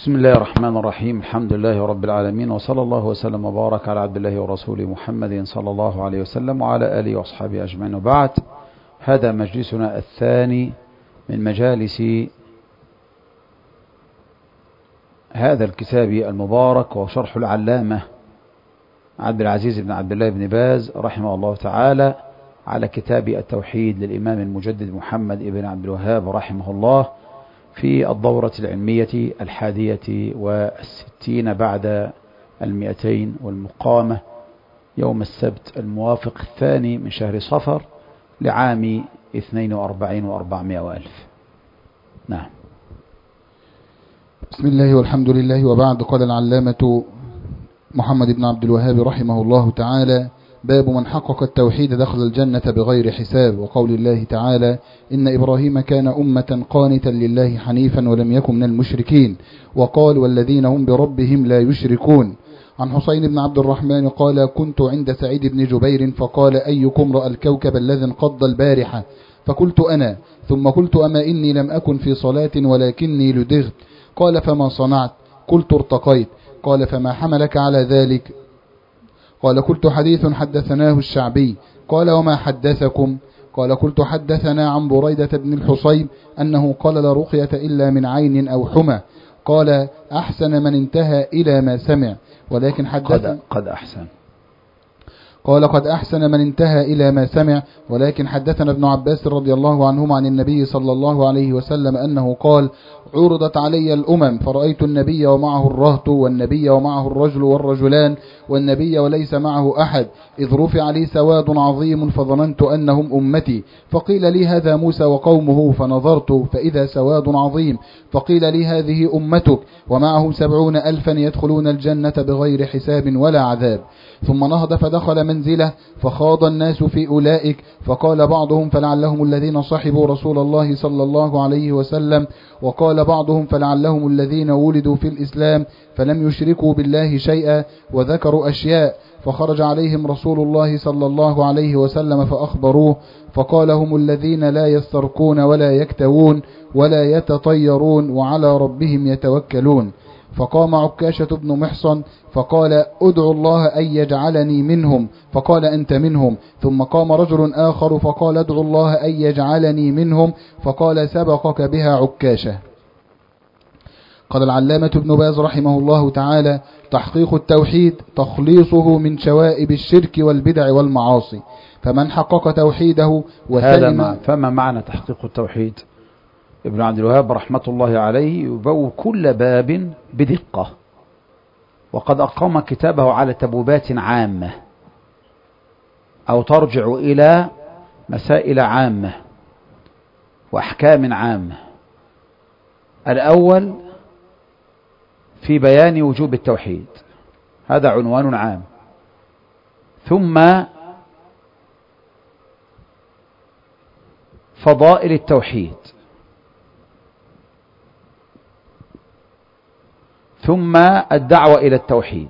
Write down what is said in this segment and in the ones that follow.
بسم الله الرحمن الرحيم. الحمد لله رب العالمين، وصلى الله وسلم وبارك على عبد الله ورسوله محمد صلى الله عليه وسلم وعلى آله وأصحابه أجمعين، وبعد. هذا مجلسنا الثاني من مجالس هذا الكتاب المبارك، وشرح العلامة عبد العزيز بن عبد الله بن باز رحمه الله تعالى على كتاب التوحيد للإمام المجدد محمد بن عبد الوهاب رحمه الله في الدورة العلمية 61 بعد 200 والمقامة يوم السبت الموافق 2 من شهر صفر لعام 42 و400 وألف. نعم. بسم الله والحمد لله وبعد. قال العلامة محمد بن عبد الوهاب رحمه الله تعالى: باب من حقق التوحيد دخل الجنة بغير حساب. وقول الله تعالى: إن إبراهيم كان أمة قانتا لله حنيفا ولم يكن من المشركين. وقال: والذين هم بربهم لا يشركون. عن حسين بن عبد الرحمن قال: كنت عند سعيد بن جبير فقال: أيكم رأى الكوكب الذي انقض البارحة؟ فقلت أنا، ثم قلت: أما إني لم أكن في صلاة ولكني لدغت. قال: فما صنعت؟ قلت: ارتقيت. قال: فما حملك على ذلك؟ قال: قلت: حديث حدثناه الشعبي. قال: وما حدثكم؟ قال: قلت: حدثنا عن بريدة بن الحصيب أنه قال: لا رقية إلا من عين أو حمى. قال: أحسن من انتهى إلى ما سمع، ولكن قد أحسن. قال: قد أحسن من انتهى إلى ما سمع، ولكن حدثنا ابن عباس رضي الله عنهما عن النبي صلى الله عليه وسلم أنه قال: عرضت علي الأمم فرأيت النبي ومعه الرهط، والنبي ومعه الرجل والرجلان، والنبي وليس معه أحد، إذ رفع لي سواد عظيم فظننت أنهم أمتي، فقيل لي: هذا موسى وقومه، فنظرت فإذا سواد عظيم، فقيل لي: هذه أمتك ومعه 70,000 يدخلون الجنة بغير حساب ولا عذاب. ثم نهض فدخل منزله فخاض الناس في أولئك، فقال بعضهم: فلعلهم الذين صحبوا رسول الله صلى الله عليه وسلم، وقال بعضهم: فلعلهم الذين ولدوا في الإسلام فلم يشركوا بالله شيئا، وذكروا أشياء. فخرج عليهم رسول الله صلى الله عليه وسلم فأخبروه، فقال: هم الذين لا يسترقون ولا يكتوون ولا يتطيرون وعلى ربهم يتوكلون. فقام عكاشة بن محصن فقال: أدعو الله أن يجعلني منهم، فقال: أنت منهم. ثم قام رجل آخر فقال: أدعو الله أن يجعلني منهم، فقال: سبقك بها عكاشة. قال العلامة ابن باز رحمه الله تعالى: تحقيق التوحيد تخليصه من شوائب الشرك والبدع والمعاصي، فمن حقق توحيده وسلم. فما معنى تحقيق التوحيد؟ ابن عبد الوهاب رحمة الله عليه يبوب كل باب بدقة، وقد أقام كتابه على تبويبات عامة أو ترجع إلى مسائل عامة وأحكام عامة. الأول في بيان وجوب التوحيد، هذا عنوان عام. ثم فضائل التوحيد، ثم الدعوة إلى التوحيد،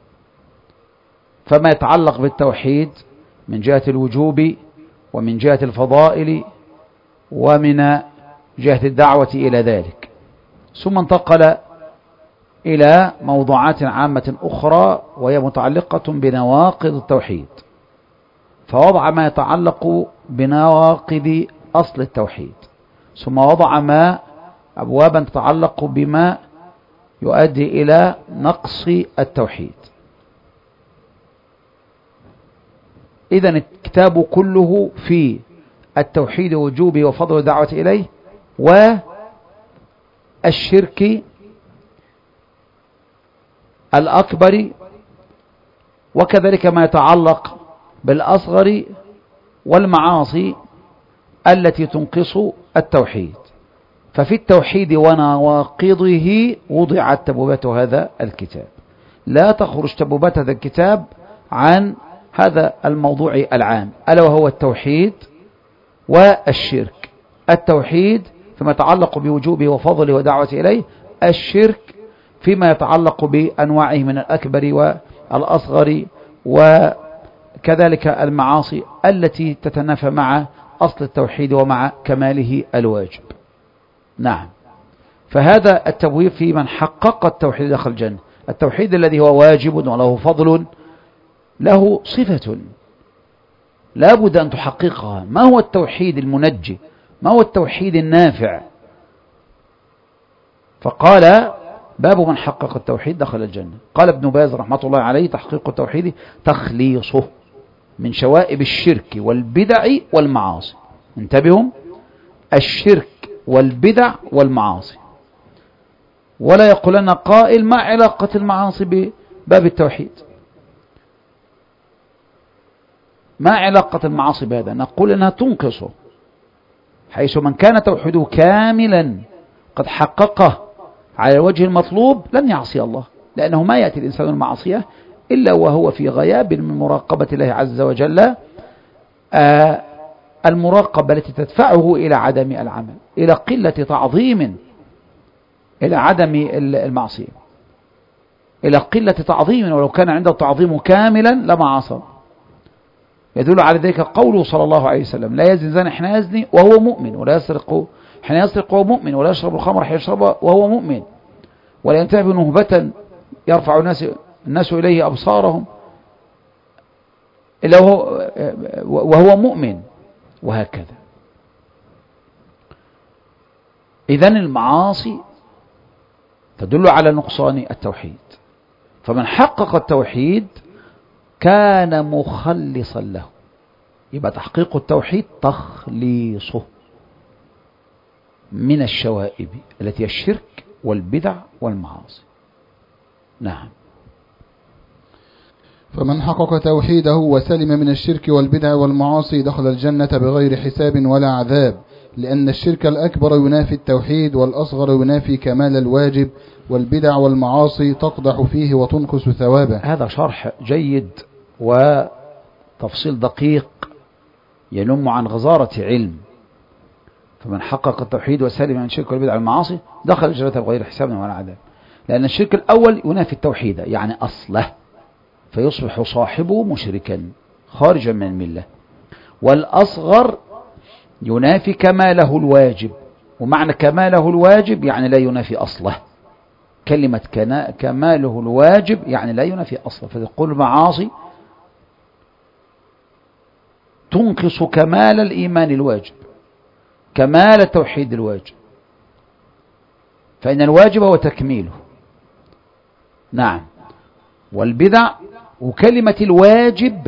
فما يتعلق بالتوحيد من جهة الوجوب ومن جهة الفضائل ومن جهة الدعوة إلى ذلك. ثم انتقل إلى موضوعات عامة أخرى وهي متعلقة بنواقض التوحيد، فوضع ما يتعلق بنواقض أصل التوحيد، ثم وضع أبوابا تتعلق بما يؤدي إلى نقص التوحيد. إذن الكتاب كله في التوحيد ووجوبه وفضل الدعوة إليه والشرك الأكبر، وكذلك ما يتعلق بالأصغر والمعاصي التي تنقص التوحيد. ففي التوحيد ونواقضه وضعت تبويبات هذا الكتاب. لا تخرج تبويبات هذا الكتاب عن هذا الموضوع العام، ألا وهو التوحيد والشرك. التوحيد فيما يتعلق بوجوبه وفضله ودعوة إليه، الشرك فيما يتعلق بأنواعه من الأكبر والأصغر، وكذلك المعاصي التي تتنافى مع أصل التوحيد ومع كماله الواجب. نعم. فهذا التبويب في من حقق التوحيد دخل الجنة. التوحيد الذي هو واجب وله فضل له صفة لا بد أن تحققها. ما هو التوحيد المنجي؟ ما هو التوحيد النافع؟ فقال باب من حقق التوحيد دخل الجنة. قال ابن باز رحمة الله عليه تحقيق التوحيد تخليصه من شوائب الشرك والبدع والمعاصي. انتبهوا، الشرك والبدع والمعاصي. ولا يقولن قائل ما علاقة المعاصي بباب التوحيد؟ ما علاقة المعاصي بهذا؟ نقول انها تنقصه، حيث من كان توحيده كاملا قد حققه على الوجه المطلوب لن يعصي الله، لأنه ما يأتي الإنسان المعصية إلا وهو في غياب من مراقبة الله عز وجل، المراقبة التي تدفعه إلى عدم العمل، إلى قلة تعظيم، إلى عدم المعصية، إلى قلة تعظيم، ولو كان عنده تعظيم كاملا لما عصى. يدل على ذلك قوله صلى الله عليه وسلم لا يزني زاني حين يزني وهو مؤمن، ولا يسرق حين يسرق وهو مؤمن، ولا يشرب الخمر حين يشربها وهو مؤمن، ولا ينتهب نهبة يرفع الناس إليه أبصارهم إلا وهو مؤمن، وهكذا. إذن المعاصي تدل على نقصان التوحيد، فمن حقق التوحيد كان مخلصا له. يبقى تحقيق التوحيد تخليصه من الشوائب التي هي الشرك والبدع والمعاصي. نعم. فمن حقق توحيده وسلم من الشرك والبدع والمعاصي دخل الجنة بغير حساب ولا عذاب، لأن الشرك الأكبر ينافي التوحيد، والأصغر ينافي كمال الواجب، والبدع والمعاصي تقدح فيه وتنقص ثوابه. هذا شرح جيد وتفصيل دقيق ينم عن غزارة علم. فمن حقق التوحيد وسلم من الشرك والبدع والمعاصي دخل الجنة بغير حساب ولا عذاب، لأن الشرك الأول ينافي التوحيد يعني أصله، فيصبح صاحبه مشركا خارجا من الملة. والأصغر ينافي كماله الواجب، ومعنى كماله الواجب يعني لا ينافي أصله. كلمة كماله الواجب يعني لا ينافي أصله. فتقول المعاصي تنقص كمال الإيمان الواجب، كمال التوحيد الواجب، فإن الواجب هو تكميله. نعم. والبدع وكلمة الواجب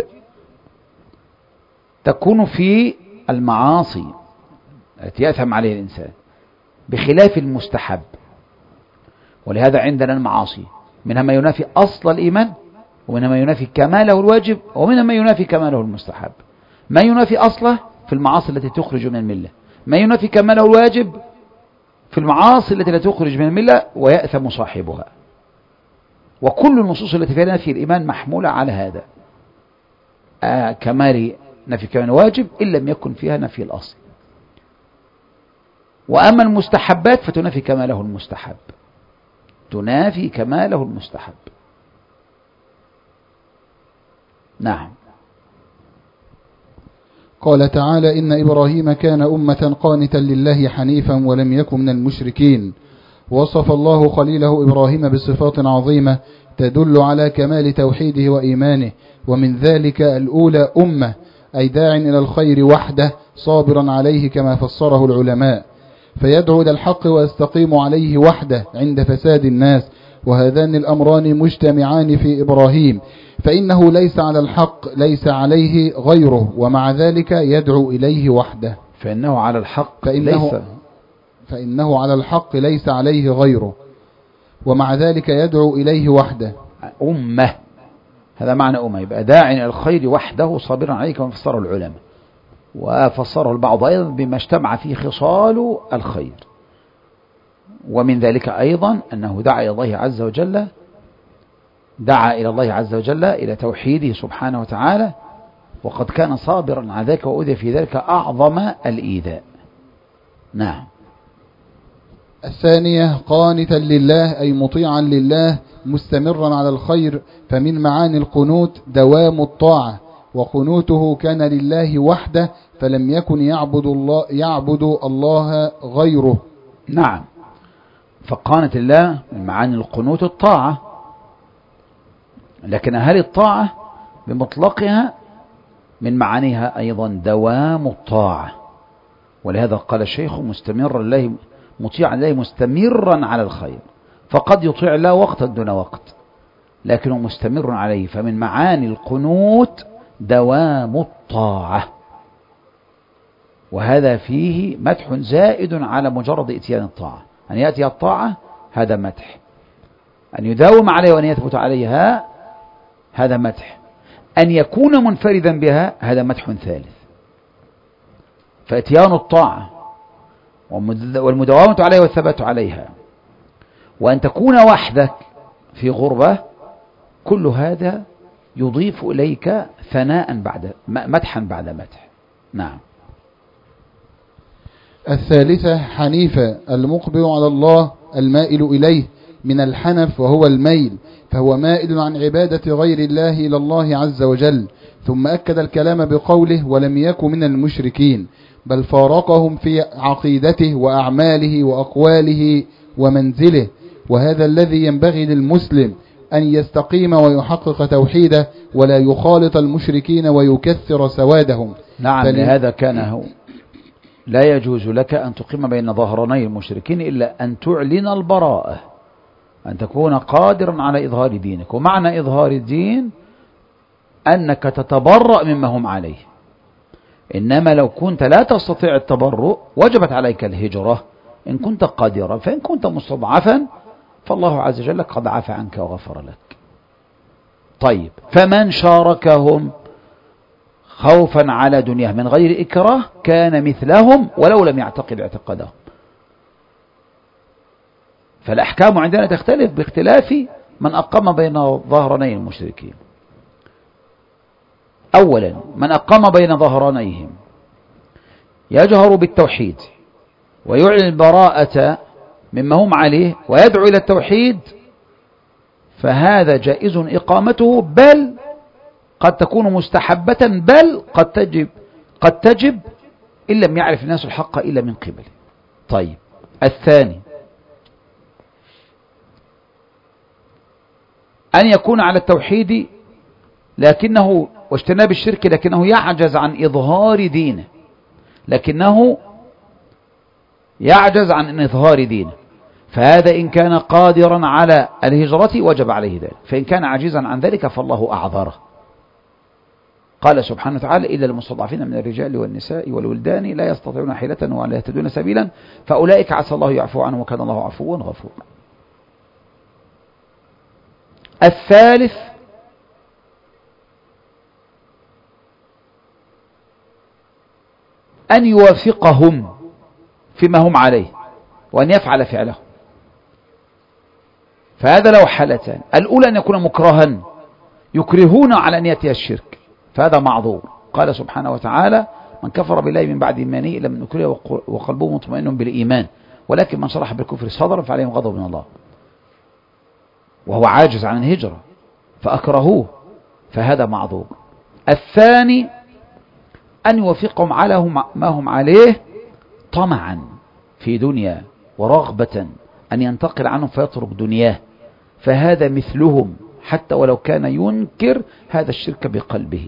تكون في المعاصي التي يأثم عليه الإنسان، بخلاف المستحب. ولهذا عندنا المعاصي منها ما ينافي أصل الإيمان، ومنها ما ينافي كماله الواجب، ومنها ما ينافي كماله المستحب. ما ينافي أصله في المعاصي التي تخرج من الملة، ما ينافي كماله الواجب في المعاصي التي لا تخرج من الملة ويأثم صاحبها. وكل النصوص التي فيها نفي الإيمان محمولة على هذا، كمال نفي كمال واجب إن لم يكن فيها نفي الأصل. وأما المستحبات فتنافي كماله المستحب، تنافي كماله المستحب. نعم. قال تعالى إن إبراهيم كان أمة قانتا لله حنيفا ولم يكن من المشركين. وصف الله خليله إبراهيم بصفات عظيمة تدل على كمال توحيده وإيمانه، ومن ذلك الأولى أمة، أي داع إلى الخير وحده صابرا عليه كما فسره العلماء، فيدعو إلى الحق ويستقيم عليه وحده عند فساد الناس. وهذان الأمران مجتمعان في إبراهيم، فإنه ليس على الحق ليس عليه غيره، ومع ذلك يدعو إليه وحده. فإنه على الحق ليس عليه غيره، ومع ذلك يدعو إليه وحده. أمة، هذا معنى أمة، يبقى داع إلى الخير وحده صابرا عليه كما فسره العلماء، وفسره البعض أيضا بما اجتمع فيه خصال الخير. ومن ذلك أيضا أنه دعا إلى الله عز وجل إلى توحيده سبحانه وتعالى، وقد كان صابرا على ذلك وأوذي في ذلك أعظم الإيذاء. نعم. الثانية قانتا لله، أي مطيعا لله مستمرا على الخير، فمن معاني القنوت دوام الطاعة، وقنوته كان لله وحده فلم يكن يعبد الله غيره. نعم. فقانت الله من معاني القنوت الطاعة، لكن هل الطاعة بمطلقها من معانيها أيضا دوام الطاعة؟ ولهذا قال الشيخ مستمر الله مطيع الله مستمرا على الخير، فقد يطيع الله وقتا دون وقت لكنه مستمر عليه. فمن معاني القنوت دوام الطاعة، وهذا فيه مدح زائد على مجرد اتيان الطاعة. أن يأتي الطاعة هذا مدح، أن يداوم عليها وأن يثبت عليها هذا مدح، أن يكون منفردا بها هذا مدح ثالث. فاتيان الطاعة والمداومة عليها والثبات عليها وأن تكون وحدك في غربة، كل هذا يضيف إليك ثناء بعد مدحا بعد مدح. نعم. الثالثة حنيفة، المقبل على الله المائل إليه من الحنف وهو الميل، فهو مائل عن عبادة غير الله إلى الله عز وجل. ثم أكد الكلام بقوله ولم يكن من المشركين، بل فارقهم في عقيدته وأعماله وأقواله ومنزله. وهذا الذي ينبغي للمسلم أن يستقيم ويحقق توحيده ولا يخالط المشركين ويكثر سوادهم. نعم. لهذا كان هو لا يجوز لك أن تقيم بين ظهراني المشركين إلا أن تعلن البراءة، أن تكون قادرا على إظهار دينك. ومعنى إظهار الدين أنك تتبرأ مما هم عليه. إنما لو كنت لا تستطيع التبرؤ وجبت عليك الهجرة إن كنت قادرا، فإن كنت مستضعفا فالله عز وجل قد عفى عنك وغفر لك. طيب، فمن شاركهم خوفا على دنياه من غير إكراه كان مثلهم ولو لم يعتقد اعتقادهم. فالأحكام عندنا تختلف باختلاف من أقام بين ظهراني المشركين. أولا، من أقام بين ظهرانيهم يجهر بالتوحيد ويعلن البراءة مما هم عليه ويدعو إلى التوحيد، فهذا جائز إقامته، بل قد تكون مستحبة، بل قد تجب إن لم يعرف الناس الحق إلا من قبله. طيب، الثاني أن يكون على التوحيد لكنه واجتناب الشرك لكنه يعجز عن إظهار دينه، فهذا إن كان قادرا على الهجرة وجب عليه ذلك، فإن كان عاجزا عن ذلك فالله أعذره. قال سبحانه وتعالى إلا المستضعفين من الرجال والنساء والولدان لا يستطيعون حيلة ولا يهتدون سبيلا فأولئك عسى الله يعفو عنهم وكان الله عفوا غفورا. الثالث أن يوافقهم فيما هم عليه وأن يفعل فعله، فهذا له حالتان. الأولى أن يكون مكرها يكرهون على أن يأتي الشرك، فهذا معذور. قال سبحانه وتعالى من كفر بالله من بعد إيمانه إلا من أكره وقلبه مطمئن بالإيمان ولكن من شرح بالكفر صدرا فعليهم غضب من الله، وهو عاجز عن الهجرة فأكرهوه، فهذا معذور. الثاني أن يوافقهم على ما هم عليه طمعا في دنيا ورغبة أن ينتقل عنهم فيترك دنياه، فهذا مثلهم حتى ولو كان ينكر هذا الشرك بقلبه،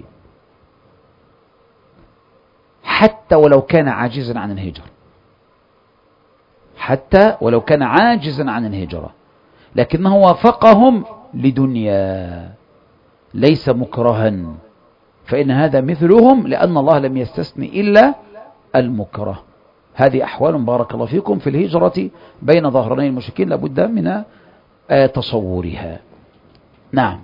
حتى ولو كان عاجزا عن الهجرة، لكنه وافقهم لدنيا ليس مكرها، فإن هذا مثلهم لأن الله لم يستثني إلا المكره. هذه أحوال بارك الله فيكم في الهجرة بين ظهراني المشركين لابد من تصورها. نعم.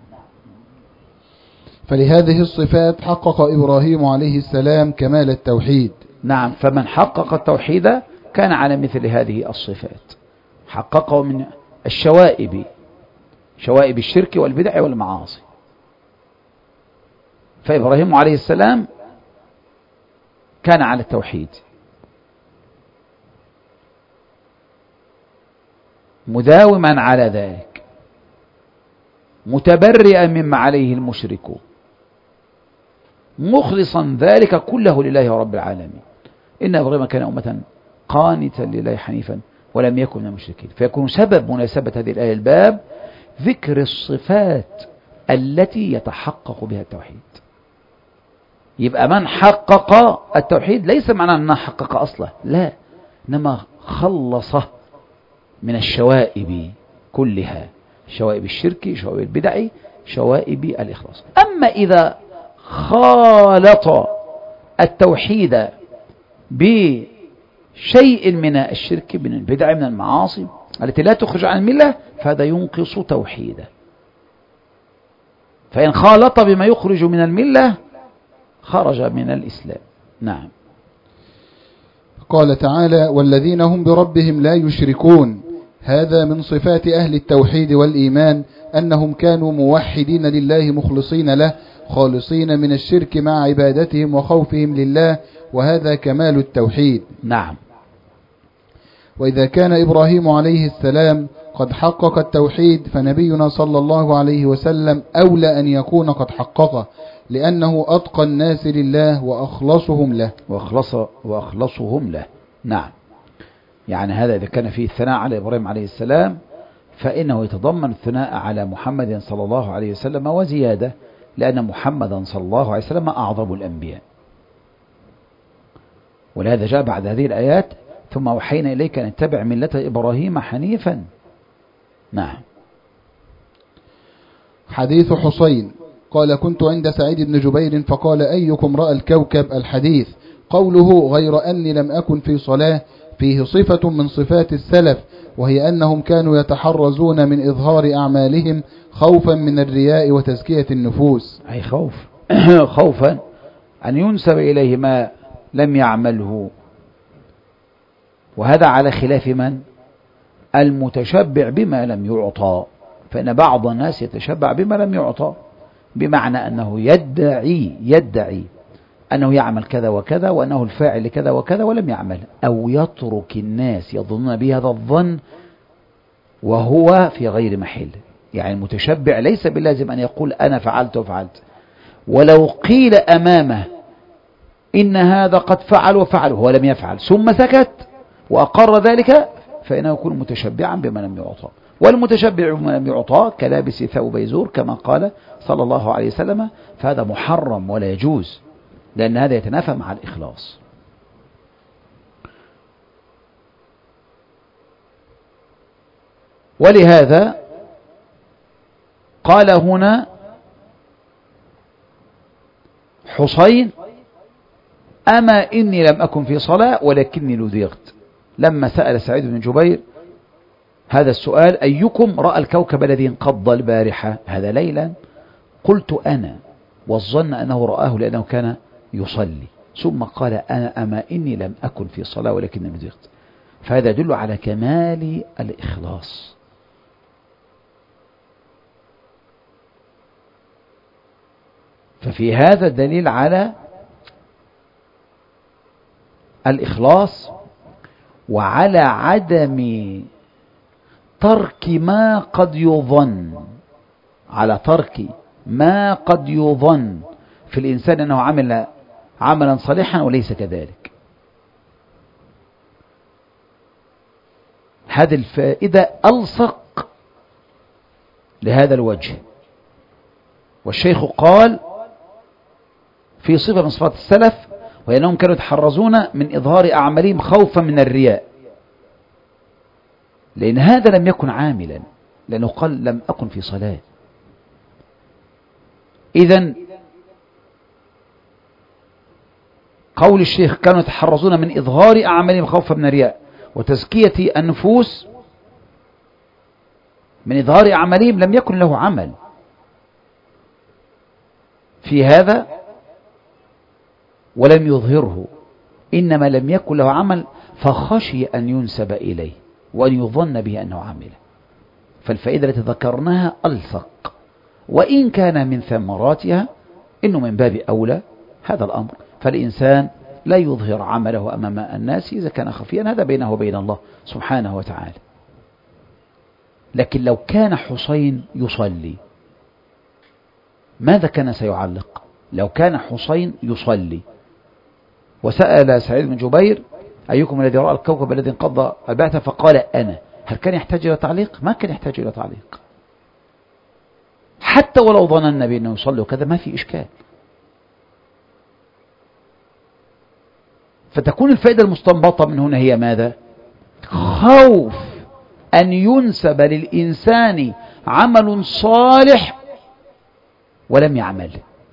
فلهذه الصفات حقق إبراهيم عليه السلام كمال التوحيد. نعم، فمن حقق التوحيد كان على مثل هذه الصفات، حققه من الشوائب، شوائب الشرك والبدع والمعاصي. فإبراهيم عليه السلام كان على التوحيد مداوما على ذلك، متبرئا مما عليه المشرك، مخلصا ذلك كله لله رب العالمين. إن إبراهيم كان أمة قانتا لله حنيفا ولم يكن من المشركين. فيكون سبب مناسبة هذه الآية الباب ذكر الصفات التي يتحقق بها التوحيد. يبقى من حقق التوحيد ليس معناه أنه حقق أصله، لا، إنما خلصه من الشوائب كلها، شوائب الشرك، شوائب البدع، شوائب الإخلاص. أما إذا خالط التوحيد بشيء من الشرك، من البدع، من المعاصي التي لا تخرج عن الملة، فهذا ينقص توحيده. فإن خالط بما يخرج من الملة خرج من الإسلام. نعم. قال تعالى: والذين هم بربهم لا يشركون. هذا من صفات أهل التوحيد والإيمان، أنهم كانوا موحدين لله مخلصين له، خالصين من الشرك مع عبادتهم وخوفهم لله، وهذا كمال التوحيد. نعم. وإذا كان إبراهيم عليه السلام قد حقق التوحيد، فنبينا صلى الله عليه وسلم أولى أن يكون قد حققه، لأنه أتقى الناس لله وأخلصهم له. وأخلصهم له. نعم. يعني هذا إذا كان فيه الثناء على إبراهيم عليه السلام، فإنه يتضمن الثناء على محمد صلى الله عليه وسلم وزيادة، لأن محمدا صلى الله عليه وسلم أعظم الأنبياء. ولهذا جاء بعد هذه الآيات: ثم أوحينا إليك أن اتبع ملة إبراهيم حنيفا. نعم. حديث حسين قال: كنت عند سعيد بن جبير فقال: أيكم رأى الكوكب؟ الحديث. قوله: غير أني لم أكن في صلاة، فيه صفة من صفات السلف، وهي أنهم كانوا يتحرزون من إظهار أعمالهم خوفا من الرياء وتزكية النفوس. أي خوفا أن ينسب إليه ما لم يعمله. وهذا على خلاف من؟ المتشبع بما لم يعطى. فإن بعض الناس يتشبع بما لم يعطى، بمعنى أنه يدعي أنه يعمل كذا وكذا، وأنه الفاعل لكذا وكذا، ولم يعمل، أو يترك الناس يظنون بهذا الظن وهو في غير محل. يعني المتشبع ليس باللازم أن يقول أنا فعلت وفعلت، ولو قيل أمامه إن هذا قد فعل وفعل هو لم يفعل ثم سكت وأقر ذلك، فإنه يكون متشبعا بما لم يعطى. والمتشبع بما لم يعطى كلابس ثوب يزور، كما قال صلى الله عليه وسلم، فهذا محرم ولا يجوز، لأن هذا يتنافى مع الإخلاص. ولهذا قال هنا حسين: أما إني لم أكن في صلاة ولكني لذغت. لما سأل سعيد بن جبير هذا السؤال: أيكم رأى الكوكب الذي انقض البارحة هذا ليلا؟ قلت أنا، والظن أنه رآه لأنه كان يصلي، ثم قال: أنا أما إني لم أكن في صلاة ولكني لذغت. فهذا يدل على كمال الإخلاص. ففي هذا الدليل على الإخلاص، وعلى عدم ترك ما قد يظن، على ترك ما قد يظن في الإنسان أنه عمل عملا صالحا وليس كذلك. هذه الفائدة ألصق لهذا الوجه. والشيخ قال في صفة من صفات السلف، وأنهم كانوا يتحرزون من إظهار أعمالهم خوفا من الرياء، لأن هذا لم يكن عاملا، لأنه قال لم أكن في صلاة. إذن قول الشيخ كانوا يتحرزون من إظهار أعمالهم خوفا من الرياء وتزكية النفوس، من إظهار أعمالهم لم يكن له عمل في هذا ولم يظهره، إنما لم يكن له عمل فخشي أن ينسب إليه وأن يظن به أنه عامل. فالفائدة التي ذكرناها ألصق، وإن كان من ثمراتها إنه من باب أولى هذا الأمر. فالإنسان لا يظهر عمله أمام الناس إذا كان خفيا، هذا بينه وبين الله سبحانه وتعالى. لكن لو كان حسين يصلي ماذا كان سيعلق؟ لو كان حسين يصلي وسأل سعيد بن جبير أيكم الذي رأى الكوكب الذي انقضى البعثة فقال أنا. هل كان يحتاج إلى تعليق؟ ما كان يحتاج إلى تعليق. حتى ولو ظن النبي أنه يصلي وكذا ما في إشكال. فتكون الفائدة المستنبطة من هنا هي ماذا؟ خوف أن ينسب للإنسان عمل صالح ولم يعمل،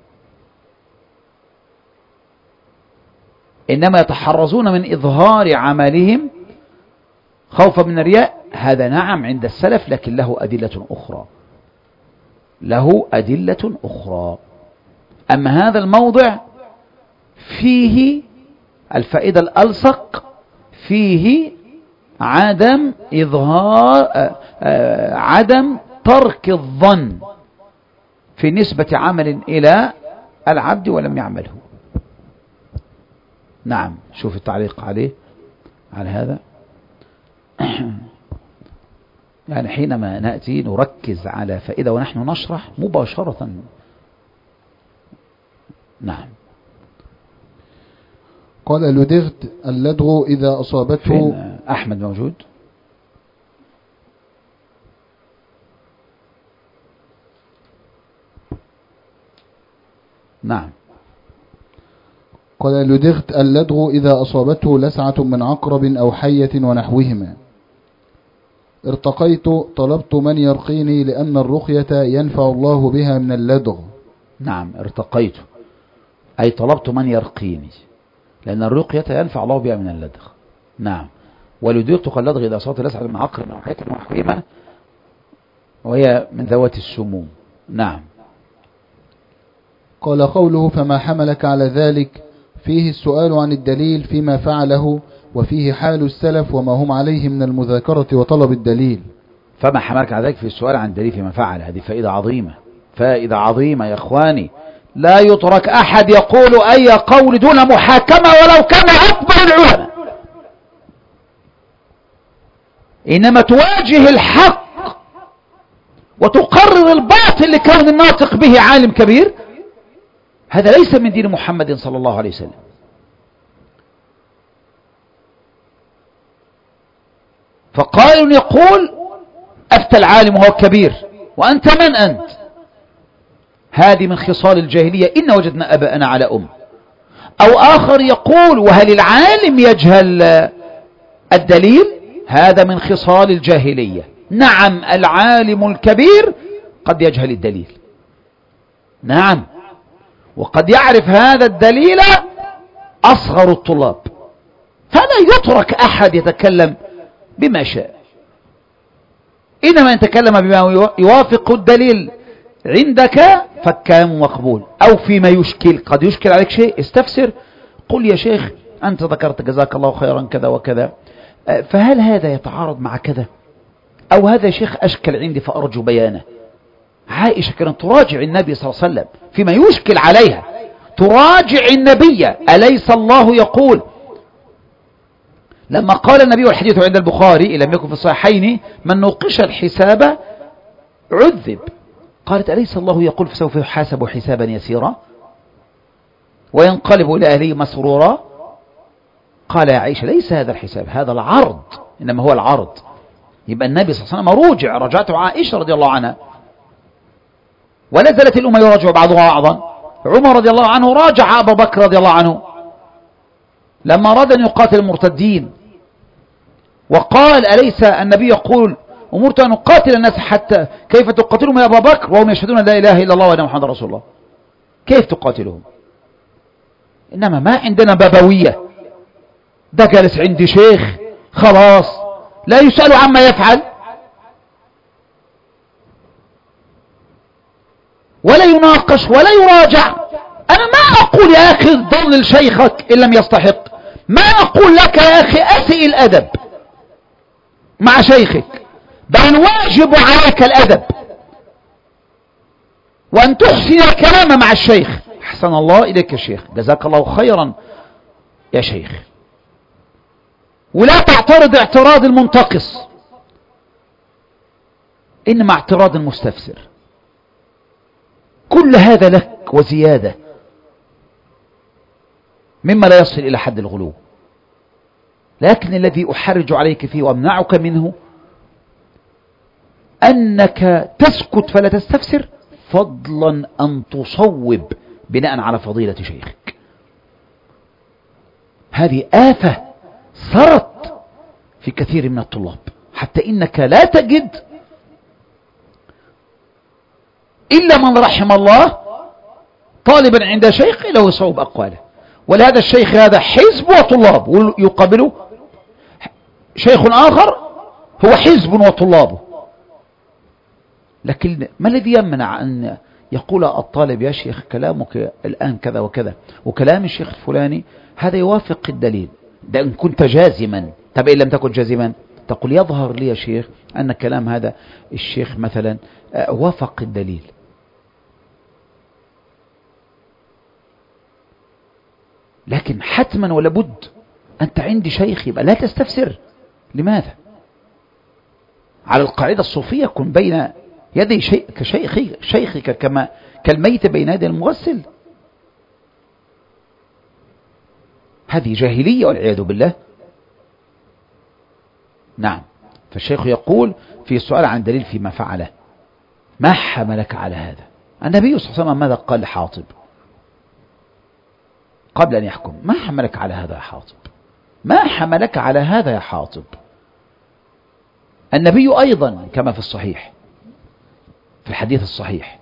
إنما يتحرزون من إظهار عملهم خوفا من الرياء. هذا نعم عند السلف، لكن له أدلة أخرى، له أدلة أخرى. أما هذا الموضع فيه الفائدة الألصق، فيه عدم إظهار عدم ترك الظن في نسبة عمل إلى العبد ولم يعمله. نعم، شوف التعليق عليه على هذا. يعني حينما نأتي نركز على فائدة ونحن نشرح مباشرة. نعم. قال لدغت اللدغ إذا أصابته. أحمد موجود؟ نعم. قال لدغت اللدغ إذا أصابته لسعة من عقرب أو حية ونحوهما. ارتقيت طلبت من يرقيني لأن الرقية ينفع الله بها من اللدغ. نعم، ارتقيت أي طلبت من يرقيني لأن الرقية ينفع الله بها من اللدغ. نعم. ولدغت كاللدغ إذا أصابت لسعة من عقرب أو حية ونحوهما، وهي من ذوات السموم. نعم. قال قوله فما حملك على ذلك فيه السؤال عن الدليل فيما فعله، وفيه حال السلف وما هم عليه من المذاكرة وطلب الدليل. فما حملك على ذلك في السؤال عن الدليل فيما فعل. هذه فائدة عظيمة، فائدة عظيمة يا إخواني. لا يترك أحد يقول أي قول دون محاكمة ولو كان أكبر العلماء، إنما تواجه الحق وتقرر الباطل لكون الناطق به عالم كبير. هذا ليس من دين محمد صلى الله عليه وسلم. فقائل يقول أفتى العالم وهو كبير وأنت من أنت؟ هذه من خصال الجاهلية، إن وجدنا أباءنا على أم. أو آخر يقول وهل العالم يجهل الدليل؟ هذا من خصال الجاهلية. نعم، العالم الكبير قد يجهل الدليل، نعم، وقد يعرف هذا الدليل أصغر الطلاب. فلا يترك أحد يتكلم بما شاء، إنما يتكلم بما يوافق الدليل عندك فكام مقبول. أو فيما يشكل، قد يشكل عليك شيء استفسر، قل يا شيخ أنت ذكرت جزاك الله خيرا كذا وكذا، فهل هذا يتعارض مع كذا؟ أو هذا يا شيخ أشكل عندي فأرجو بيانه. عائشة كانت تراجع النبي صلى الله عليه وسلم فيما يشكل عليها، تراجع النبي. أليس الله يقول لما قال النبي والحديث عند البخاري لم يكن في الصحيحين من نوقش الحساب عذب، قالت أليس الله يقول فسوف يحاسب حسابا يسيرا وينقلب إلى أهله مسرورا؟ قال يا عائشة ليس هذا الحساب، هذا العرض، إنما هو العرض. يبقى النبي صلى الله عليه وسلم رجعته عائشة رضي الله عنها، ولا زالت الأمة يراجع بعضها بعضا. عمر رضي الله عنه راجع أبا بكر رضي الله عنه لما أراد أن يقاتل المرتدين، وقال أليس النبي يقول أمرت أن أقاتل الناس حتى كيف تقاتلهم يا أبا بكر وهم يشهدون لا إله إلا الله وأن محمد رسول الله؟ كيف تقاتلهم؟ إنما ما عندنا بابوية، ده جالس عندي شيخ خلاص لا يسأل عما يفعل ولا يناقش ولا يراجع. أنا ما أقول يا أخي ضلل شيخك إن لم يستحق، ما أقول لك يا أخي أسئ الأدب مع شيخك، بل الواجب عليك الأدب وأن تحسن الكلام مع الشيخ. أحسن الله إليك يا شيخ، جزاك الله خيرا يا شيخ، ولا تعترض اعتراض المنتقص، إنما اعتراض المستفسر. كل هذا لك وزيادة مما لا يصل إلى حد الغلو. لكن الذي أحرج عليك فيه وأمنعك منه أنك تسكت فلا تستفسر، فضلا أن تصوب بناء على فضيلة شيخك. هذه آفة صارت في كثير من الطلاب، حتى إنك لا تجد إلا من رحم الله طالبا عند شيخ له يصوب أقواله. ولهذا الشيخ هذا حزب وطلاب، يقابله شيخ آخر هو حزب وطلابه. لكن ما الذي يمنع أن يقول الطالب يا شيخ كلامك الآن كذا وكذا، وكلام الشيخ الفلاني هذا يوافق الدليل، ده إن كنت جازما. طب إن لم تكن جازما تقول يظهر لي يا شيخ أن كلام هذا الشيخ مثلا وافق الدليل. لكن حتما ولا بد أنت عندي شيخ يبقى لا تستفسر. لماذا؟ على القاعدة الصوفية كن بين يدي شيخك كما كالميت بين يدي المغسل. هذه جاهلية والعياذ بالله. نعم. فالشيخ يقول في السؤال عن دليل فيما فعله: ما حملك على هذا؟ النبي صلى الله عليه وسلم ماذا قال لحاطب قبل أن يحكم؟ ما حملك على هذا يا حاطب؟ ما حملك على هذا يا حاطب؟ النبي أيضا كما في الصحيح، في الحديث الصحيح،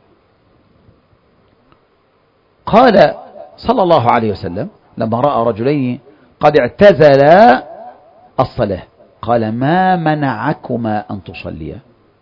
قال صلى الله عليه وسلم لما رأى رجلين قد اعتزلا الصلاة قال: ما منعكما أن تصليا؟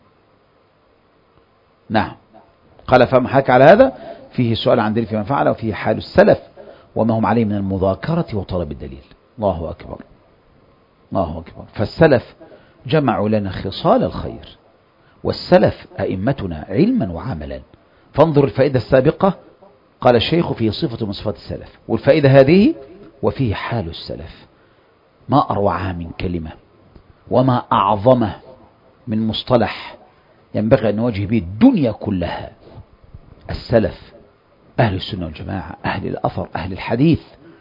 نعم. قال: فما حكى على هذا؟ فيه سؤال عن دليل فيما فعل، وفيه حال السلف وما هم عليه من المذاكرة وطلب الدليل. الله أكبر، الله أكبر. فالسلف جمعوا لنا خصال الخير، والسلف أئمتنا علما وعملا. فانظر الفائدة السابقة، قال الشيخ في صفة من صفات السلف، والفائدة هذه وفيه حال السلف. ما أروعها من كلمة، وما أعظمه من مصطلح ينبغي أن نواجه به الدنيا كلها. السلف أهل السنة والجماعة، أهل الأثر، أهل الحديث،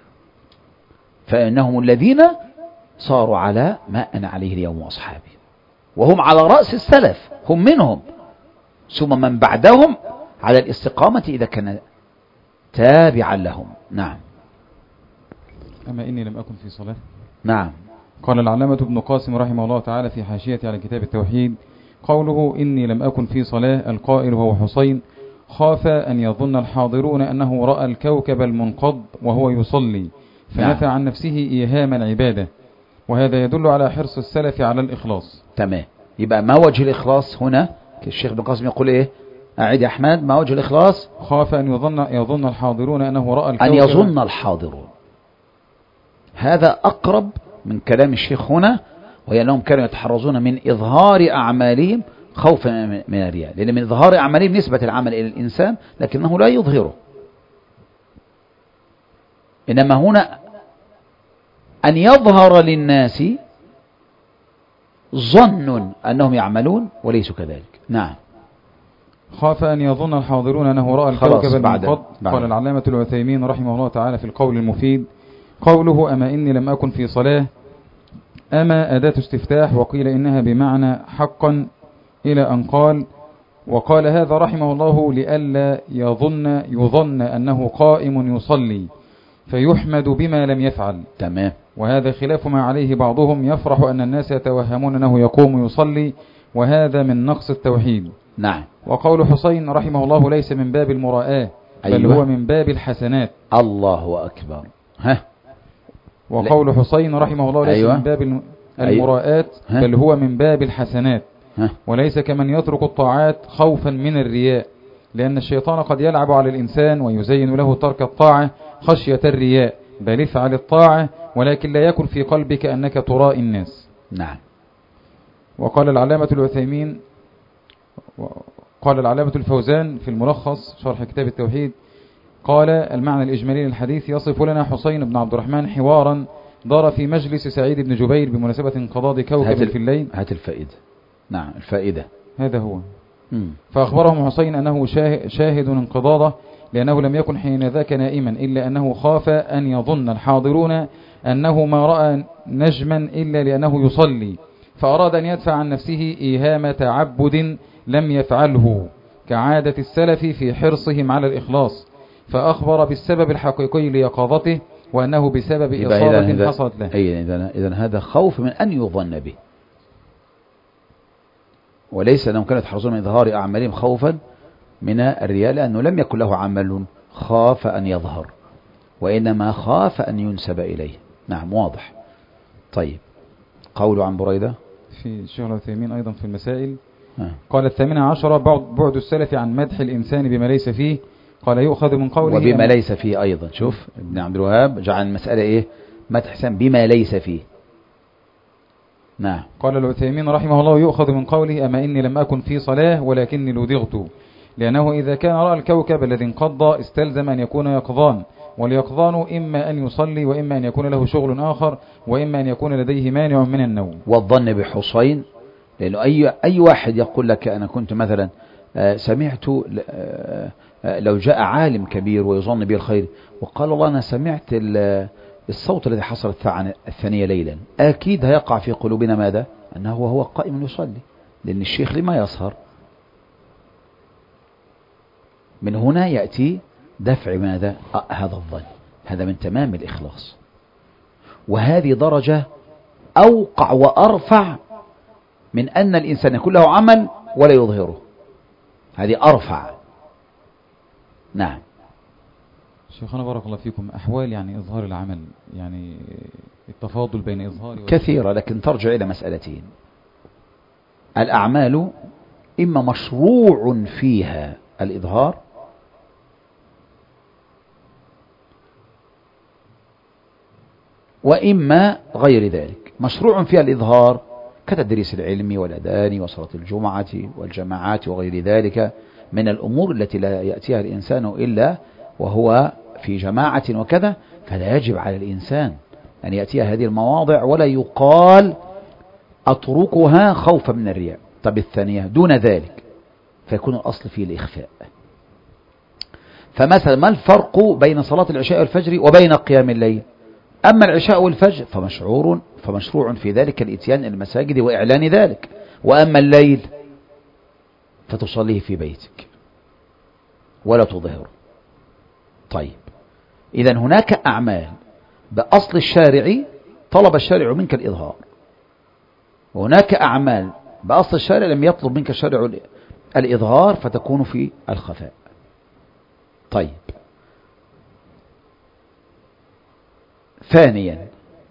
فإنهم الذين صاروا على ما أنا عليه اليوم وأصحابي، وهم على رأس السلف، هم منهم، ثم من بعدهم على الاستقامة إذا كان تابعا لهم. نعم. أما إني لم أكن في صلاة. نعم. قال العلامة ابن قاسم رحمه الله تعالى في حاشيته على كتاب التوحيد: قوله إني لم أكن في صلاة، القائل هو حسين، خاف أن يظن الحاضرون أنه رأى الكوكب المنقض وهو يصلي فنفى عن نفسه إيهام العبادة، وهذا يدل على حرص السلف على الإخلاص. تمام. يبقى ما وجه الإخلاص هنا؟ الشيخ ابن قاسم يقول إيه؟ أعيد يا أحمد، ما وجه الإخلاص؟ خاف أن يظن الحاضرون أنه رأى الكوكب، أن يظن الحاضرون. هذا أقرب من كلام الشيخ هنا، وهي أنهم كانوا يتحرزون من إظهار أعمالهم خوفا من الرياء، لأن من إظهار أعمالهم نسبة العمل إلى الإنسان لكنه لا يظهره. إنما هنا أن يظهر للناس ظن أنهم يعملون وليسوا كذلك. نعم. خاف أن يظن الحاضرون أنه رأى الكوكب المنقض. قال العلامة العثيمين رحمه الله تعالى في القول المفيد: قوله أما إني لم أكن في صلاة، أما أداة استفتاح، وقيل إنها بمعنى حقا، إلى أن قال: وقال هذا رحمه الله لئلا يظن أنه قائم يصلي فيحمد بما لم يفعل. تمام. وهذا خلاف ما عليه بعضهم يفرح أن الناس يتوهمون أنه يقوم يصلي، وهذا من نقص التوحيد. نعم. وقول حسين رحمه الله ليس من باب المراءة، بل هو من باب الحسنات. الله أكبر. وقول حسين رحمه الله ليس من باب المراءات، بل هو من باب الحسنات، وليس كمن يترك الطاعات خوفا من الرياء، لأن الشيطان قد يلعب على الإنسان ويزين له ترك الطاعة خشية الرياء، بل افعل الطاعة ولكن لا يكن في قلبك أنك تراء الناس. نعم. وقال العلامة العثيمين، قال العلامة الفوزان في الملخص شرح كتاب التوحيد، قال: المعنى الإجمالي للحديث يصف لنا حسين بن عبد الرحمن حوارا دار في مجلس سعيد بن جبير بمناسبة انقضاض كوكب في الليل. هات الفائدة. نعم، الفائدة. هذا هو. فأخبرهم حسين أنه شاهد انقضاضه، لأنه لم يكن حين ذاك نائما إلا أنه خاف أن يظن الحاضرون أنه ما رأى نجما إلا لأنه يصلي، فأراد أن يدفع عن نفسه إيهام تعبد لم يفعله كعادة السلف في حرصهم على الإخلاص، فأخبر بالسبب الحقيقي ليقظته وأنه بسبب إصابة حصلت له. إذن هذا خوف من أن يظن به، وليس أنهم كانوا يتحرصون من إظهار أعمالهم خوفا من الرياء، لأنه لم يكن له عمل خاف أن يظهر، وإنما خاف أن ينسب إليه. نعم واضح. طيب قول عن بريدة في شيخ العثيمين أيضا في المسائل قال 18 بعد السلف عن مدح الإنسان بما ليس فيه، قال يؤخذ من قوله وبما ليس فيه أيضا. شوف ابن عبد الوهاب جعل المسألة إيه؟ مدح الإنسان بما ليس فيه. نعم. قال العثيمين رحمه الله يؤخذ من قوله أما إني لم أكن في صلاة ولكني لدغت، لأنه إذا كان رأى الكوكب الذي انقض استلزم أن يكون يقظان، واليقظان إما أن يصلي وإما أن يكون له شغل آخر وإما أن يكون لديه مانع من النوم. والظن بحصين، لأنه أي واحد يقول لك أنا كنت مثلا سمعت لو جاء عالم كبير ويظن به الخير وقال الله أنا سمعت الصوت الذي حصل الثانية ليلا، أكيد هيقع في قلوبنا ماذا؟ أنه هو قائم يصلي، لأن الشيخ لما يسهر. من هنا يأتي دفع ماذا؟ هذا الظن، هذا من تمام الإخلاص، وهذه درجة أوقع وأرفع من أن الإنسان يكون له عمل ولا يظهره، هذه أرفع. نعم. شيخنا بارك الله فيكم، أحوال يعني إظهار العمل، يعني التفاضل بين إظهار كثيرة، لكن ترجع إلى مسألتين: الأعمال إما مشروع فيها الإظهار، وإما غير ذلك. مشروع فيها الإظهار كتدريس العلم والأذان وصلاة الجمعة والجماعات وغير ذلك من الأمور التي لا يأتيها الإنسان إلا وهو في جماعة وكذا، فلا يجب على الإنسان أن يأتيها هذه المواضع ولا يقال أتركها خوفا من الرياء. طب الثانية دون ذلك فيكون الأصل فيه الإخفاء. فمثلا ما الفرق بين صلاة العشاء والفجر وبين قيام الليل؟ أما العشاء والفجر فمشروع في ذلك الإتيان إلى المساجد وإعلان ذلك، وأما الليل فتصليه في بيتك ولا تظهره. طيب إذن هناك أعمال بأصل الشارع طلب الشارع منك الإظهار، وهناك أعمال بأصل الشارع لم يطلب منك الشارع الإظهار فتكون في الخفاء. طيب ثانيا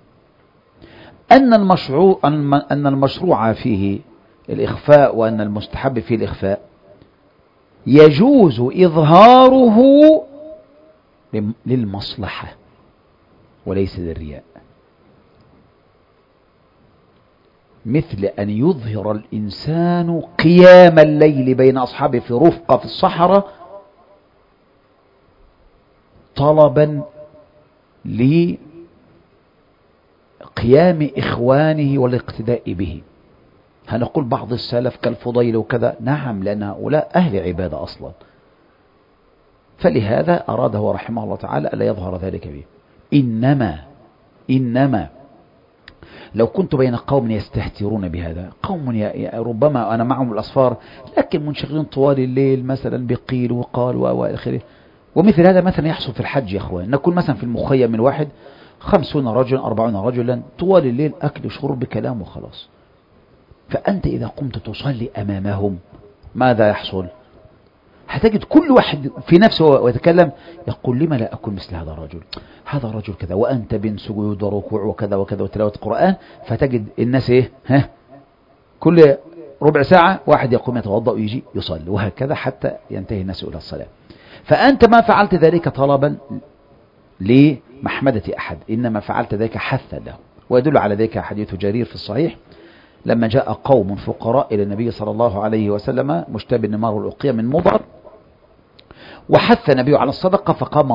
أن المشروع فيه الإخفاء، وأن المستحب فيه الإخفاء يجوز إظهاره للمصلحة وليس للرياء، مثل أن يظهر الإنسان قيام الليل بين أصحابه في رفقة في الصحراء طلبا لقيام إخوانه والاقتداء به. هنقول بعض السلف كالفضيل وكذا، نعم، لأن هؤلاء أهل عبادة أصلا، فلهذا أراد هو رحمه الله تعالى ألا يظهر ذلك به. إنما لو كنت بين قوم يستهترون بهذا، قوم ربما أنا معهم الأصفار لكن منشغلين طوال الليل مثلا بقيل وقال وآخره، ومثل هذا مثلا يحصل في الحج يا أخوان، نكون مثلا في المخيم الواحد 50 رجلا 40 رجلا طوال الليل أكل شرب كلام وخلاص، فأنت إذا قمت تصلي أمامهم ماذا يحصل؟ هتجد كل واحد في نفسه ويتكلم يقول لما لا أكون مثل هذا الرجل، هذا رجل كذا، وأنت بين سجود وركوع وكذا وكذا وتلاوة القرآن، فتجد الناس كل ربع ساعة واحد يقوم يتوضأ ويجي يصلي، وهكذا حتى ينتهي الناس إلى الصلاة. فأنت ما فعلت ذلك طلبا لمحمدة أحد، إنما فعلت ذلك حثا له. ويدل على ذلك حديث جرير في الصحيح لما جاء قوم فقراء إلى النبي صلى الله عليه وسلم مشتبه النمار والأقية من مضر، وحث النبي على الصدقة، فقام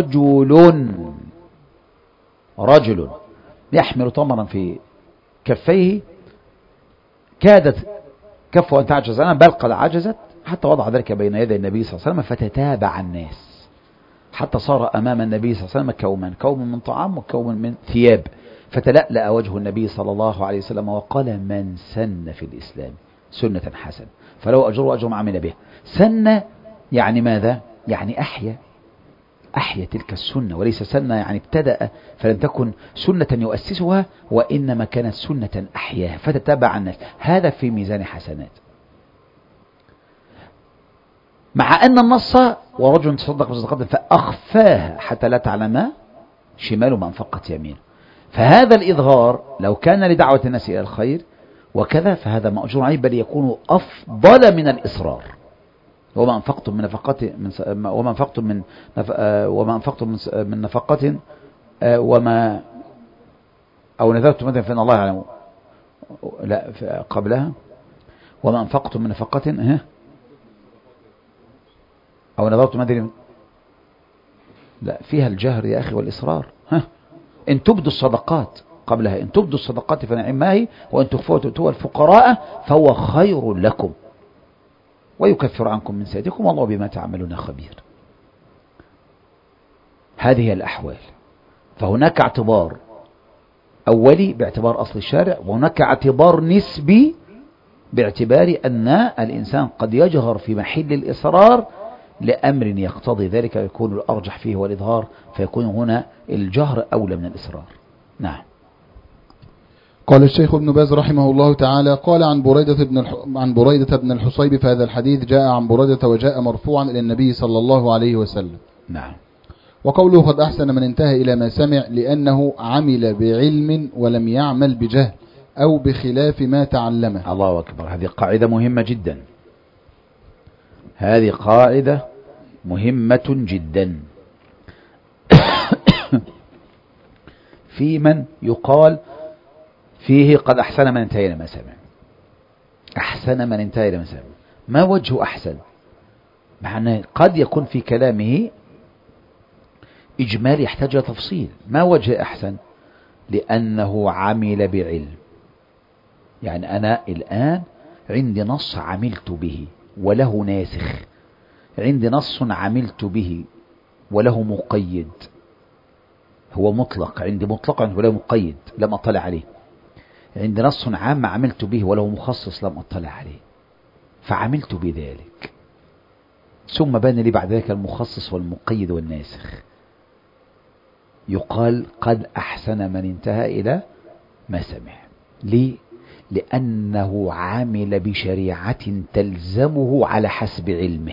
رجل يحمل تمرا في كفيه، كادت كفه أن تعجز عنه بل قد عجزت، حتى وضع ذلك بين يدي النبي صلى الله عليه وسلم فتتابع الناس حتى صار أمام النبي صلى الله عليه وسلم كوما، كوم من طعام وكوم من ثياب، فتلألأ وجه النبي صلى الله عليه وسلم وقال: من سن في الإسلام سنة حسنة فله أجر وأجر ما عمل بها. سن يعني ماذا؟ يعني أحيا تلك السنة، وليس سنة يعني ابتدأ فلم تكن سنة يؤسسها، وإنما كانت سنة أحياها فتتبع الناس. هذا في ميزان حسنات. مع أن النص: ورجل تصدق بصدقة فأخفاها حتى لا تعلم شماله ما أنفقت يمينه. فهذا الإظهار لو كان لدعوة الناس إلى الخير وكذا فهذا مأجور عليه، بل يكون أفضل من الإصرار. وما أنفقتم من نفقة من نفقة وما أو نذرتم مثلا فإن الله يعلم، لا قبلها وما أنفقتم من نفقة أو نذرتم مثلا، لا فيها الجهر يا أخي والإصرار. إن تبدوا الصدقات قبلها، إن تبدوا الصدقات فنعما هي، وإن تخفوها وتؤتوها الفقراء فهو خير لكم ويكفر عنكم من سيئاتكم والله بما تعملون خبير. هذه الأحوال. فهناك اعتبار أولي باعتبار أصل الشارع، وهناك اعتبار نسبي باعتبار أن الإنسان قد يجهر في محل الإصرار لأمر يقتضي ذلك، يكون الأرجح فيه والإظهار، فيكون هنا الجهر أولى من الإصرار. نعم. قال الشيخ ابن باز رحمه الله تعالى: قال عن بريدة بن الحصيب، فهذا الحديث جاء عن بريدة وجاء مرفوعا إلى النبي صلى الله عليه وسلم. نعم. وقوله: قد أحسن من انتهى إلى ما سمع، لأنه عمل بعلم ولم يعمل بجهل أو بخلاف ما تعلمه. الله أكبر. هذه قاعدة مهمة جدا، هذه قاعدة مهمة جدا. في من يقال فيه قد أحسن من انتهى إلى ما سمع. أحسن من انتهى إلى ما سمع، ما وجه أحسن؟ معناه قد يكون في كلامه إجمال يحتاج إلى تفصيل. ما وجه أحسن؟ لأنه عمل بعلم. يعني أنا الآن عندي نص عملت به وله ناسخ، عندي نص عملت به وله مقيد، هو مطلق، عندي مطلق وله مقيد لم أطلع عليه، عندي نص عام عملت به وله مخصص لم أطلع عليه، فعملت بذلك، ثم بان لي بعد ذلك المخصص والمقيد والناسخ. يقال قد أحسن من انتهى إلى ما سمع. ليه؟ لأنه عمل بشريعة تلزمه على حسب علمه،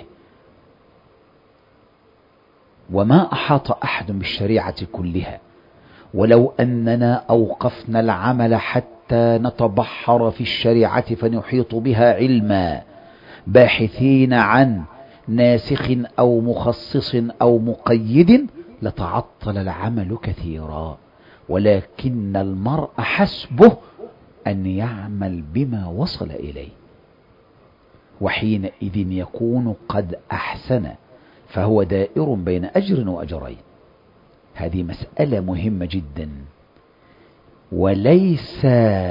وما أحاط أحد بالشريعة كلها. ولو أننا أوقفنا العمل حتى نتبحر في الشريعة فنحيط بها علما، باحثين عن ناسخ أو مخصص أو مقيد، لتعطل العمل كثيرا. ولكن المرء حسبه أن يعمل بما وصل إليه، وحينئذ يكون قد أحسن، فهو دائر بين أجر وأجرين. هذه مسألة مهمة جدا. وليس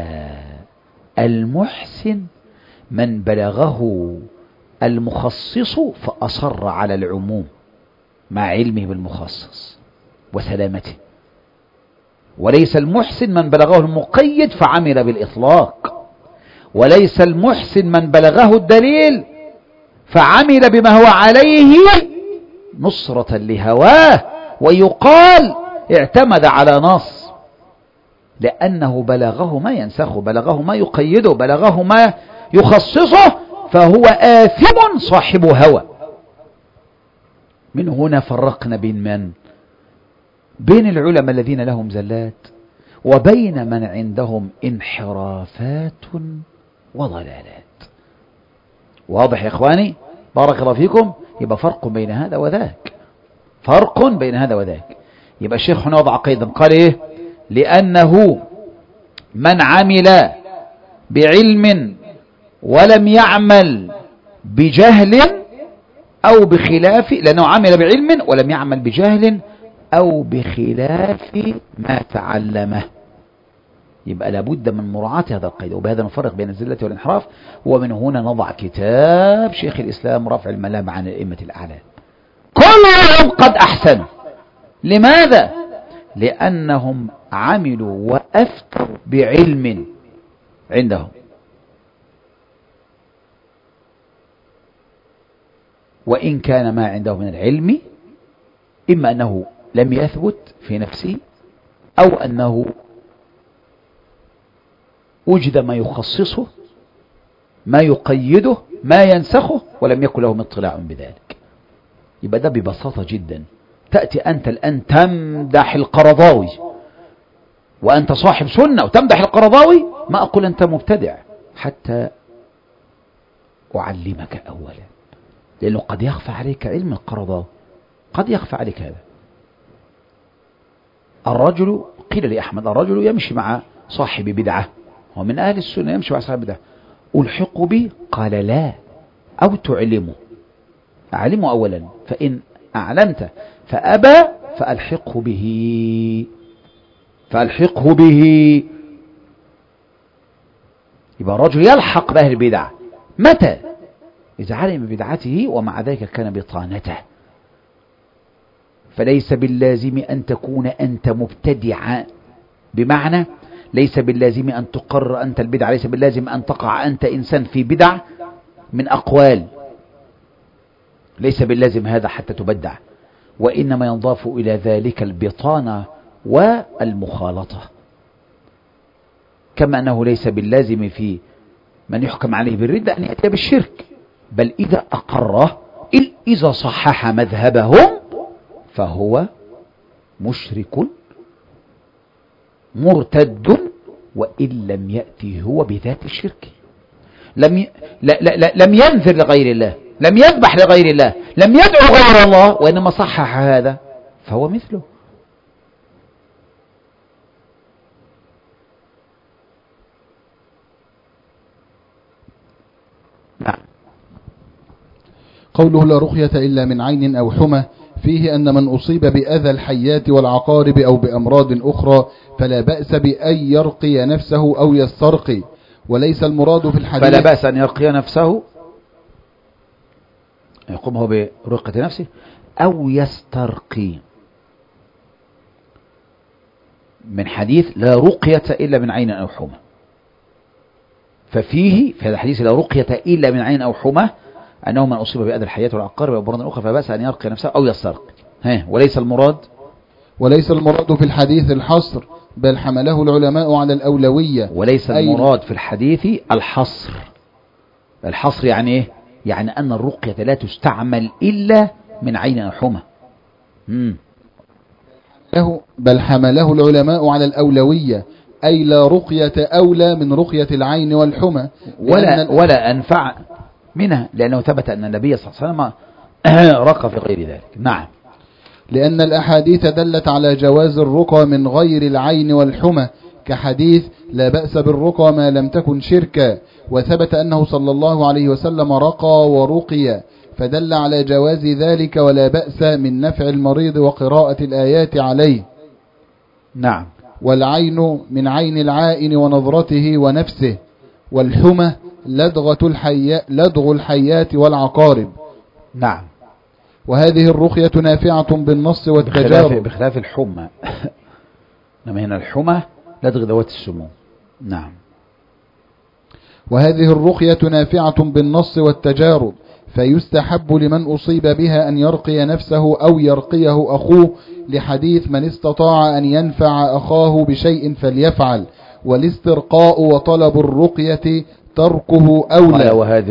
المحسن من بلغه المخصص فأصر على العموم مع علمه بالمخصص وسلامته، وليس المحسن من بلغه المقيد فعمل بالإطلاق، وليس المحسن من بلغه الدليل فعمل بما هو عليه نصرة لهواه، ويقال اعتمد على نص، لأنه بلغه ما ينسخه، بلغه ما يقيده، بلغه ما يخصصه، فهو آثم صاحب هوى. من هنا فرقنا بين من؟ بين العلماء الذين لهم زلات وبين من عندهم انحرافات وضلالات. واضح يا إخواني؟ بارك الله فيكم. يبقى فرق بين هذا وذاك، فرق بين هذا وذاك. يبقى الشيخ هنا وضع قيدا قال إيه؟ لأنه من عمل بعلم ولم يعمل بجهل أو بخلاف، لأنه عمل بعلم ولم يعمل بجهل أو بخلاف ما تعلمه. يبقى لابد من مراعاة هذا القيد، وبهذا نفرق بين الزلة والانحراف. ومن هنا نضع كتاب شيخ الإسلام رفع الملام عن الأئمة الأعلام. كلهم قد أحسنوا. لماذا؟ لأنهم عملوا وأفتوا بعلم عندهم. وإن كان ما عنده من العلم إما أنه لم يثبت في نفسه أو أنه وجد ما يخصصه، ما يقيده، ما ينسخه، ولم يكن لهم اطلاع بذلك. يبقى ده ببساطة جدا. تأتي أنت الآن تمدح القرضاوي وأنت صاحب سنة وتمدح القرضاوي، ما أقول أنت مبتدع حتى أعلمك أولا، لأنه قد يخفى عليك علم القرضاوي، قد يخفى عليك هذا. الرجل قيل لأحمد الرجل يمشي مع صاحب بدعة، هو من أهل السنة يمشي مع صاحب بدعة، ألحق به؟ قال لا، أو تعلمه. أعلمه أولا، فإن أعلمت فأبى فألحقه به. يبقى الرجل يلحق بأهل البدع متى؟ إذا علم بدعته ومع ذلك كان بطانته. فليس باللازم أن تكون أنت مبتدعا، بمعنى ليس باللازم أن تقر أنت البدع، ليس باللازم أن تقع أنت إنسان في بدع من أقوال، ليس باللازم هذا حتى تبدع، وإنما ينضاف إلى ذلك البطانة والمخالطة. كما أنه ليس باللازم في من يحكم عليه بالردة أن يأتي بالشرك، بل إذا أقره، إذا صحح مذهبهم فهو مشرك مرتد، وإن لم يأتي هو بذات الشرك. لم ينذر لغير الله، لم يذبح لغير الله، لم يدعو غير الله، وإنما صحح هذا فهو مثله. نعم. قوله لا رقية إلا من عين أو حمى، فيه أن من أصيب بأذى الحيات والعقارب أو بأمراض أخرى فلا بأس بأن يرقي نفسه أو يسترقي، وليس المراد في الحديث فلا بأس أن يرقي نفسه، يقوم هو برقة نفسه، أو يسترقي، من حديث لا رقية إلا من عين أو حمى. ففيه في هذا الحديث لا رقية إلا من عين أو حمى أنه من أصيب بأذى الحيات والعقارب وأمراض أخرى فلا بأس أن يرقي نفسه أو يسترقي. وليس المراد في الحديث الحصر، بل حمله العلماء على الأولوية. وليس المراد في الحديث الحصر. الحصر يعني إيه؟ يعني أن الرقية لا تستعمل إلا من عين أو حمى. بل حمله العلماء على الأولوية، أي لا رقية أولى من رقية العين والحمى، ولا أنفع منها، لأنه ثبت أن النبي صلى الله عليه وسلم رقى في غير ذلك. نعم. لأن الأحاديث دلت على جواز الرقى من غير العين والحمى، كحديث لا بأس بالرقى ما لم تكن شركا، وثبت أنه صلى الله عليه وسلم رقى ورقي، فدل على جواز ذلك ولا بأس من نفع المريض وقراءة الآيات عليه. نعم. والعين من عين العائن ونظرته ونفسه، والحمى لدغ الحيات والعقارب. نعم. وهذه الرقية نافعة بالنص والتجارب بخلاف الحمى. إنما هنا الحمى لدغ ذوات السموم. نعم. وهذه الرقية نافعة بالنص والتجارب، فيستحب لمن أصيب بها أن يرقي نفسه أو يرقيه أخوه، لحديث من استطاع أن ينفع أخاه بشيء فليفعل، والاسترقاء وطلب الرقية تركه أولى. وهذه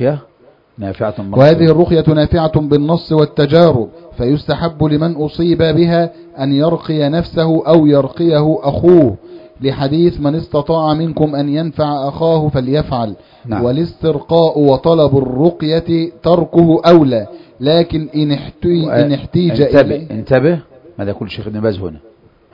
الرقية نافعة بالنص والتجارب، فيستحب لمن أصيب بها أن يرقي نفسه أو يرقيه أخوه، لحديث من استطاع منكم أن ينفع أخاه فليفعل. نعم. والاسترقاء وطلب الرقية تركه أولى، لكن إن احتيج انتبه ماذا يقول الشيخ ابن باز هنا.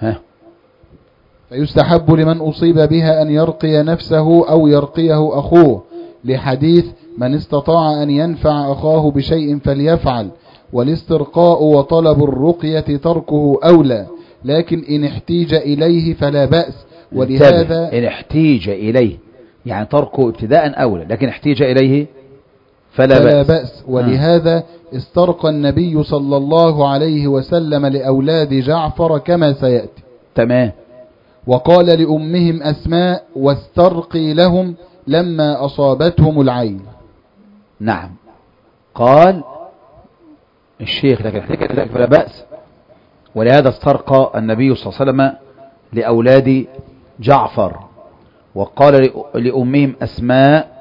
فيستحب لمن أصيب بها أن يرقي نفسه أو يرقيه أخوه، لحديث من استطاع أن ينفع أخاه بشيء فليفعل. والاسترقاء وطلب الرقية تركه أولى، لكن إن احتيج إليه فلا بأس. ولهذا إن احتيج إليه يعني تركه ابتداء أولى، لكن احتيج إليه فلا بأس. ولهذا استرقى النبي صلى الله عليه وسلم لأولاد جعفر كما سيأتي. تمام. وقال لأمهم أسماء واسترقي لهم لما أصابتهم العين. نعم. قال الشيخ لكن ذلك فلا بأس. ولهذا استرقى النبي صلى الله عليه وسلم لأولاد جعفر وقال لأمهم أسماء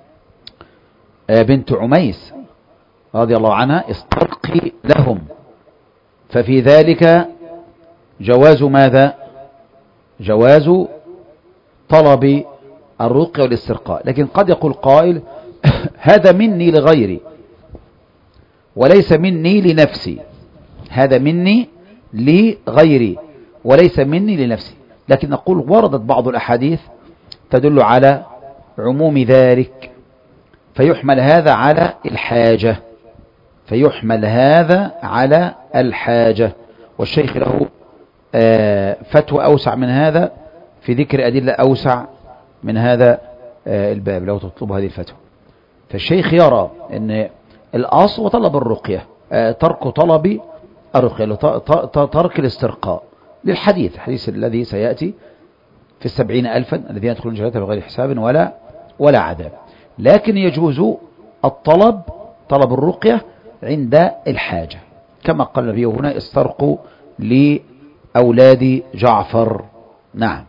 بنت عميس رضي الله عنها استرقي لهم. ففي ذلك جواز ماذا؟ جواز طلب الرقية والاسترقاء. لكن قد يقول قائل هذا مني لغيري وليس مني لنفسي، هذا مني لغيري وليس مني لنفسي. لكن نقول وردت بعض الأحاديث تدل على عموم ذلك، فيحمل هذا على الحاجة، فيحمل هذا على الحاجة. والشيخ له فتوى أوسع من هذا في ذكر أدلة أوسع من هذا الباب لو تطلب هذه الفتوى. فالشيخ يرى أن الأصل وطلب الرقية، ترك طلب الرقية، ترك الاسترقاء للحديث، الحديث الذي سيأتي في 70,000 الذين يدخلون الجنة بغير حساب ولا عذاب. لكن يجوز الطلب، طلب الرقية عند الحاجة، كما قال النبي هنا استرقوا لأولاد جعفر. نعم.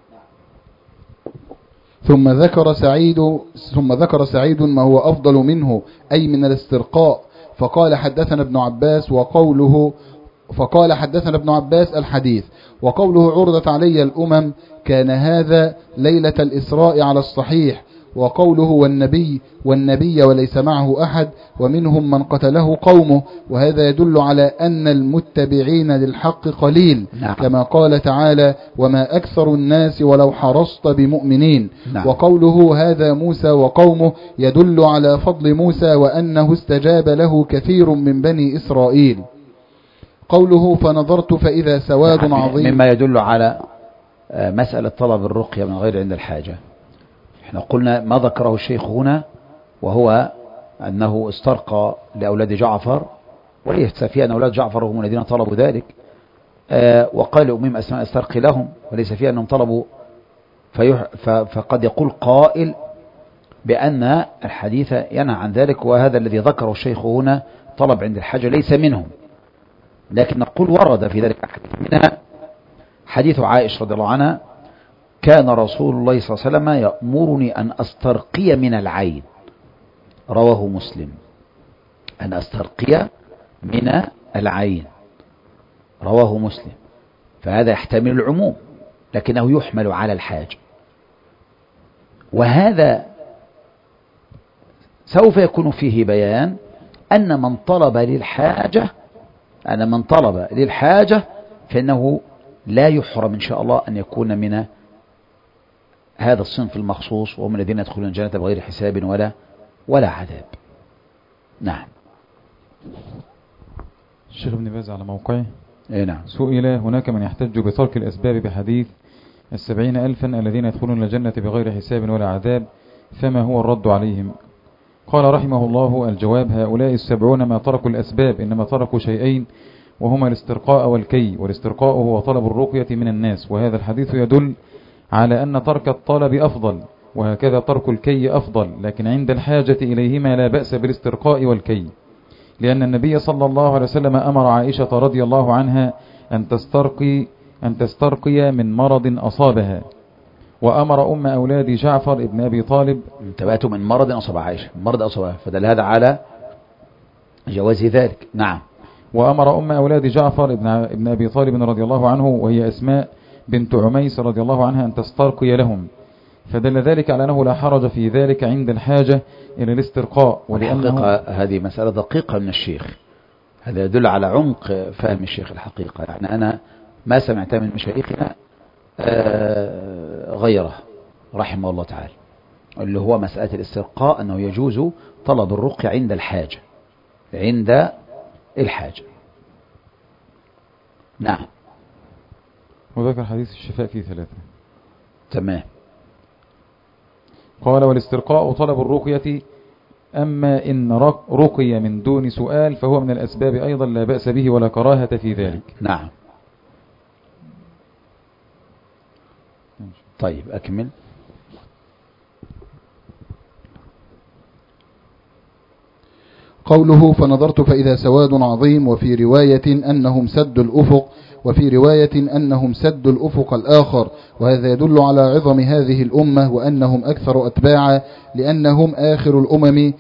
ثم ذكر سعيد ما هو أفضل منه أي من الاسترقاء، فقال حدثنا ابن عباس الحديث، وقوله عرضت علي الأمم كان هذا ليلة الإسراء على الصحيح، وقوله والنبي وليس معه أحد ومنهم من قتله قومه، وهذا يدل على أن المتبعين للحق قليل. نعم. كما قال تعالى وما أكثر الناس ولو حرصت بمؤمنين. نعم. وقوله هذا موسى وقومه يدل على فضل موسى وأنه استجاب له كثير من بني إسرائيل. قوله فنظرت فإذا سواد عظيم مما يدل على مسألة طلب الرقية من غير عند الحاجة. احنا قلنا ما ذكره الشيخ هنا وهو أنه استرقى لأولاد جعفر، وليس فيه أن أولاد جعفر هم الذين طلبوا ذلك، وقال لأمهم أسماء استرقي لهم، وليس فيه أنهم طلبوا. فقد يقول قائل بأن الحديث ينهى عن ذلك، وهذا الذي ذكره الشيخ هنا طلب عند الحاجة ليس منهم. لكن نقول ورد في ذلك منها حديث عائشة رضي الله عنها كان رسول الله صلى الله عليه وسلم يأمرني أن أسترقي من العين، رواه مسلم، أن أسترقي من العين، رواه مسلم. فهذا يحتمل العموم لكنه يحمل على الحاجة، وهذا سوف يكون فيه بيان أن من طلب للحاجة فإنه لا يحرم إن شاء الله أن يكون من هذا الصنف المخصوص، وهم الذين يدخلون الجنة بغير حساب ولا عذاب. نعم. الشيخ ابن باز على موقعه نعم. سئل هناك من يحتج بترك الأسباب بحديث 70,000 الذين يدخلون الجنة بغير حساب ولا عذاب، فما هو الرد عليهم؟ قال رحمه الله الجواب هؤلاء 70 ما تركوا الأسباب، إنما تركوا شيئين وهما الاسترقاء والكي، والاسترقاء هو طلب الرقية من الناس، وهذا الحديث يدل على أن ترك الطلب أفضل، وهكذا ترك الكي أفضل، لكن عند الحاجة إليهما لا بأس بالاسترقاء والكي، لأن النبي صلى الله عليه وسلم أمر عائشة رضي الله عنها أن تسترقي من مرض أصابها، وأمر أم أولاد جعفر ابن أبي طالب انتبهتوا من مرض أصاب عائشة، مرض أصابها، فدل هذا على جواز ذلك. نعم. وأمر أم أولاد جعفر ابن أبي طالب رضي الله عنه وهي أسماء بنت عميس رضي الله عنها أن تسترقي لهم، فدل ذلك على أنه لا حرج في ذلك عند الحاجة إلى الاسترقاء. ولأنه هذه مسألة دقيقة من الشيخ، هذا يدل على عمق فهم الشيخ الحقيقة. يعني أنا ما سمعت من مشايخنا غيره رحمه الله تعالى، اللي هو مسألة الاسترقاء أنه يجوز طلب الرقية عند الحاجة، عند الحاجة. نعم. وذكر حديث الشفاء في 3. تمام. قال والاسترقاء طلب الرقية أما إن رقي من دون سؤال فهو من الأسباب أيضا لا بأس به ولا كراهة في ذلك. نعم. طيب أكمل. قوله فنظرت فإذا سواد عظيم، وفي رواية أنهم سدوا الأفق، وفي رواية أنهم سدوا الأفق الآخر، وهذا يدل على عظم هذه الأمة وأنهم أكثر أتباعا، لأنهم آخر الأمم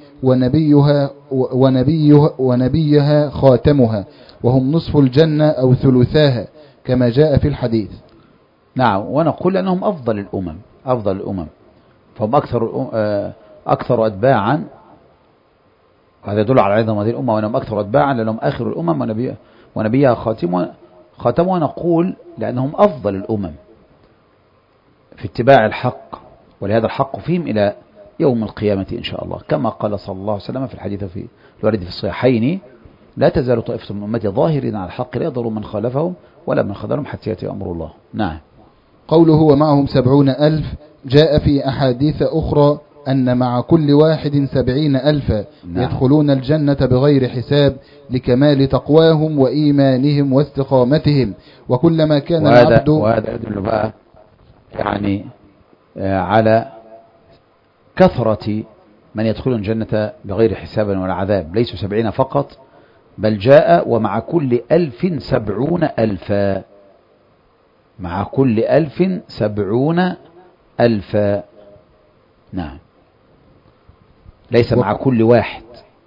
ونبيها خاتمها، وهم نصف الجنة أو ثلثاها كما جاء في الحديث. نعم. ونقول أنهم أفضل الأمم فهم أكثر أتباعا، وهذا يدل على عظم هذه الأمة وأنهم أكثر أتباعا لأنهم آخر الأمم ونبيها خاتم. ونقول لأنهم أفضل الأمم في اتباع الحق، ولهذا الحق فيهم إلى يوم القيامة إن شاء الله، كما قال صلى الله عليه وسلم في الحديث الوارد في الصحيحين: لا تزال طائفة من أمتي ظاهرين على الحق لا يضر من خالفهم ولا من خذلهم حتى يأتي أمر الله. نعم. قوله ومعهم 70,000 جاء في أحاديث أخرى أن مع كل واحد 70,000 يدخلون الجنة بغير حساب لكمال تقواهم وإيمانهم واستقامتهم، وكلما كان العبد. وهذا يدل بقى يعني على كثرة من يدخلون الجنة بغير حساب ولا عذاب، ليسوا 70 فقط، بل جاء ومع كل 1000 70,000، مع كل 1000 70,000. نعم. ليس مع كل واحد.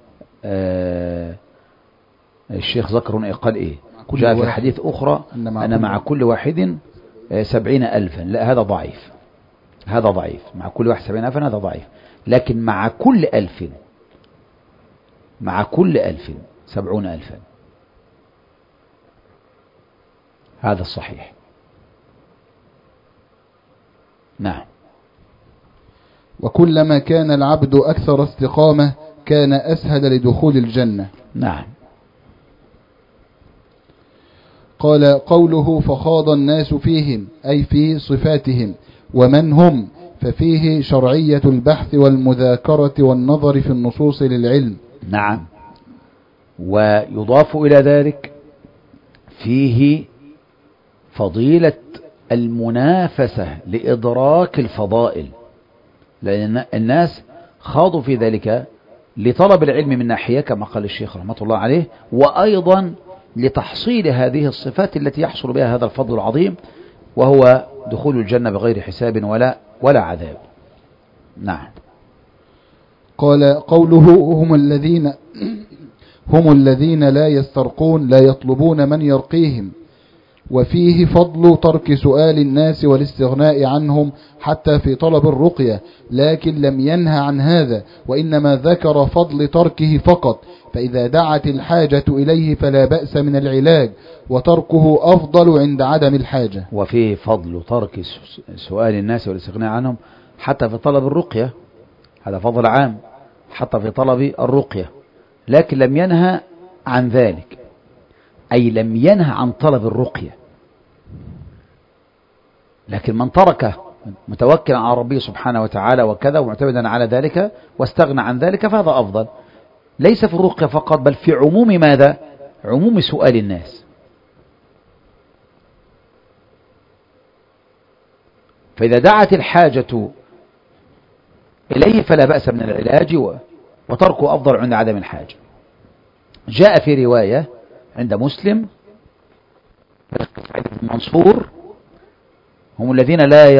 الشيخ ذكر قال إيه؟ جاء في حديث أخرى أن مع كل واحد 70,000. لا، هذا ضعيف، مع كل واحد 70,000 هذا ضعيف، لكن مع كل 1000 70,000 هذا الصحيح. نعم. وكلما كان العبد أكثر استقامة كان أسهل لدخول الجنة. نعم. قال قوله فخاض الناس فيهم أي في صفاتهم، ومن هم ففيه شرعية البحث والمذاكرة والنظر في النصوص للعلم. نعم. ويضاف إلى ذلك فيه فضيلة المنافسة لإدراك الفضائل، لأن الناس خاضوا في ذلك لطلب العلم من ناحية كما قال الشيخ رحمة الله عليه، وأيضا لتحصيل هذه الصفات التي يحصل بها هذا الفضل العظيم، وهو دخول الجنة بغير حساب ولا عذاب. نعم. قال قوله هم الذين لا يسترقون لا يطلبون من يرقيهم، وفيه فضل ترك سؤال الناس والاستغناء عنهم حتى في طلب الرقية، لكن لم ينهى عن هذا، وإنما ذكر فضل تركه فقط، فإذا دعت الحاجة إليه فلا بأس من العلاج، وتركه أفضل عند عدم الحاجة. وفيه فضل ترك سؤال الناس والاستغناء عنهم حتى في طلب الرقية، هذا فضل عام حتى في طلب الرقية، لكن لم ينهى عن ذلك، أي لم ينهى عن طلب الرقية، لكن من تركه متوكلا على ربه سبحانه وتعالى وكذا ومعتمدا على ذلك واستغنى عن ذلك فهذا أفضل، ليس في الرقية فقط بل في عموم ماذا؟ عموم سؤال الناس. فإذا دعت الحاجة إليه فلا بأس من العلاج، وتركه أفضل عند عدم الحاجة. جاء في رواية عند مسلم منصور: هم الذين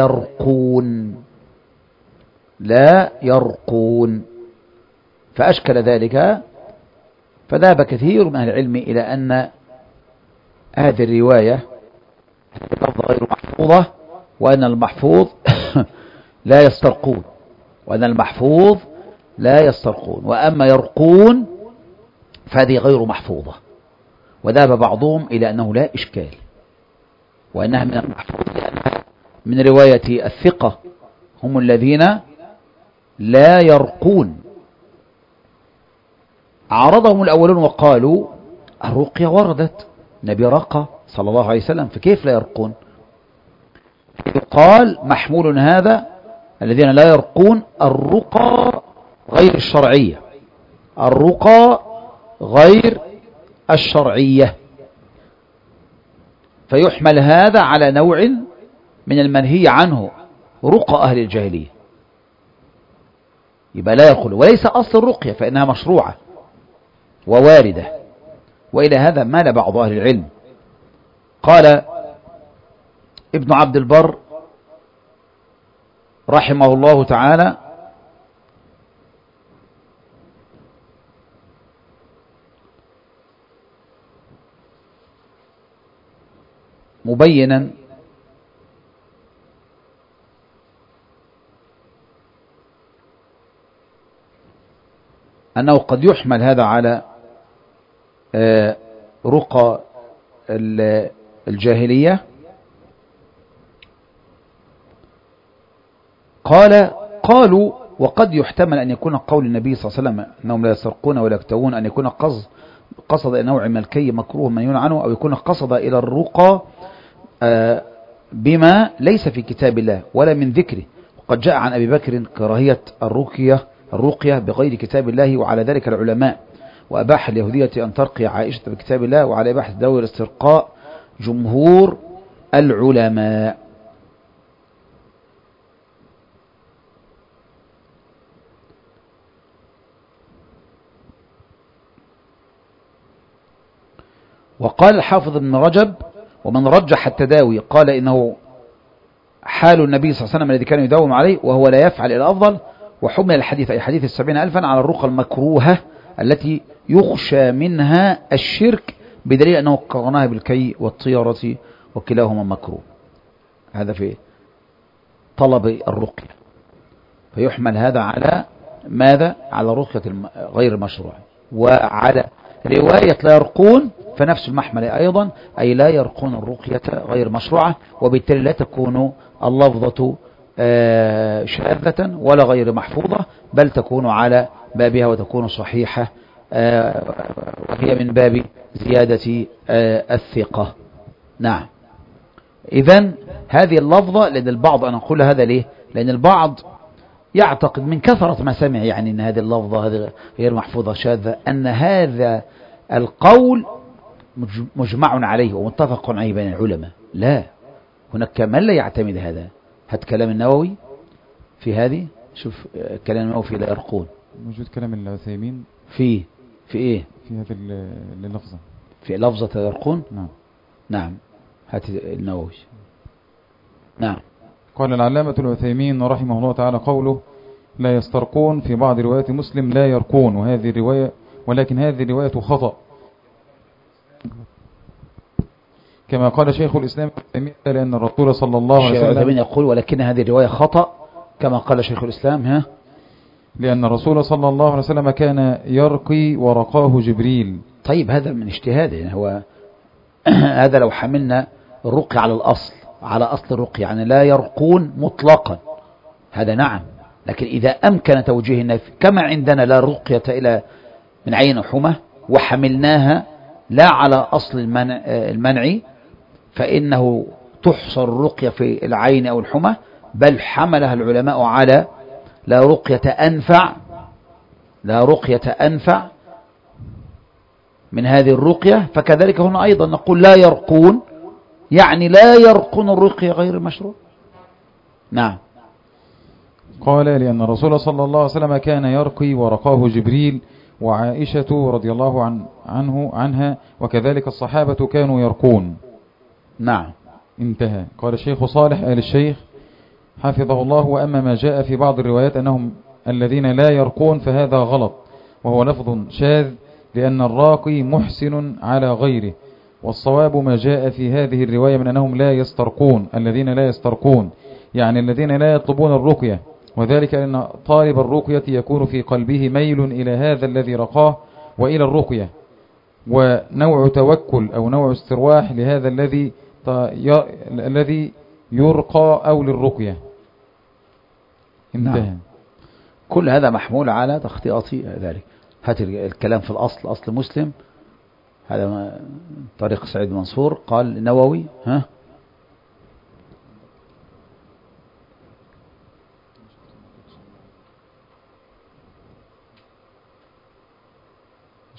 لا يرقون، فأشكل ذلك، فذهب كثير من أهل العلم إلى أن هذه الرواية غير محفوظة، وأن المحفوظ لا يسترقون، وأما يرقون فهذه غير محفوظة. وذهب بعضهم إلى أنه لا إشكال، وأنها من المحفوظ لأنها من رواية الثقة: هم الذين لا يرقون. عارضهم الأولون وقالوا الرقية وردت، نبي رقى صلى الله عليه وسلم، فكيف لا يرقون؟ قال محمول هذا الذين لا يرقون الرقى غير الشرعية، الرقى غير الشرعية، فيحمل هذا على نوع من المنهي عنه، رقى أهل الجاهلية، يبقى لا يقول وليس أصل الرقية فإنها مشروعة وواردة. وإلى هذا مال بعض أهل العلم. قال ابن عبد البر رحمه الله تعالى: مبينا أنه قد يحمل هذا على رقى الجاهلية. قالوا وقد يحتمل أن يكون قول النبي صلى الله عليه وسلم أنهم لا يسرقون ولا يكتوون أن يكون قصد إلى نوع من الكي مكروه منهي عنه، أو يكون قصد إلى الرقى بما ليس في كتاب الله ولا من ذكره. وقد جاء عن أبي بكر كراهية الرقية بغير كتاب الله، وعلى ذلك العلماء، وأباح اليهودية أن ترقي عائشة بكتاب الله، وعلى إباحة دور الاسترقاء جمهور العلماء. وقال الحافظ ابن رجب: ومن رجح التداوي قال إنه حال النبي صلى الله عليه وسلم الذي كان يداوم عليه وهو لا يفعل إلى أفضل. وحمل الحديث أي حديث 70,000 على الرقى المكروهة التي يخشى منها الشرك، بدليل أنه قرناها بالكي والطيرة وكلاهما مكروه. هذا في طلب الرقية، فيحمل هذا على ماذا؟ على رقية غير المشروع. وعلى رواية لا يرقون فنفس المحمل أيضا، أي لا يرقون الرقية غير مشروعة، وبالتالي لا تكون اللفظة شاذة ولا غير محفوظة، بل تكون على بابها وتكون صحيحة، وهي من باب زيادة الثقة. نعم. إذن هذه اللفظة، لأن البعض، أنا أقول هذا ليه؟ لأن البعض يعتقد من كثرة ما سمع يعني أن هذه اللفظة هذه غير محفوظة شاذة، أن هذا القول مجمع عليه ومتفق عليه بين العلماء. لا، هناك من لا يعتمد هذا. هات كلام النووي في هذه، شوف كلام النووي في لا يرقون. موجود كلام العثيمين في إيه؟ في هذه اللفظة، في لفظة لا يرقون. نعم. هات النووي. نعم. قال العلامة العثيمين رحمه الله تعالى: قوله لا يسترقون في بعض روايات مسلم لا يرقون، وهذه الرواية، ولكن هذه الرواية خطأ، كما قال شيخ الإسلام ابن تيمية، لأن الرسول صلى الله عليه وسلم يقول ولكن هذه الرواية خطأ كما قال شيخ الإسلام، لأن الرسول صلى الله عليه وسلم كان يرقي ورقاه جبريل. طيب هذا من اجتهاده، يعني هو هذا لو حملنا الرقي على الأصل، على أصل الرقي، يعني لا يرقون مطلقا، هذا نعم. لكن إذا أمكن توجيه النفي كما عندنا لا رقية إلى من عين حمى، وحملناها لا على أصل المنع، فإنه تحصر الرقية في العين أو الحمى، بل حملها العلماء على لا رقية أنفع من هذه الرقية. فكذلك هنا أيضا نقول لا يرقون، يعني لا يرقون الرقية غير المشروع. نعم. قال لأن الرسول صلى الله عليه وسلم كان يرقي ورقاه جبريل وعائشة رضي الله عنها، وكذلك الصحابة كانوا يرقون. نعم. انتهى. قال الشيخ صالح آل الشيخ حفظه الله: وأما ما جاء في بعض الروايات أنهم الذين لا يرقون فهذا غلط، وهو لفظ شاذ، لأن الراقي محسن على غيره، والصواب ما جاء في هذه الرواية من أنهم لا يسترقون، الذين لا يسترقون يعني الذين لا يطلبون الرقية، وذلك لأن طالب الرقية يكون في قلبه ميل إلى هذا الذي رقاه وإلى الرقية، ونوع توكل أو نوع استرواح لهذا الذي يرقى أو للرقية. انتهى. نعم. كل هذا محمول على تخطئة ذلك. هات الكلام في الأصل، أصل مسلم، هذا طريق سعيد منصور. قال النووي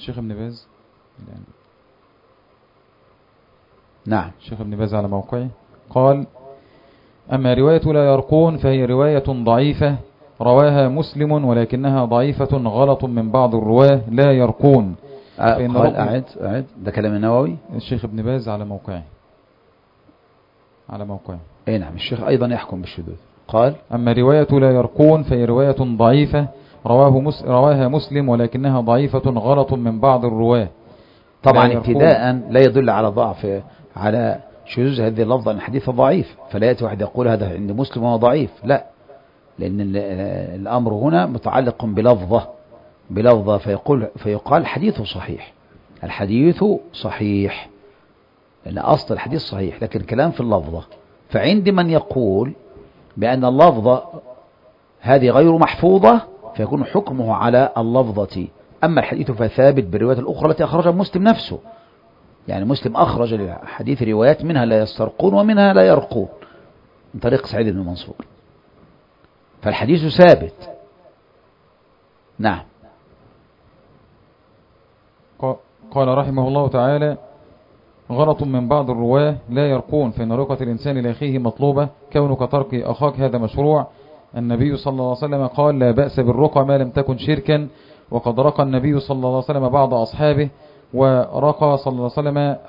الشيخ ابن باز نعم. الشيخ ابن باز على موقعه قال: أما رواية لا يرقون فهي رواية ضعيفة رواها مسلم ولكنها ضعيفة غلط من بعض الرواه لا يرقون. قال أعد ده كلام النووي. الشيخ ابن باز على موقعه اي نعم. الشيخ أيضا يحكم بالشذوذ. قال: أما رواية لا يرقون فهي رواية ضعيفة رواها مسلم ولكنها ضعيفة غلط من بعض الرواه. طبعا ابتداء لا يدل على ضعف على شذوذ هذه اللفظة أن الحديث ضعيف، فلا يأتي واحد يقول هذا عند مسلم وهو ضعيف، لا، لأن الأمر هنا متعلق بلفظة فيقال حديثه صحيح. الحديث صحيح لأن أصل الحديث صحيح، لكن كلام في اللفظة. فعند من يقول بأن اللفظة هذه غير محفوظة فيكون حكمه على اللفظة. أما الحديث فثابت بالروايات الأخرى التي أخرجها مسلم نفسه. يعني مسلم أخرج الحديث روايات منها لا يسترقون ومنها لا يرقون من طريق سعيد بن منصور، فالحديث ثابت. نعم. قال رحمه الله تعالى: غلط من بعض الرواه لا يرقون، فإن رقة الإنسان لأخيه مطلوبة، كونك ترقي أخاك هذا مشروع. النبي صلى الله عليه وسلم قال: لا بأس بالرقى ما لم تكن شركا. وقد رقى النبي صلى الله عليه وسلم بعض أصحابه، ورقى صلى الله عليه وسلم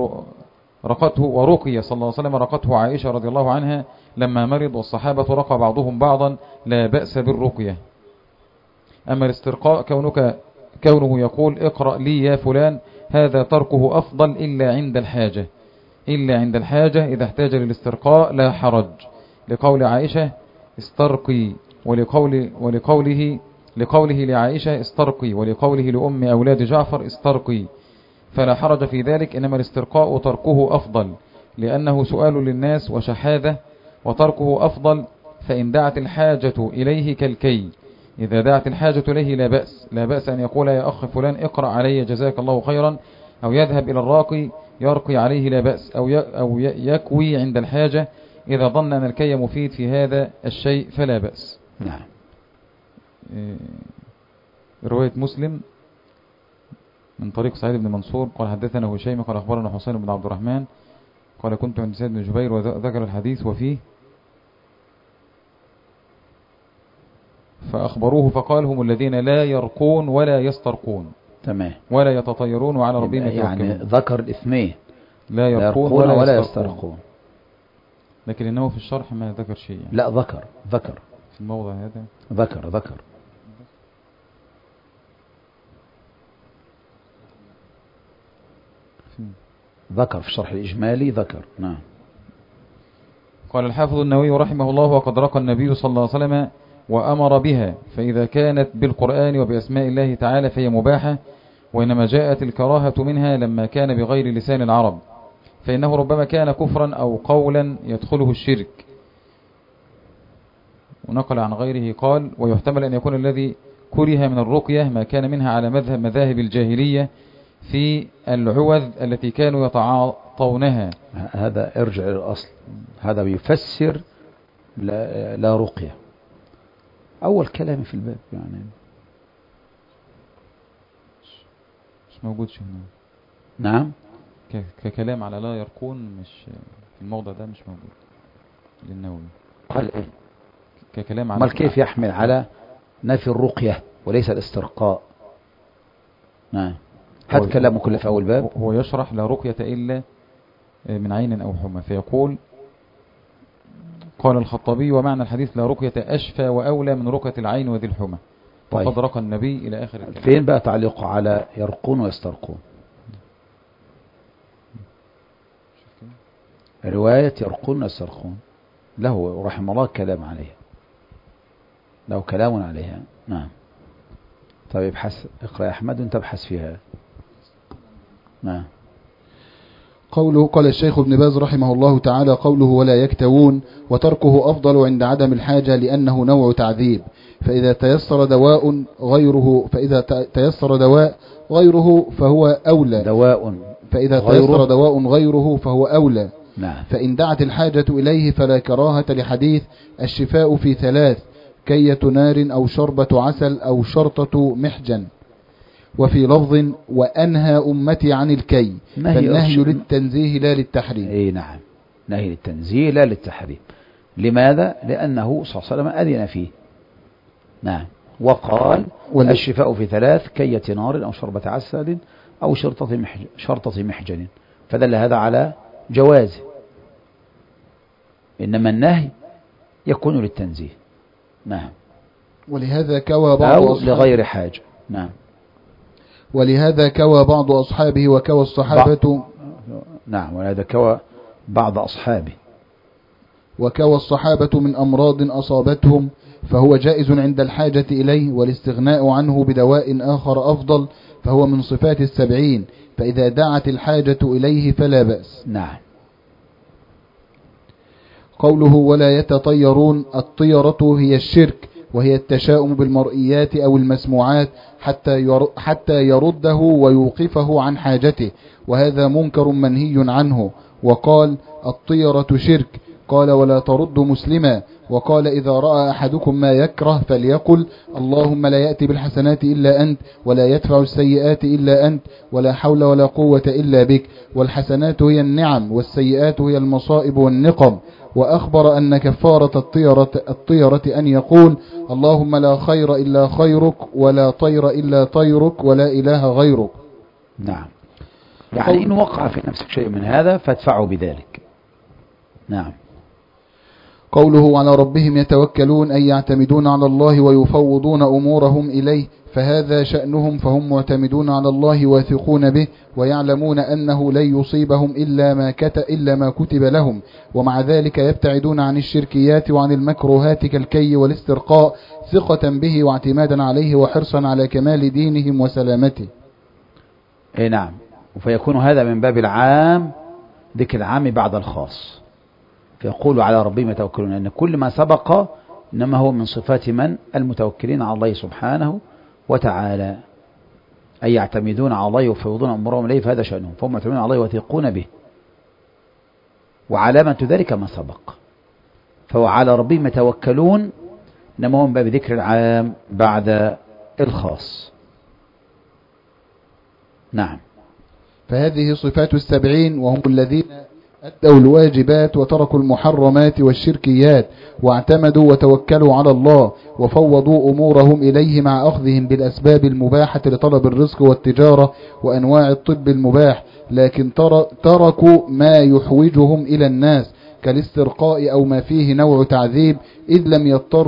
ورقي صلى الله عليه وسلم رقته عائشة رضي الله عنها لما مرض، والصحابة رقى بعضهم بعضا، لا بأس بالرقية. أما الاسترقاء كونه يقول: اقرأ لي يا فلان، هذا تركه أفضل إلا عند الحاجة إذا احتاج للاسترقاء لا حرج، لقول عائشة استرقي، لقوله لعائشة استرقي، ولقوله لأم أولاد جعفر استرقي، فلا حرج في ذلك. إنما الاسترقاء تركه أفضل لأنه سؤال للناس وشحاذة، وتركه أفضل فإن دعت الحاجة إليه كالكي. إذا دعت الحاجة إليه لا بأس أن يقول: يا أخ فلان اقرأ علي جزاك الله خيرا، أو يذهب إلى الراقي يرقي عليه لا بأس، أو يكوي عند الحاجة إذا ظن أن الكي مفيد في هذا الشيء فلا بأس. نعم. رواية مسلم من طريق سعيد بن منصور قال: حدثنا هشيم قال أخبرنا حسين بن عبد الرحمن قال: كنت عند سيد بن جبير، وذكر الحديث وفيه فأخبروه فقال: هم الذين لا يرقون ولا يسترقون. تمام. ولا يتطيرون وعلى ربهم يتوكلون. يعني ذكر الاثنين، لا يرقون ولا يسترقون. لكن إنه في الشرح ما ذكر شيء يعني. لا ذكر في الموضع هذا ذكر في الشرح الإجمالي ذكر. نعم. قال الحافظ النووي رحمه الله: وقد رقى النبي صلى الله عليه وسلم وأمر بها، فإذا كانت بالقرآن وبأسماء الله تعالى فهي مباحة، وإنما جاءت الكراهة منها لما كان بغير لسان العرب، فإنه ربما كان كفرا أو قولا يدخله الشرك. ونقل عن غيره قال: ويحتمل أن يكون الذي كره من الرقية ما كان منها على مذاهب الجاهلية في العوذ التي كانوا يتعاطونها. هذا ارجع إلى الأصل، هذا بيفسر لا رقية. أول كلام في الباب يعني مش موجود هنا. نعم. ككلام على لا يرقون مش في الموضع ده، مش موجود للنووي. قال إيه؟ ككلام على كيف يحمل على نفي الرقية وليس الاسترقاء؟ نعم. هذا كلامه كله في أول باب. هو يشرح: لا رقية إلا من عين أو حمى، فيقول: قال الخطابي: ومعنى الحديث لا رقية أشفى وأولى من رقية العين وذي الحمى، وقد رقى النبي إلى آخر الكلام. فين بقى تعليقه على يرقون ويسترقون؟ رواية يرقون ويسترقون له رحمه الله كلام عليها. نعم. طيب اقرأ يا أحمد وانت ابحث فيها. نعم. قال الشيخ ابن باز رحمه الله تعالى: قوله ولا يكتوون، وتركه أفضل عند عدم الحاجة لأنه نوع تعذيب، فإذا تيسر دواء غيره فهو أولى. تيسر دواء غيره فهو أولى. نعم. فإن دعت الحاجة إليه فلا كراهة لحديث الشفاء في 3: كية نار أو شربة عسل أو شرطة محجن. وفي لفظ وأنهى أمتي عن الكي، فالنهي أرشد. للتنزيه لا للتحريم. أي نعم، نهي للتنزيه لا للتحريم. لماذا؟ لأنه صلى الله عليه وسلم أذن فيه. نعم. وقال الشفاء في 3: كية نار أو شربة عسل أو شرطة محجن، فدل هذا على جوازه. إنما النهي يكون للتنزيه. نعم. ولهذا كوى بعض أو لغير حاجة. نعم. ولهذا كوى بعض أصحابه وكوى الصحابة. نعم. ولهذا كوى بعض أصحابه وكوى الصحابة من أمراض أصابتهم، فهو جائز عند الحاجة إليه، والاستغناء عنه بدواء آخر أفضل، فهو من صفات 70، فإذا دعت الحاجة إليه فلا بأس. نعم. قوله ولا يتطيرون، الطيرة هي الشرك، وهي التشاؤم بالمرئيات أو المسموعات حتى يرده ويوقفه عن حاجته، وهذا منكر منهي عنه. وقال الطيرة شرك، قال ولا ترد مسلما. وقال إذا رأى أحدكم ما يكره فليقل اللهم لا يأتي بالحسنات إلا أنت، ولا يدفع السيئات إلا أنت، ولا حول ولا قوة إلا بك، والحسنات هي النعم والسيئات هي المصائب والنقم. وأخبر أن كفارة الطيرة أن يقول اللهم لا خير إلا خيرك، ولا طير إلا طيرك، ولا إله غيرك. نعم. يعني إن وقع في نفسك شيء من هذا فادفعه بذلك. نعم. قوله على ربهم يتوكلون، أي يعتمدون على الله ويفوضون أمورهم إليه، فهذا شأنهم، فهم معتمدون على الله واثقون به، ويعلمون أنه لن يصيبهم إلا ما كتب لهم، ومع ذلك يبتعدون عن الشركيات وعن المكروهات كالكي والاسترقاء، ثقة به واعتمادا عليه وحرصا على كمال دينهم وسلامته. أي نعم. فيكون هذا من باب العام، ذكر العام بعد الخاص، فيقول على ربهم يتوكلون، أن كل ما سبق إنما هو من صفات من؟ المتوكلين على الله سبحانه وتعالى، أي يعتمدون على الله ويفوضون أمورهم إليه، فهذا شأنهم، فهم معتمدون على الله ويثقون به، وعلامة ذلك ما سبق. فهو على ربهم يتوكلون إنما هو من باب ذكر العام بعد الخاص. نعم. فهذه صفات 70، وهم الذين أدوا الواجبات وتركوا المحرمات والشركيات، واعتمدوا وتوكلوا على الله، وفوضوا أمورهم إليه مع أخذهم بالأسباب المباحة لطلب الرزق والتجارة وأنواع الطب المباح، لكن تركوا ما يحوجهم إلى الناس كالاسترقاء أو ما فيه نوع تعذيب إذا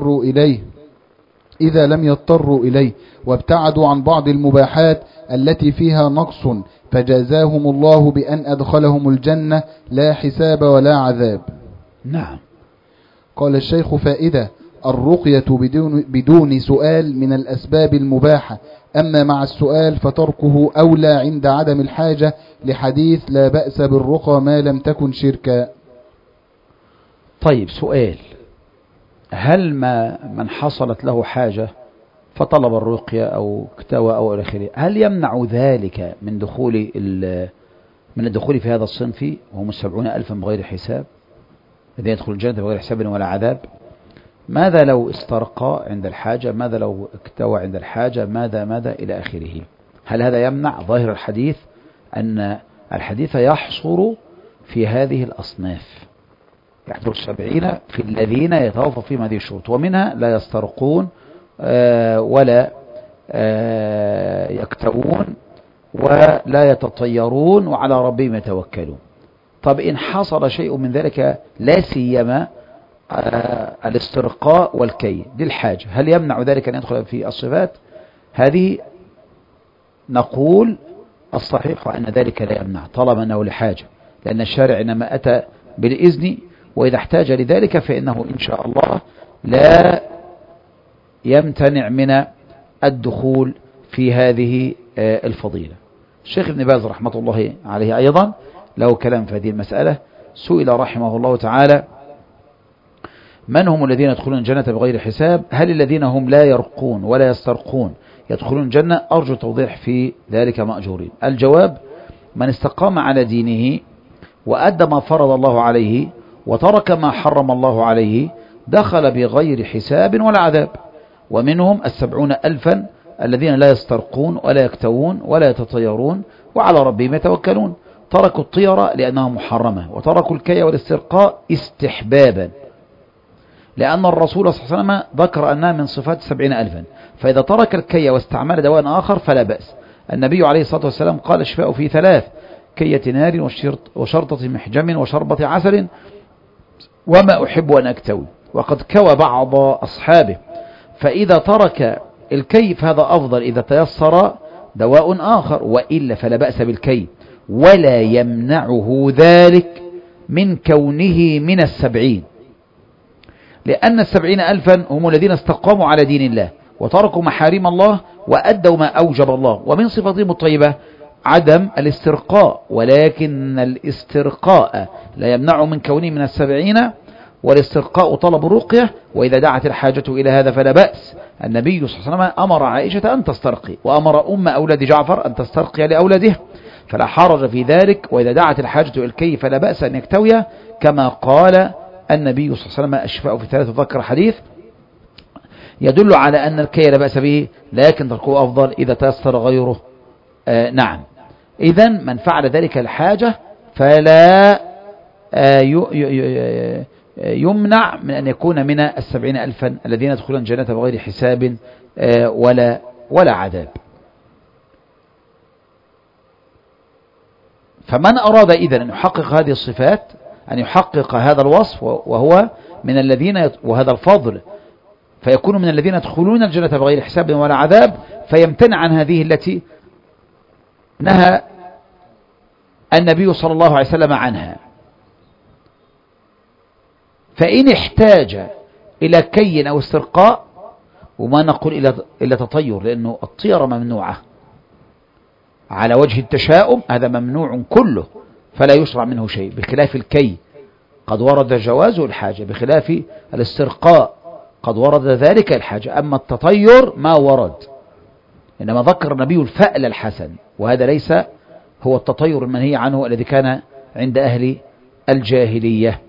لم يضطروا إليه، وابتعدوا عن بعض المباحات التي فيها نقص، فجازاهم الله بأن أدخلهم الجنة لا حساب ولا عذاب. نعم. قال الشيخ فائدة: الرقية بدون سؤال من الأسباب المباحة، أما مع السؤال فتركه أولى عند عدم الحاجة، لحديث لا بأس بالرقى ما لم تكن شركا. طيب، سؤال: هل من حصلت له حاجة فطلب الرقية أو اكتوى أو إلى آخره، هل يمنع ذلك من الدخول في هذا الصنف وهم 70,000 بغير حساب الذين يدخل الجنة بغير حساب ولا عذاب؟ ماذا لو استرقى عند الحاجة؟ ماذا لو اكتوى عند الحاجة؟ ماذا إلى آخره؟ هل هذا يمنع؟ ظاهر الحديث أن الحديث يحصر في هذه الأصناف، يحضر 70 في الذين يتوافق فيهم هذه الشروط، ومنها لا يسترقون ولا يكتوون ولا يتطيرون وعلى ربهم يتوكلون. طب إن حصل شيء من ذلك، لا سيما الاسترقاء والكي للحاجة، هل يمنع ذلك أن يدخل في الصفات هذه؟ نقول الصحيح أن ذلك لا يمنع طالما أنه لحاجة، لأن الشارع إنما أتى بالإذن، وإذا احتاج لذلك فإنه إن شاء الله لا يمتنع من الدخول في هذه الفضيلة. الشيخ ابن باز رحمة الله عليه أيضا له كلام في هذه المسألة، سئل رحمه الله تعالى: من هم الذين يدخلون الجنة بغير حساب؟ هل الذين هم لا يرقون ولا يسترقون يدخلون الجنة؟ أرجو توضيح في ذلك مأجورين. الجواب: من استقام على دينه وأدى ما فرض الله عليه وترك ما حرم الله عليه دخل بغير حساب ولا عذاب، ومنهم 70,000 الذين لا يسترقون ولا يكتوون ولا يتطيرون وعلى ربهم يتوكلون. تركوا الطيرة لأنها محرمة، وتركوا الكي والاسترقاء استحبابا، لأن الرسول صلى الله عليه وسلم ذكر أنها من صفات 70,000. فإذا ترك الكي واستعمل دواء آخر فلا بأس. النبي عليه الصلاة والسلام قال: الشفاء في 3: كية نار وشرطة محجم وشربة عسل وما أحب أن أكتوي. وقد كوى بعض أصحابه، فإذا ترك الكي فهذا أفضل إذا تيسر دواء آخر، وإلا فلا بأس بالكي، ولا يمنعه ذلك من كونه من 70، لأن 70,000 هم الذين استقاموا على دين الله وتركوا محارم الله وأدوا ما أوجب الله. ومن صفاتهم الطيبة عدم الاسترقاء، ولكن الاسترقاء لا يمنع من كونه من 70، والاسترقاء طلب الرقية، وإذا دعت الحاجة إلى هذا فلا بأس. النبي صلى الله عليه وسلم أمر عائشة أن تسترقي، وأمر أم أولاد جعفر أن تسترقي لأولاده، فلا حرج في ذلك. وإذا دعت الحاجة إلى الكي فلا بأس أن يكتوي، كما قال النبي صلى الله عليه وسلم: الشفاء في 3. ذكر حديث يدل على أن الكي لا بأس به، لكن تركه أفضل إذا تيسر غيره. نعم. إذن من فعل ذلك الحاجة فلا يمنع من أن يكون من 70,000 الذين يدخلون الجنة بغير حساب ولا عذاب. فمن أراد إذن أن يحقق هذه الصفات، أن يحقق هذا الوصف وهو من الذين وهذا الفضل، فيكون من الذين يدخلون الجنة بغير حساب ولا عذاب، فيمتنع عن هذه التي نهى النبي صلى الله عليه وسلم عنها. فإن احتاج إلى كي أو استرقاء، وما نقول إلى تطير، لأنه الطيرة ممنوعة على وجه التشاؤم، هذا ممنوع كله فلا يشرع منه شيء، بخلاف الكي قد ورد جواز الحاجة، بخلاف الاسترقاء قد ورد ذلك الحاجة. أما التطير ما ورد، إنما ذكر النبي الفأل الحسن، وهذا ليس هو التطير المنهي عنه الذي كان عند أهل الجاهلية.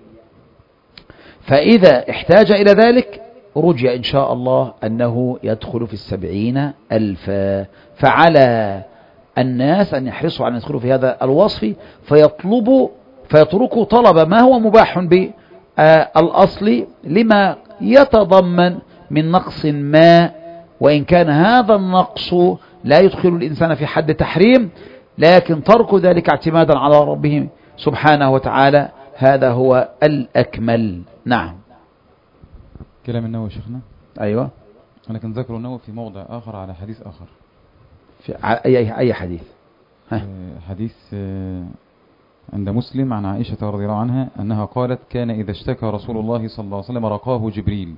فإذا احتاج إلى ذلك رجع إن شاء الله أنه يدخل في 70,000. فعلى الناس أن يحرصوا على أن يدخلوا في هذا الوصف، فيتركوا طلب ما هو مباح بالأصل لما يتضمن من نقص ما، وإن كان هذا النقص لا يدخل الإنسان في حد تحريم، لكن ترك ذلك اعتمادا على ربهم سبحانه وتعالى هذا هو الأكمل. نعم. كلام النووي شيخنا. أيوة. ولكن ذكر النووي في موضع آخر على حديث آخر. في أي حديث؟ حديث عند مسلم عن عائشة رضي الله عنها أنها قالت: كان إذا اشتكى رسول الله صلى الله عليه وسلم رقاه جبريل،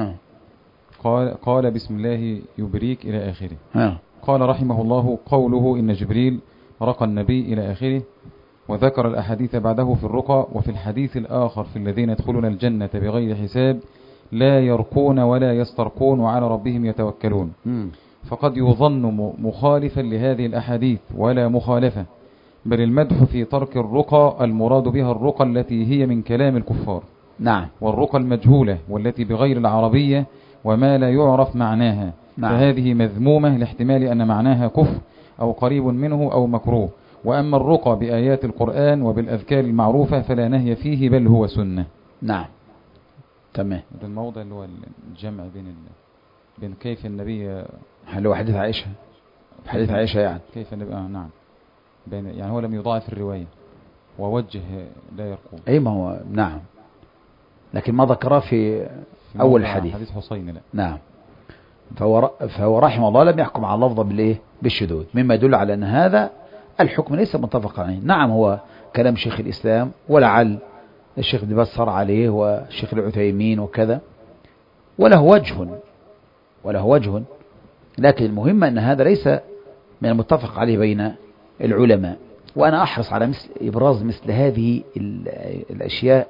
قال بسم الله يبريك إلى آخره. قال رحمه الله: قوله إن جبريل رقى النبي إلى آخره. وذكر الأحاديث بعده في الرقى. وفي الحديث الآخر في الذين يدخلون الجنة بغير حساب لا يرقون ولا يسترقون وعلى ربهم يتوكلون. فقد يظن مخالفا لهذه الأحاديث ولا مخالفة، بل المدح في ترك الرقى المراد بها الرقى التي هي من كلام الكفار. نعم. والرقى المجهولة والتي بغير العربية وما لا يعرف معناها. نعم. فهذه مذمومة لاحتمال أن معناها كفر أو قريب منه أو مكروه. وأما الرقى بآيات القرآن وبالأذكار المعروفة فلا نهي فيه بل هو سنة. نعم. تمام. هذا الموضع اللي هو الجمع بين كيف النبي، هل هو حديث عائشة؟ حديث عائشة يعني كيف النبي نعم، يعني هو لم يضاعف الرواية ووجه لا يرقون. أي ما هو نعم، لكن ما ذكره في أول الحديث حديث حسين. لا. نعم. فهو رحمه الله لم يحكم على اللفظ بالشذوذ، مما يدل على أن هذا الحكم ليس متفق عليه. نعم هو كلام شيخ الإسلام، ولعل الشيخ ابن باز صار عليه والشيخ العثيمين وكذا، وله وجه، لكن المهم أن هذا ليس من المتفق عليه بين العلماء. وأنا أحرص على إبراز مثل هذه الأشياء.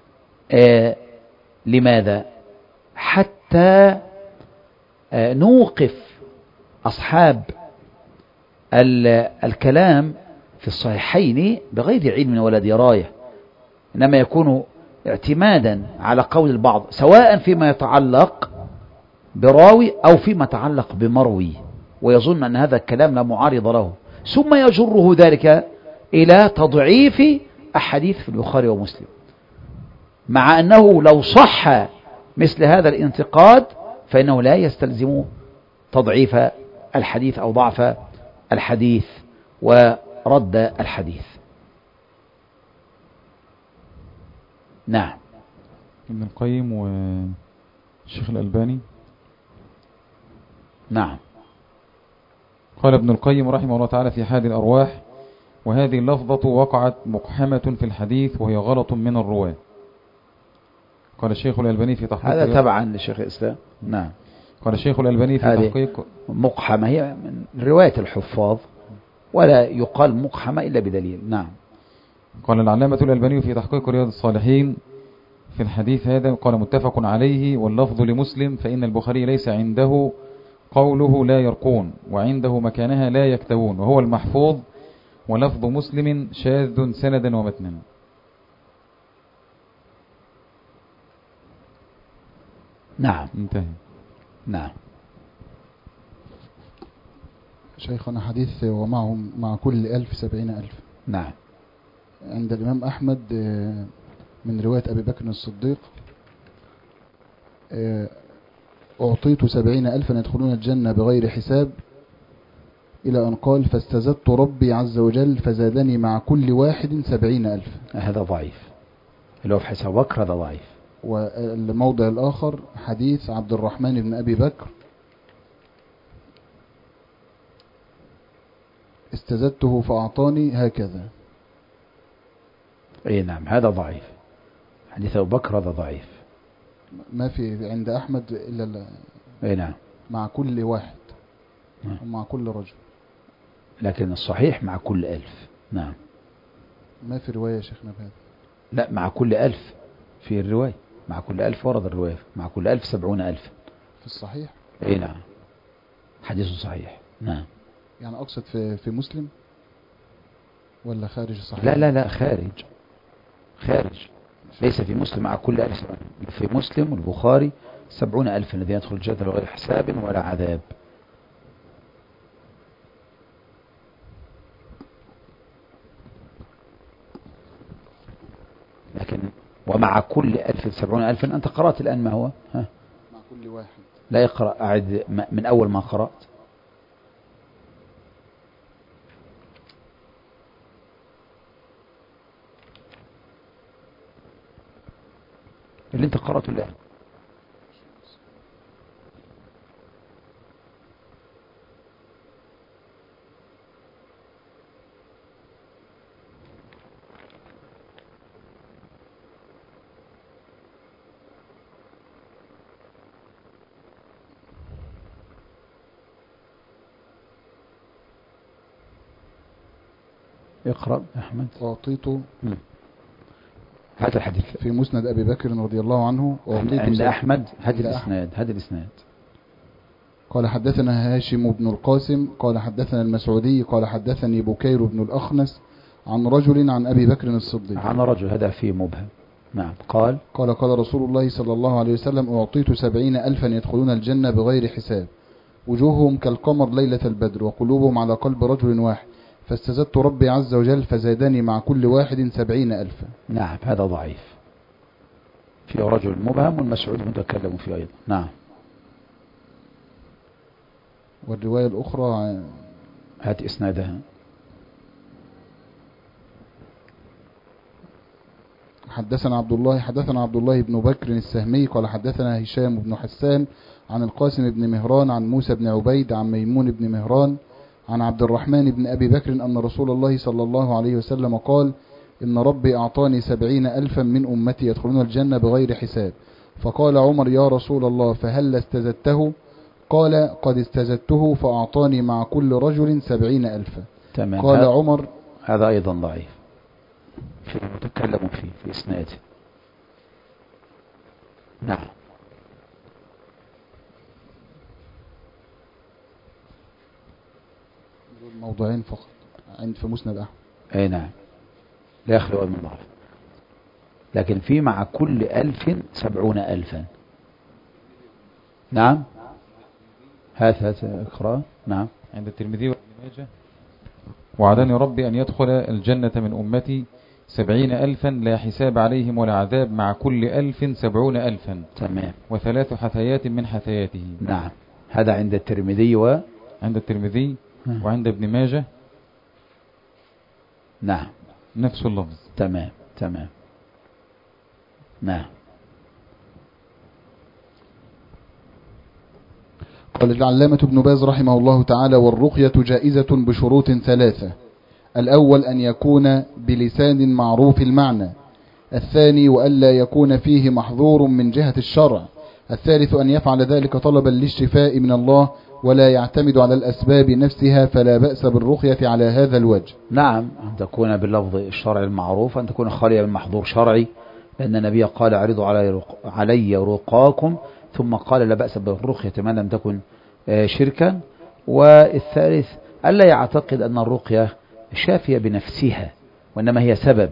لماذا؟ حتى نوقف أصحاب الكلام في الصحيحين بغير علم ولا دراية، إنما يكون اعتمادا على قول البعض، سواء فيما يتعلق براوي أو فيما يتعلق بمروي. ويظن أن هذا الكلام لا معارض له، ثم يجره ذلك إلى تضعيف أحاديث في البخاري ومسلم، مع أنه لو صح مثل هذا الانتقاد فإنه لا يستلزم تضعيف الحديث أو ضعف الحديث ورد الحديث. نعم. ابن القيم والشيخ الألباني. نعم. قال ابن القيم رحمه الله تعالى في حاد الأرواح: وهذه اللفظة وقعت مقحمة في الحديث وهي غلط من الرواة. قال الشيخ الألباني في تحقيق، هذا تبعا للشيخ الإسلام. نعم. قال الشيخ الألباني في تحقيق، مقحمة هي من رواية الحفاظ ولا يقال مقحمة إلا بدليل. نعم. قال العلامة الألباني في تحقيق رياض الصالحين في الحديث هذا، قال متفق عليه واللفظ لمسلم، فإن البخاري ليس عنده قوله لا يرقون، وعنده مكانها لا يكتوون، وهو المحفوظ، ولفظ مسلم شاذ سندا ومتنا. نعم. انتهى. نعم. شيخنا حديث ومعهم مع كل 1000 70,000. نعم. عند الإمام أحمد من رواية أبي بكر الصديق: أعطيت 70,000 يدخلون الجنة بغير حساب، إلى أن قال: فاستزدت ربي عز وجل فزادني مع كل واحد 70,000. هذا ضعيف، اللي هو في حساب بكر هذا ضعيف. والموضع الآخر حديث عبد الرحمن بن أبي بكر: استزدته فأعطاني هكذا. اي نعم، هذا ضعيف. حديث أبو بكر هذا ضعيف. ما في عند أحمد إلا اي نعم، مع كل واحد ومع كل رجل، لكن الصحيح مع كل 1000. نعم. ما في رواية يا شيخنا بهذا. لا، مع كل 1000 في الرواية، مع كل 1000 ورد الرواية، مع كل 1000 70,000 في الصحيح. اي نعم، حديث صحيح. نعم. يعني أقصد في مسلم ولا خارج الصحيح؟ لا خارج، ليس في مسلم مع كل 1000. في مسلم والبخاري 70,000 الذين يدخل الجنة بغير حساب ولا عذاب. لكن ومع كل 1000 70,000 أنت قرأت الآن ما هو؟ ها؟ مع كل واحد. لا يقرأ، أعد من أول ما قرأت. اللي انت قرأته الآن. اقرأ يا أحمد. أعطيته هذا الحديث في مسند أبي بكر رضي الله عنه. عند أحمد هذا الإسناد. قال حدثنا هاشم بن القاسم قال حدثنا المسعودي قال حدثني بكير بن الأخنس عن رجل عن أبي بكر الصديق. عن رجل، هذا فيه مبهم. نعم. قال رسول الله صلى الله عليه وسلم: أعطيت 70,000 يدخلون الجنة بغير حساب، وجوههم كالقمر ليلة البدر، وقلوبهم على قلب رجل واحد، فاستزدت ربي عز وجل فزادني مع كل واحد 70,000. نعم، هذا ضعيف، في رجل مبهم والمسعود متكلم فيه أيضا. نعم. والرواية الأخرى هات إسنادها. حدثنا عبد الله بن بكر السهمي قال حدثنا هشام بن حسان عن القاسم بن مهران عن موسى بن عبيد عن ميمون بن مهران عن عبد الرحمن بن أبي بكر أن رسول الله صلى الله عليه وسلم قال: إن ربي أعطاني 70,000 من أمتي يدخلون الجنة بغير حساب. فقال عمر: يا رسول الله فهل استزدته؟ قال: قد استزدته فأعطاني مع كل رجل 70,000. تمام. قال عمر: هذا أيضا ضعيف، في متكلم فيه في إسناده. نعم. موضوعين فقط في مسند أحمد. أي نعم، لا يخلو من ضعف، لكن في مع كل 1000 70,000. نعم، هات اقرأ. نعم. عند الترمذي وابن ماجه: وعدني ربي أن يدخل الجنة من أمتي 70,000 لا حساب عليهم ولا عذاب، مع كل 1000 70,000. تمام. و3 حثيات من حثياته. نعم. هذا عند الترمذي عند الترمذي وعند ابن ماجه. نعم. نفس اللفظ. تمام. تمام. نعم. قال العلامة ابن باز رحمه الله تعالى: والرقية جائزة بشروط 3: الأول أن يكون بلسان معروف المعنى، الثاني وألا يكون فيه محظور من جهة الشرع، الثالث أن يفعل ذلك طلبا للشفاء من الله ولا يعتمد على الأسباب نفسها، فلا بأس بالرقية على هذا الوجه. نعم. أن تكون باللفظ الشرعي المعروف، أن تكون خالية من محظور شرعي، لأن النبي قال: عرضوا علي رقاكم، ثم قال: لا بأس بالرقية ما لم تكن شركا. والثالث ألا يعتقد أن الرقية شافية بنفسها، وإنما هي سبب،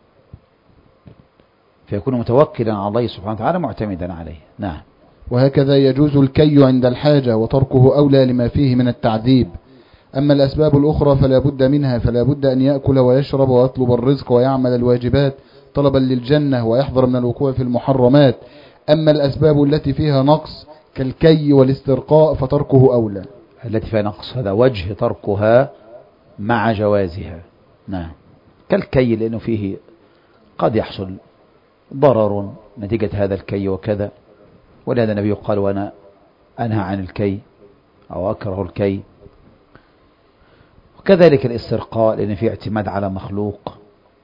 فيكون متوكلا على الله سبحانه وتعالى معتمدا عليه. نعم. وهكذا يجوز الكي عند الحاجة، وتركه أولى لما فيه من التعذيب. أما الأسباب الأخرى فلا بد منها، فلا بد أن يأكل ويشرب ويطلب الرزق ويعمل الواجبات طلبا للجنة ويحذر من الوقوع في المحرمات. أما الأسباب التي فيها نقص كالكي والاسترقاء فتركه أولى. التي فيها نقص هذا وجه تركها مع جوازها. نعم. كالكي، لأنه فيه قد يحصل ضرر نتيجة هذا الكي وكذا، ولهذا النبي قال: وأنا أنهى عن الكي أو أكره الكي. وكذلك الاسترقاء، لأن فيه اعتماد على مخلوق.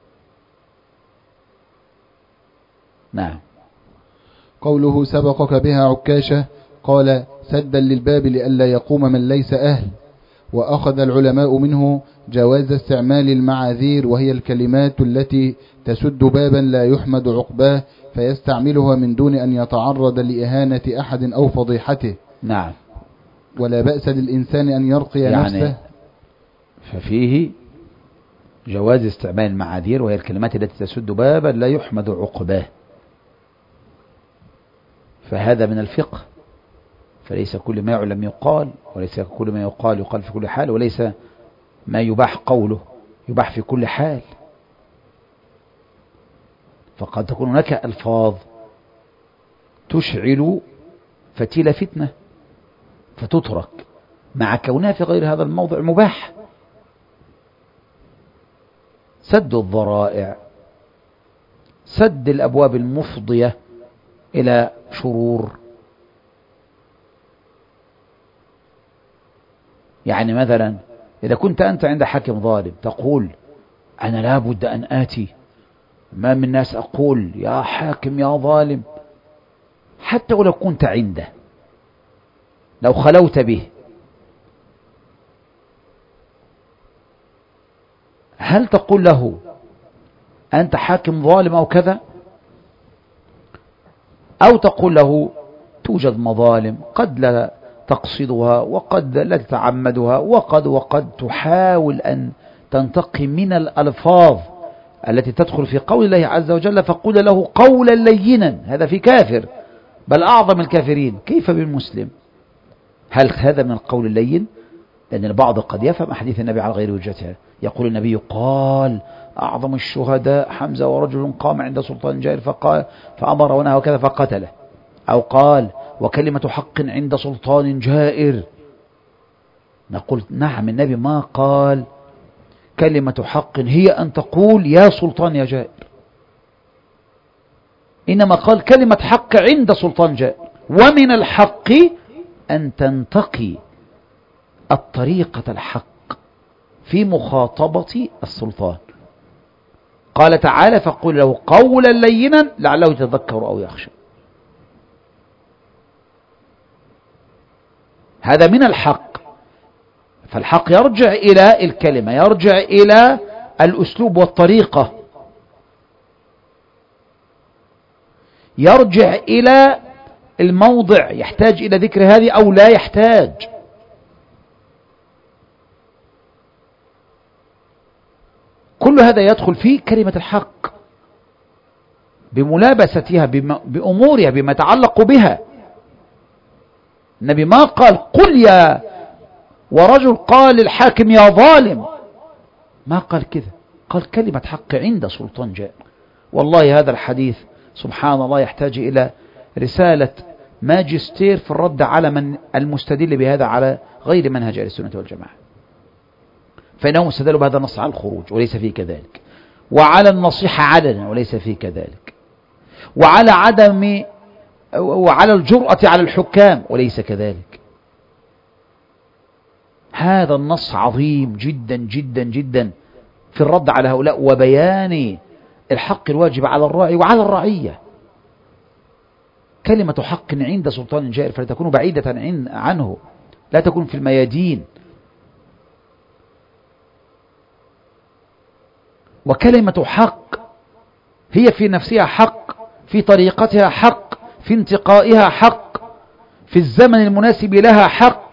نعم. قوله: سبقك بها عكاشة، قال: سدا للباب لئلا يقوم من ليس أهل. وأخذ العلماء منه جواز استعمال المعاذير، وهي الكلمات التي تسد بابا لا يحمد عقباه، فيستعملها من دون أن يتعرض لإهانة أحد أو فضيحته. نعم. ولا بأس للإنسان أن يرقي نفسه. ففيه جواز استعمال المعاذير، وهي الكلمات التي تسد بابا لا يحمد عقباه، فهذا من الفقه. فليس كل ما يعلم يقال، وليس كل ما يقال في كل حال، وليس ما يباح قوله يباح في كل حال. فقد تكون هناك ألفاظ تشعل فتيل فتنة فتترك مع كونها في غير هذا الموضع مباح. سد الذرائع، سد الأبواب المفضية إلى شرور. يعني مثلا إذا كنت أنت عند حاكم ظالم تقول: أنا لابد أن آتي، ما من الناس أقول: يا حاكم يا ظالم، حتى ولو كنت عنده، لو خلوت به، هل تقول له أنت حاكم ظالم أو كذا؟ أو تقول له توجد مظالم قد لا تقصدها وقد لا تتعمدها، وقد تحاول أن تنتقي من الألفاظ التي تدخل في قول الله عز وجل، فقل له قولا لينا. هذا في كافر، بل أعظم الكافرين، كيف بالمسلم؟ هل هذا من القول اللين؟ لأن البعض قد يفهم أحاديث النبي على غير وجهتها. يقول النبي: قال أعظم الشهداء حمزة، ورجل قام عند سلطان جائر فأمر ونهى وكذا فقتله. أو قال: وكلمة حق عند سلطان جائر. نقول: نعم، النبي ما قال كلمة حق هي أن تقول يا سلطان يا جائر، إنما قال كلمة حق عند سلطان جائر. ومن الحق أن تنتقي الطريقة الحق في مخاطبة السلطان. قال تعالى: فقل له قولا لينا لعله يتذكر أو يخشى. هذا من الحق. فالحق يرجع إلى الكلمة، يرجع إلى الأسلوب والطريقة، يرجع إلى الموضع، يحتاج إلى ذكر هذه أو لا يحتاج. كل هذا يدخل في كلمة الحق بملابستها بأمورها بما يتعلق بها. النبي ما قال قل يا، ورجل قال للحاكم يا ظالم، ما قال كذا، قال كلمة حق عند سلطان جائر. والله هذا الحديث سبحان الله يحتاج إلى رسالة ماجستير في الرد على من المستدل بهذا على غير منهج أهل السنة والجماعة، فإنهم استدلوا بهذا النص على الخروج وليس فيه كذلك، وعلى النصيحة علنا وليس فيه كذلك، وعلى الجرأة على الحكام وليس كذلك. هذا النص عظيم جدا جدا جدا في الرد على هؤلاء وبيان الحق الواجب على الراعي وعلى الرعية. كلمة حق عند سلطان جائر فلا تكون بعيدة عنه، لا تكون في الميادين. وكلمة حق هي في نفسها حق، في طريقتها حق، في انتقائها حق، في الزمن المناسب لها حق.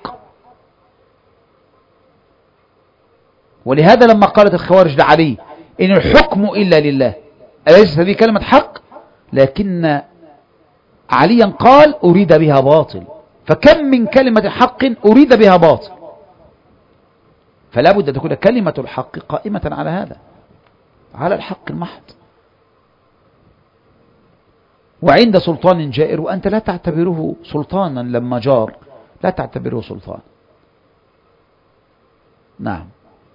ولهذا لما قالت الخوارج لعلي إن الحكم إلا لله، أليست هذه كلمة حق؟ لكن عليا قال أريد بها باطل، فكم من كلمة حق أريد بها باطل. فلا بد أن تكون كلمة الحق قائمة على هذا، على الحق المحض. وعند سلطان جائر، وأنت لا تعتبره سلطانا لما جار، لا تعتبره سلطان. نعم.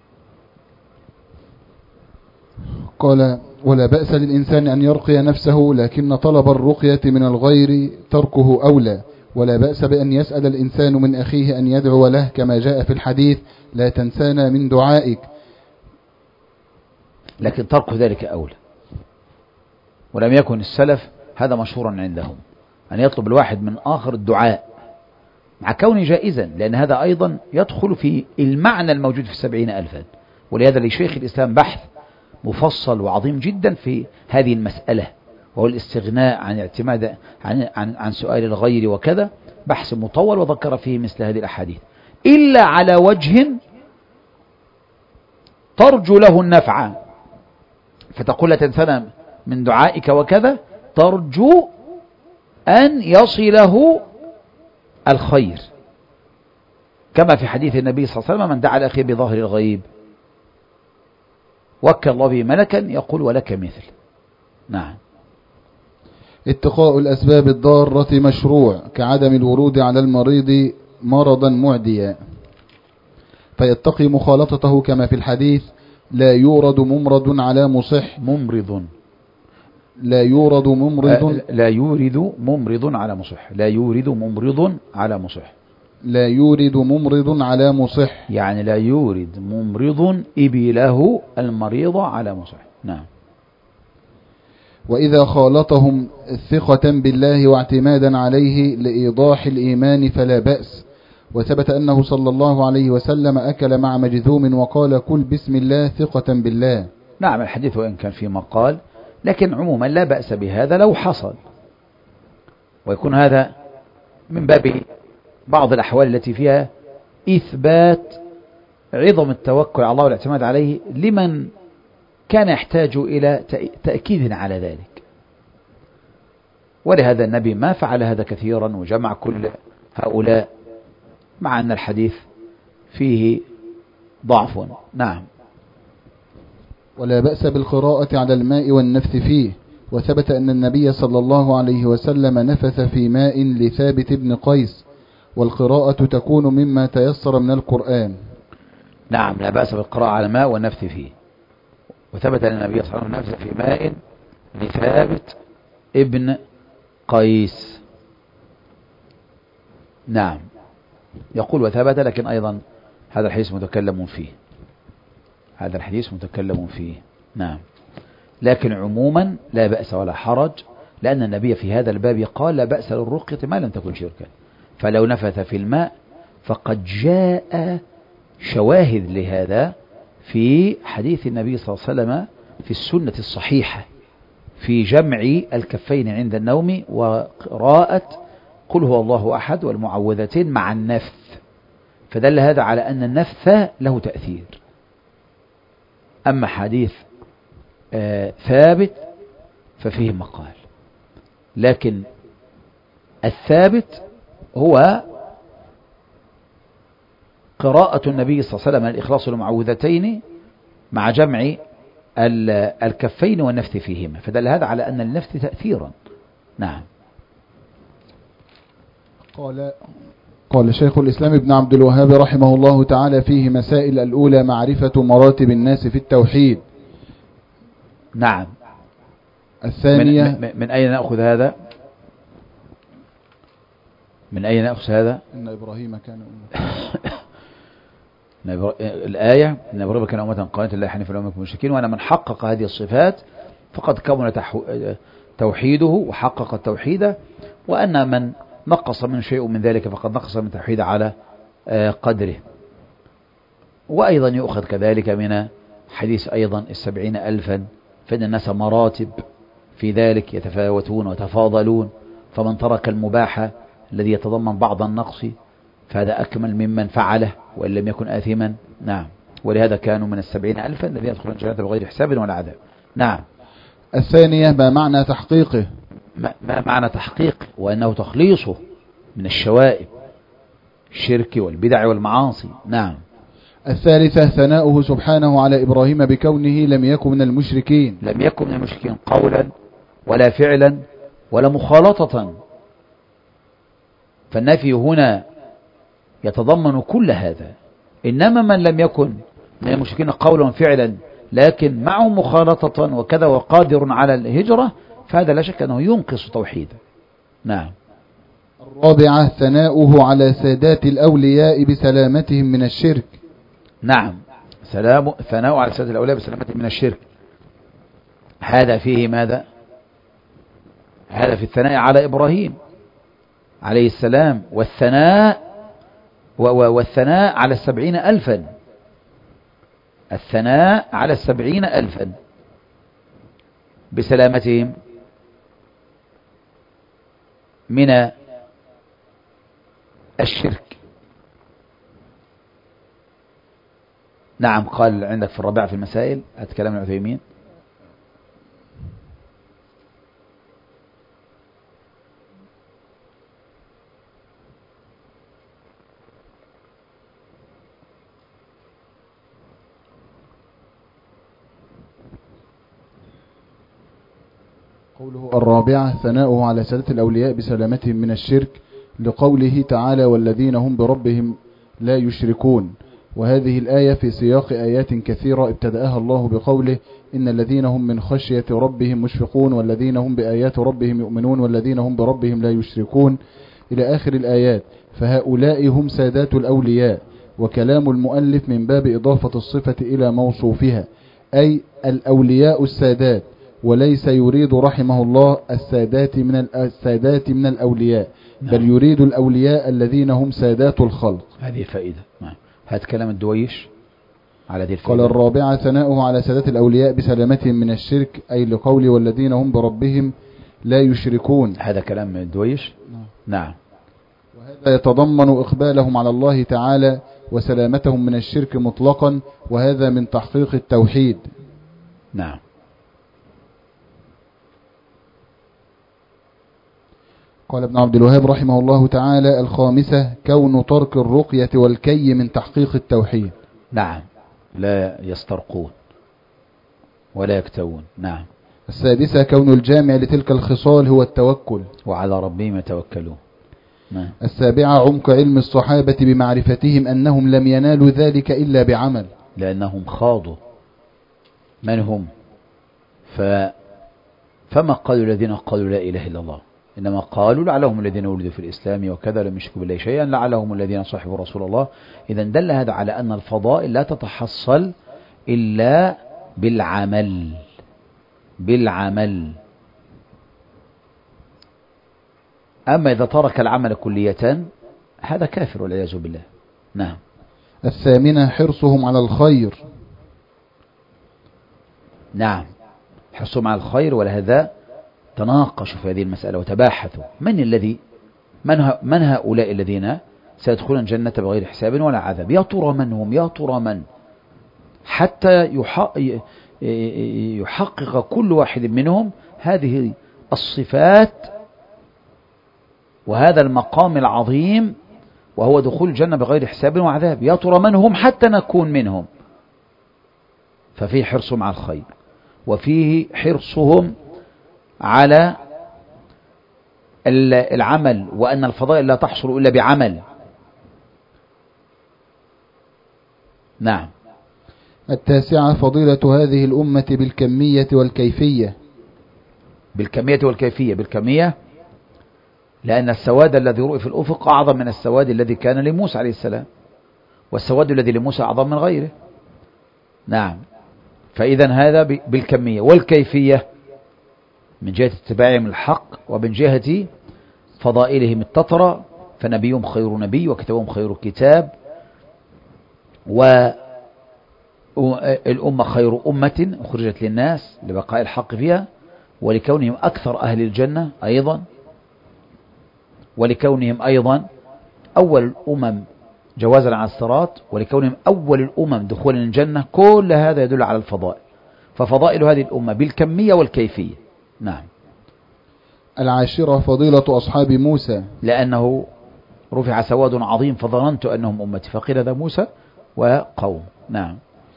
قال ولا بأس للإنسان أن يرقي نفسه، لكن طلب الرقية من الغير تركه أولى. ولا بأس بأن يسأل الإنسان من أخيه أن يدعو له، كما جاء في الحديث لا تنسانا من دعائك، لكن ترك ذلك أولى. ولم يكن السلف هذا مشهورا عندهم أن يطلب الواحد من آخر الدعاء، مع كونه جائزا، لأن هذا أيضا يدخل في المعنى الموجود في 70,000. ولهذا لشيخ الإسلام بحث مفصل وعظيم جدا في هذه المسألة، وهو الاستغناء عن اعتماد عن سؤال الغير وكذا، بحث مطول وذكر فيه مثل هذه الأحاديث، إلا على وجه ترجو له النفع، فتقول لا تنسنا من دعائك وكذا، ترجو أن يصله الخير، كما في حديث النبي صلى الله عليه وسلم من دعا لأخيه بظاهر الغيب وكل الله به ملكا يقول ولك مثل. نعم. اتقاء الأسباب الضارة مشروع، كعدم الورود على المريض مرضا معديا فيتقي مخالطته، كما في الحديث لا يورد ممرض على مصح. لا يورد ممرض على مصح. لا يورد ممرض على مصح، يعني لا يورد ممرض إبله المريض على مصح. نعم. وإذا خالطهم ثقة بالله واعتمادا عليه لإيضاح الإيمان فلا بأس. وثبت أنه صلى الله عليه وسلم أكل مع مجذوم وقال كل بسم الله ثقة بالله. نعم، الحديث وإن كان في مقال، لكن عموما لا بأس بهذا لو حصل، ويكون هذا من باب بعض الأحوال التي فيها إثبات عظم التوكل على الله والاعتماد عليه لمن كان يحتاج إلى تأكيد على ذلك. ولهذا النبي ما فعل هذا كثيرا وجمع كل هؤلاء، مع أن الحديث فيه ضعف. نعم. ولا بأس بالقراءة على الماء والنفث فيه. وثبت أن النبي صلى الله عليه وسلم نفث في ماء لثابت بن قيس، والقراءة تكون مما تيسر من القرآن. نعم، لا بأس بالقراءة على الماء والنفث فيه. وثبت أن النبي صلى الله عليه وسلم نفث في ماء لثابت ابن قيس. نعم. يقول وثبت، لكن أيضا هذا الحديث متكلم فيه. نعم. لكن عموما لا بأس ولا حرج، لأن النبي في هذا الباب قال لا بأس للرقية ما لم تكن شركا. فلو نفث في الماء فقد جاء شواهد لهذا في حديث النبي صلى الله عليه وسلم في السنة الصحيحة في جمع الكفين عند النوم وقراءة قل هو الله أحد والمعوذتين مع النفث، فدل هذا على أن النفث له تأثير. أما حديث ثابت ففيه مقال، لكن الثابت هو قراءة النبي صلى الله عليه وسلم الإخلاص والمعوذتين مع جمع الكفين والنفث فيهما، فدل هذا على أن النفث تأثيرا. نعم. قال شيخ الإسلام ابن عبد الوهاب رحمه الله تعالى فيه مسائل. الأولى معرفة مراتب الناس في التوحيد. نعم. الثانية من أين نأخذ هذا؟ من أين نأخذ هذا؟ إن إبراهيم كان الآية إن إبراهيم كان أمة قانتا لله حنيفا ولم يكن من المشركين، وأن من حقق هذه الصفات فقد كمل توحيده وحقق التوحيد، وأن من نقص من شيء من ذلك فقد نقص من التوحيد على قدره. وأيضا يؤخذ كذلك من حديث أيضا 70,000 فإن الناس مراتب في ذلك يتفاوتون وتفاضلون، فمن ترك المباح الذي يتضمن بعض النقص فهذا أكمل ممن فعله وإن لم يكن آثما. نعم. ولهذا كانوا من 70,000 الذين يدخلون الجنة بغير حساب ولا عذاب. نعم. الثانية ما معنى تحقيقه؟ ما معنى تحقيق؟ وأنه تخليصه من الشوائب الشرك والبدع والمعاصي. نعم. الثالثة ثناؤه سبحانه على إبراهيم بكونه لم يكن من المشركين. لم يكن من المشركين قولا ولا فعلا ولا مخالطة، فالنفي هنا يتضمن كل هذا. إنما من لم يكن من المشركين قولا وفعلا لكن معه مخالطة وكذا وقادر على الهجرة، فهذا لا شك أنه ينقص توحيده. نعم. الرابعة ثناؤه على سادات الأولياء بسلامتهم من الشرك. نعم. ثناؤه على سادات الأولياء بسلامتهم من الشرك، هذا فيه ماذا؟ هذا في الثناء على إبراهيم عليه السلام، والثناء على 70,000. الثناء على 70,000 بسلامتهم من الشرك. نعم. قال عندك في الرابعة في المسائل أتكلم عن عثيمين. قوله الرابعة ثناؤه على سادة الأولياء بسلامتهم من الشرك، لقوله تعالى والذين هم بربهم لا يشركون. وهذه الآية في سياق آيات كثيرة ابتدأها الله بقوله إن الذين هم من خشية ربهم مشفقون والذين هم بآيات ربهم يؤمنون والذين هم بربهم لا يشركون إلى آخر الآيات. فهؤلاء هم سادات الأولياء، وكلام المؤلف من باب إضافة الصفة إلى موصوفها، أي الأولياء السادات، وليس يريد رحمه الله السادات من الأولياء، بل يريد الأولياء الذين هم سادات الخلق. هذه فائدة. هذا كلام الدويش على هذه الفائدة. قال الرابعة ثناؤه على سادات الأولياء بسلامتهم من الشرك، أي لقول والذين هم بربهم لا يشركون. هذا كلام الدويش. نعم. وهذا يتضمن إقبالهم على الله تعالى وسلامتهم من الشرك مطلقا، وهذا من تحقيق التوحيد. نعم. قال ابن عبد الوهاب رحمه الله تعالى الخامسة كون ترك الرقية والكي من تحقيق التوحيد. نعم. لا يسترقون ولا يكتوون. نعم. السادسة كون الجامع لتلك الخصال هو التوكل، وعلى ربهم يتوكلون. نعم. السابعة عمق علم الصحابة بمعرفتهم أنهم لم ينالوا ذلك إلا بعمل، لأنهم خاضوا. من هم؟ فما قالوا الذين قالوا لا إله إلا الله، إنما قالوا لعلهم الذين ولدوا في الإسلام وكذا لم يشركوا بالله شيئا لعلهم الذين صحبوا رسول الله. إذا دل هذا على أن الفضائل لا تتحصل إلا بالعمل. أما إذا ترك العمل كلية هذا كافر والعياذ بالله. نعم. الثامنة حرصهم على الخير. نعم. حرصهم على الخير، ولهذا تناقشوا في هذه المسألة وتباحثوا من هؤلاء الذين سيدخلون الجنة بغير حساب ولا عذاب. يا ترى من هم؟ يا ترى من؟ حتى يحقق كل واحد منهم هذه الصفات وهذا المقام العظيم وهو دخول الجنة بغير حساب وعذاب. يا ترى من هم حتى نكون منهم؟ ففيه حرصهم على الخير، وفيه حرصهم على العمل، وأن الفضائل لا تحصل إلا بعمل. نعم. 9 فضيلة هذه الأمة بالكمية والكيفية. بالكمية والكيفية. بالكمية لأن السواد الذي رؤي في الأفق أعظم من السواد الذي كان لموسى عليه السلام، والسواد الذي لموسى أعظم من غيره. نعم. فإذا هذا بالكمية. والكيفية من جهة اتباعهم الحق، ومن جهة فضائلهم التترى، فنبيهم خير نبي وكتابهم خير كتاب، والأمة خير أمة أخرجت للناس لبقاء الحق فيها، ولكونهم أكثر أهل الجنة أيضا، ولكونهم أيضا أول الأمم جوازا عن الصراط، ولكونهم أول الأمم دخولا الجنة. كل هذا يدل على الفضائل. ففضائل هذه الأمة بالكمية والكيفية. نعم. 10 فضيلة أصحاب موسى، لأنه رفع سواد عظيم فظننت أنهم أمتي، فقيل ذا موسى وقوم. نعم.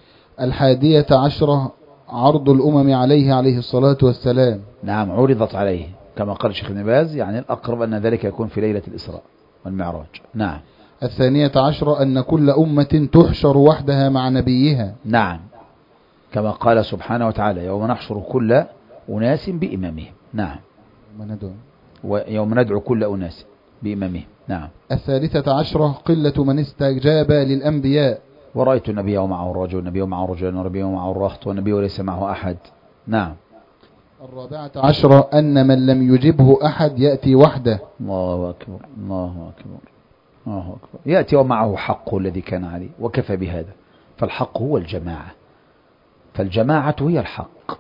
11 عرض الأمم عليه الصلاة والسلام. نعم، عرضت عليه كما قال الشيخ ابن باز، يعني الأقرب أن ذلك يكون في ليلة الإسراء والمعراج. نعم. 12 أن كل أمة تحشر وحدها مع نبيها. نعم، كما قال سبحانه وتعالى: يوم نحشر كل أناس بإمامهم. نعم. ويوم ندعو كل أناس بإمامهم. نعم. 13 قلة من استجاب للأنبياء. ورأيت النبي ومعه الرجل، والنبي ومعه الرجل، والنبي ومعه الرهط، والنبي وليس معه أحد. نعم. 14 أن من لم يجبه أحد يأتي وحده. الله أكبر، الله أكبر، الله أكبر. يأتي ومعه حقه الذي كان عليه، وكفى بهذا. فالحق هو الجماعة، فالجماعة هي الحق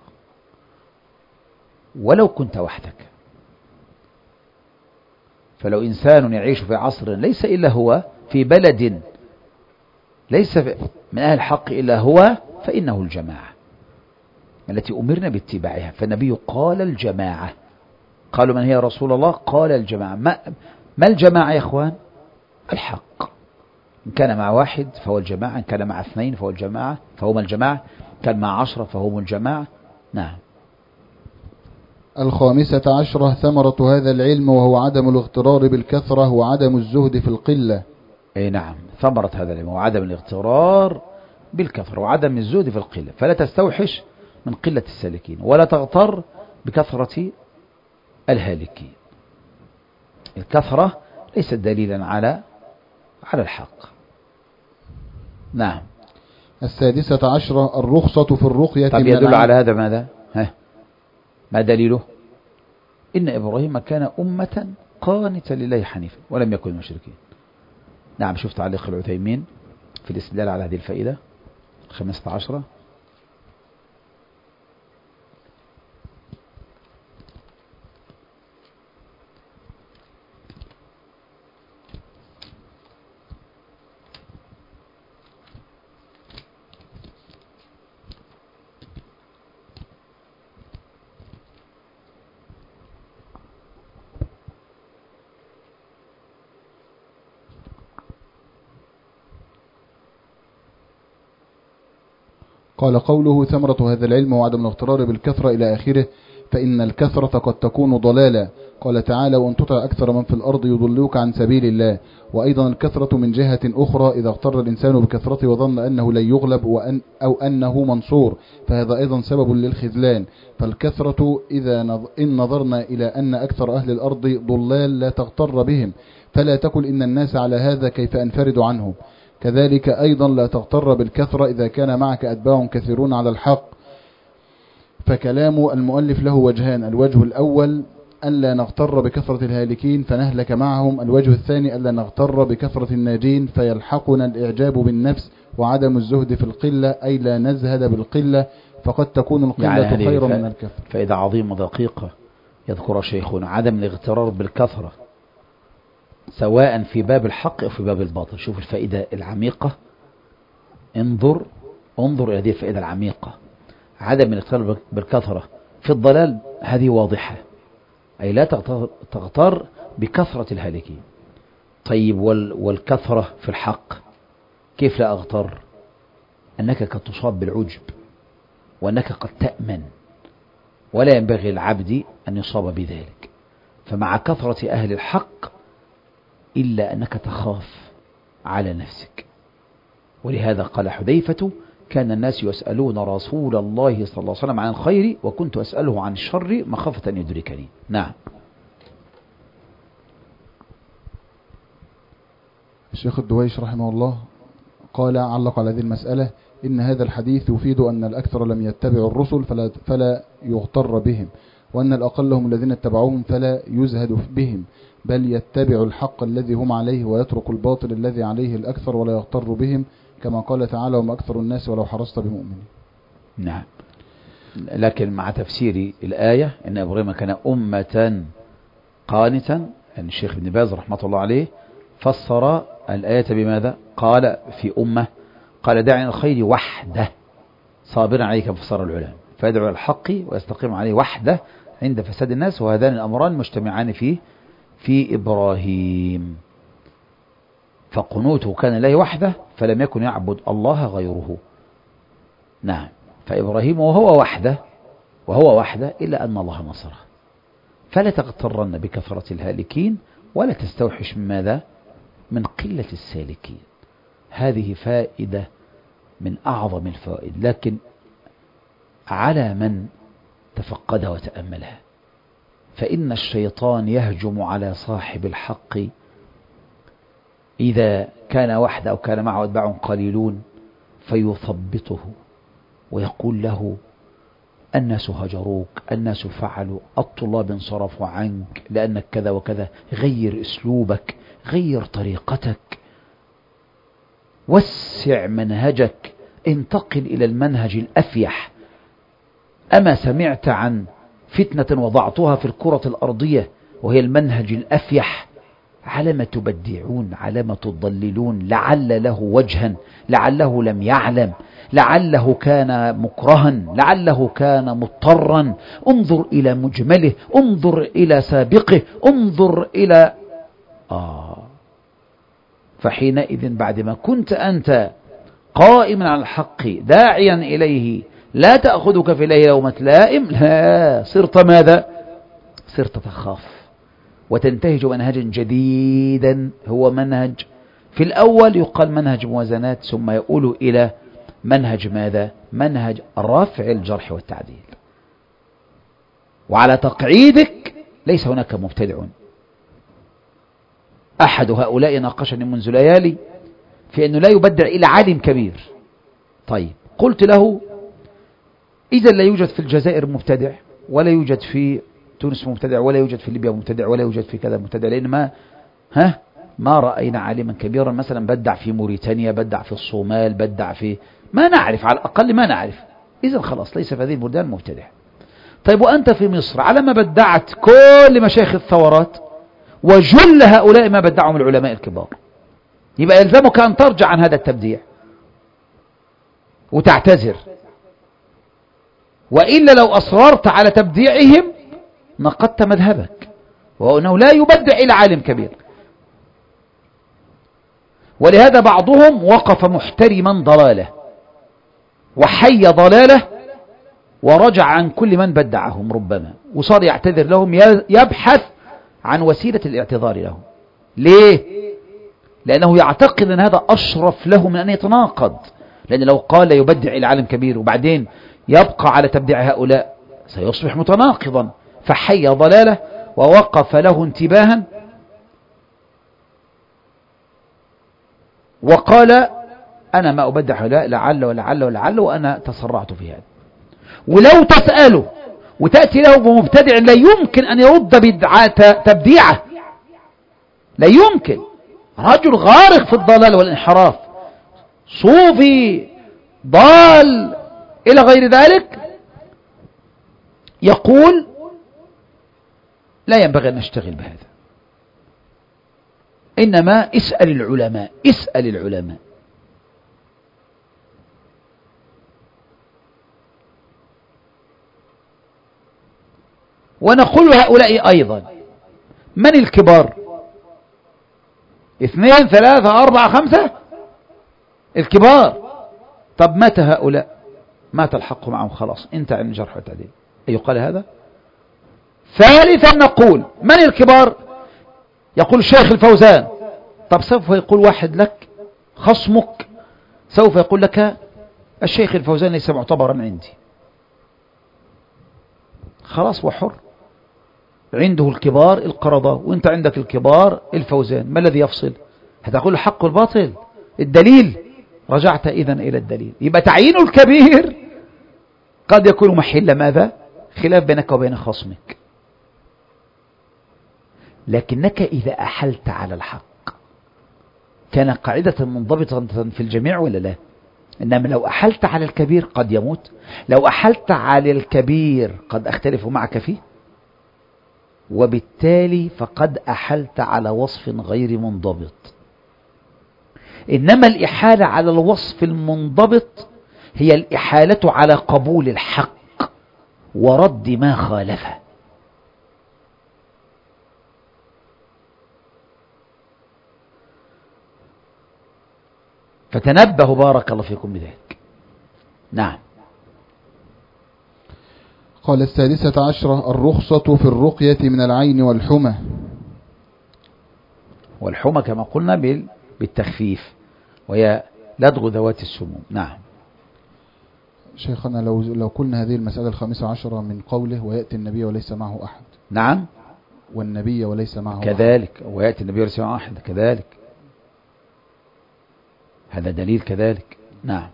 ولو كنت وحدك. فلو إنسان يعيش في عصر ليس إلا هو، في بلد ليس من أهل الحق إلا هو، فإنه الجماعة التي أمرنا باتباعها. فالنبي قال الجماعة. قالوا: من هي رسول الله؟ قال الجماعة. ما الجماعة يا أخوان؟ الحق. إن كان مع واحد فهو الجماعة، إن كان مع 2 فهو الجماعة، فهم الجماعة، كان مع 10 فهم الجماعة. نعم. 15 ثمرة هذا العلم، وهو عدم الاغترار بالكثرة وعدم الزهد في القلة. أي نعم، ثمرة هذا العلم وعدم الاغترار بالكثرة وعدم الزهد في القلة. فلا تستوحش من قلة السالكين، ولا تغتر بكثرة الهالكين. الكثرة ليست دليلا على الحق. نعم. 16 الرخصة في الرقية. طب يدل على هذا ماذا؟ ما دليله؟ إن إبراهيم كان أمة قانتا لله حنيفا ولم يكن من المشركين. نعم. شوف تعليق العثيمين في الاستدلال على هذه الفائدة. 15 قال: قوله ثمرة هذا العلم وعدم الاغترار بالكثرة إلى آخره، فإن الكثرة قد تكون ضلالا. قال تعالى: وأن تطع أكثر من في الأرض يضلوك عن سبيل الله. وأيضا الكثرة من جهة أخرى إذا اغتر الإنسان بكثرته وظن أنه لن يغلب أو أنه منصور، فهذا أيضا سبب للخذلان. فالكثرة إن نظرنا إلى أن أكثر أهل الأرض ضلال لا تغتر بهم، فلا تقل إن الناس على هذا كيف أنفرد عنهم. كذلك أيضا لا تغتر بالكثرة إذا كان معك أتباع كثيرون على الحق. فكلام المؤلف له وجهان: الوجه الأول ألا نغتر بكثرة الهالكين فنهلك معهم، الوجه الثاني ألا نغتر بكثرة الناجين فيلحقنا الإعجاب بالنفس وعدم الزهد في القلة، أي لا نزهد بالقلة، فقد تكون القلة يعني خيرا من الكثرة. فإذا عظيمة دقيقة يذكر شيخنا عدم الاغترار بالكثرة سواء في باب الحق أو في باب الباطل. شوف الفائدة العميقة، انظر إلى هذه الفائدة العميقة. عدم الاغترار بالكثرة في الضلال هذه واضحة، أي لا تغتر بكثرة الهالكين. طيب والكثرة في الحق كيف لا أغتر؟ أنك قد تصاب بالعجب، وأنك قد تأمن، ولا ينبغي العبد أن يصاب بذلك. فمع كثرة أهل الحق إلا أنك تخاف على نفسك. ولهذا قال حذيفة: كان الناس يسألون رسول الله صلى الله عليه وسلم عن الخير، وكنت أسأله عن الشر مخافة أن يدركني. نعم. الشيخ الدويش رحمه الله قال علق على هذه المسألة: إن هذا الحديث يفيد أن الأكثر لم يتبعوا الرسل فلا يغتر بهم، وأن الأقل هم الذين اتبعوهم فلا يزهد بهم، بل يتبع الحق الذي هم عليه ويترك الباطل الذي عليه الأكثر ولا يغتر بهم، كما قال تعالى: وما أكثر الناس ولو حرصت بمؤمنين. نعم. لكن مع تفسير الآية إن إبراهيم كان أمة قانتا، يعني الشيخ ابن باز رحمة الله عليه فسر الآية بماذا؟ قال في أمة، قال داعي الخير وحده صابرا عليه كما فسر العلماء، فيدعو الحق ويستقيم عليه وحده عند فساد الناس، وهذان الأمران مجتمعان في إبراهيم. فقنوته كان لله وحده، فلم يكن يعبد الله غيره. نعم. فإبراهيم وهو وحده إلا أن الله نصره. فلا تغترن بكثرة الهالكين، ولا تستوحش من ماذا؟ من قلة السالكين. هذه فائدة من أعظم الفوائد، لكن على من تفقدها وتأملها. فإن الشيطان يهجم على صاحب الحق إذا كان وحده أو كان معه أتباع قليلون، فيثبطه ويقول له: الناس هجروك، الناس فعلوا، الطلاب انصرفوا عنك لأنك كذا وكذا، غير أسلوبك، غير طريقتك، وسع منهجك، انتقل إلى المنهج الأفيح. أما سمعت عن فتنة وضعتها في الكرة الأرضية وهي المنهج الأفيح؟ على ما تبدعون، على ما تضللون، لعل له وجها، لعله لم يعلم، لعله كان مكرها، لعله كان مضطرا. انظر إلى مجمله، انظر إلى سابقه، انظر إلى فحينئذ بعد ما كنت أنت قائما على الحق داعيا إليه لا تأخذك في الليل لومة لائم، لا، صرت ماذا؟ صرت تخاف وتنتهج منهجا جديدا، هو منهج في الأول يقال منهج موازنات، ثم يقول إلى منهج ماذا؟ منهج رفع الجرح والتعديل. وعلى تقعيدك ليس هناك مبتدع. أحد هؤلاء ناقشني منذ ليالي في أنه لا يبدع إلى عالم كبير. طيب، قلت له: إذا لا يوجد في الجزائر مبتدع، ولا يوجد في تونس مبتدع، ولا يوجد في ليبيا مبتدع، ولا يوجد في كذا مبتدع، لأن ما رأينا عالما كبيرا مثلا بدع في موريتانيا، بدع في الصومال، بدع في ما نعرف، على الأقل ما نعرف. إذن خلاص ليس في هذه البلدان مبتدع. طيب، وأنت في مصر على ما بدعت كل مشايخ الثورات وجل هؤلاء ما بدعهم العلماء الكبار، يبقى يلزمك أن ترجع عن هذا التبديع وتعتذر، وإلا لو أصررت على تبديعهم نقضت مذهبك، وأنه لا يبدع إلى عالم كبير. ولهذا بعضهم وقف محترما ضلاله وحي ضلاله ورجع عن كل من بدعهم ربما، وصار يعتذر لهم، يبحث عن وسيلة الاعتذار لهم. ليه؟ لأنه يعتقد أن هذا أشرف له من أن يتناقض، لأن لو قال يبدع إلى عالم كبير وبعدين يبقى على تبديع هؤلاء سيصبح متناقضا، فحي ضلاله ووقف له انتباها وقال: أنا ما أبدع هؤلاء لعل ولعل ولعل، وأنا تسرعت في هذا. ولو تسأله وتأتي له بمبتدع لا يمكن أن يرد بدعة تبديعه، لا يمكن. رجل غارق في الضلال والانحراف، صوفي ضال إلى غير ذلك، يقول: لا ينبغي أن نشتغل بهذا، إنما اسأل العلماء، اسأل العلماء. ونقول هؤلاء أيضا: من الكبار؟ 2 3 4 5 الكبار. طب مات هؤلاء، مات الحق معهم، خلاص انت عن جرح وتعديل. يقال هذا. ثالثا نقول من الكبار؟ يقول الشيخ الفوزان. طب سوف يقول واحد لك خصمك، سوف يقول لك الشيخ الفوزان ليس معتبرا عندي. خلاص وحر، عنده الكبار القرضاء وانت عندك الكبار الفوزان، ما الذي يفصل؟ هتقول الحق والباطل، الدليل. رجعت إذن إلى الدليل. يبقى تعيين الكبير قد يكون محل ماذا؟ خلاف بينك وبين خصمك. لكنك إذا أحلت على الحق كان قاعدة منضبطة في الجميع ولا لا؟ إنما لو أحلت على الكبير قد يموت، لو أحلت على الكبير قد أختلف معك فيه، وبالتالي فقد أحلت على وصف غير منضبط. إنما الإحالة على الوصف المنضبط هي الإحالة على قبول الحق ورد ما خالفه. فتنبهوا بارك الله فيكم بذلك. نعم. قال 16 الرخصة في الرقية من العين والحمى. والحمى كما قلنا بالتخفيف، وهي لدغ ذوات السموم. نعم. شيخنا لو قلنا هذه المسألة 15 من قوله ويأتي النبي وليس معه أحد. نعم. والنبي وليس معه كذلك أحد. ويأتي النبي وليس معه أحد كذلك، هذا دليل كذلك. نعم.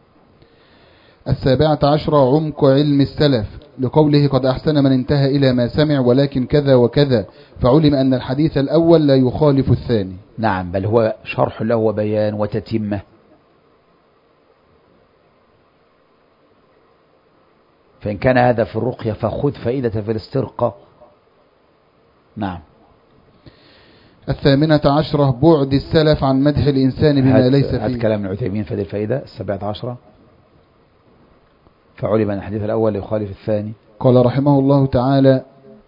17 عمق علم السلف لقوله قد أحسن من انتهى إلى ما سمع ولكن كذا وكذا، فعلم أن الحديث الأول لا يخالف الثاني. نعم، بل هو شرح له وبيان وتتمة. فإن كان هذا في الرقية فخذ فائدة في الاسترقاء. نعم. 18 بعد السلف عن مدح الإنسان بما ليس فيه. هذا كلام ابن عثيمين في هذه الفائدة. 17 فعلم أن الحديث الأول يخالف الثاني. قال رحمه الله تعالى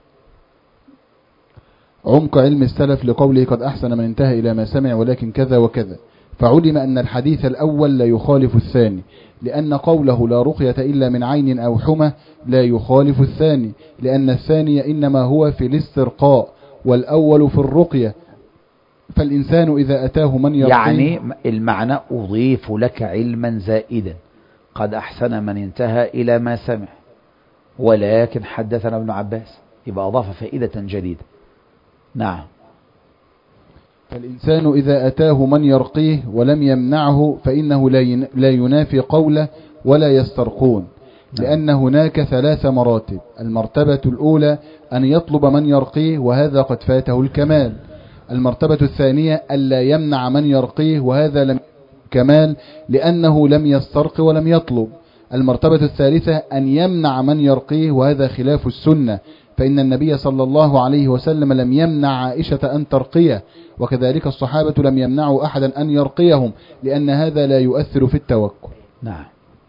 عمق علم السلف لقوله قد أحسن من انتهى إلى ما سمع ولكن كذا وكذا، فعلم أن الحديث الأول لا يخالف الثاني، لأن قوله لا رقية إلا من عين أو حمى لا يخالف الثاني، لأن الثاني إنما هو في الاسترقاء والأول في الرقية. فالإنسان إذا أتاه من يرقيه، يعني المعنى أضيف لك علما زائدا، قد أحسن من انتهى إلى ما سمع ولكن حدثنا ابن عباس، يبقى أضاف فائدة جديدة. نعم. فالإنسان إذا أتاه من يرقيه ولم يمنعه فإنه لا ينافي قوله ولا يسترقون، لأن هناك 3 مراتب. المرتبة الأولى أن يطلب من يرقيه وهذا قد فاته الكمال. المرتبة الثانية ألا يمنع من يرقيه وهذا لم كمال لأنه لم يسترق ولم يطلب. المرتبة الثالثة أن يمنع من يرقيه وهذا خلاف السنة، فإن النبي صلى الله عليه وسلم لم يمنع عائشة أن ترقيه، وكذلك الصحابة لم يمنعوا أحدا أن يرقيهم، لأن هذا لا يؤثر في التوكل. نعم.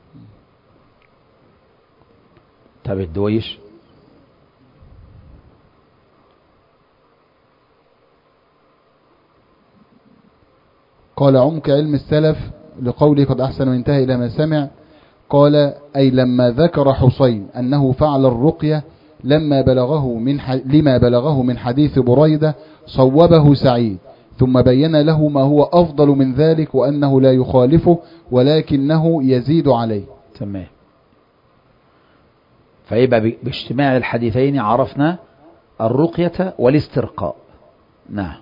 طب الدويش قال عمق علم السلف لقوله قد أحسن من انتهى إلى ما سمع، قال أي لما ذكر حسين أنه فعل الرقية لما بلغه من حديث بريدة صوبه سعيد، ثم بين له ما هو أفضل من ذلك وأنه لا يخالفه ولكنه يزيد عليه. تمام. فيبقى باجتماع الحديثين عرفنا الرقية والاسترقاء. نعم.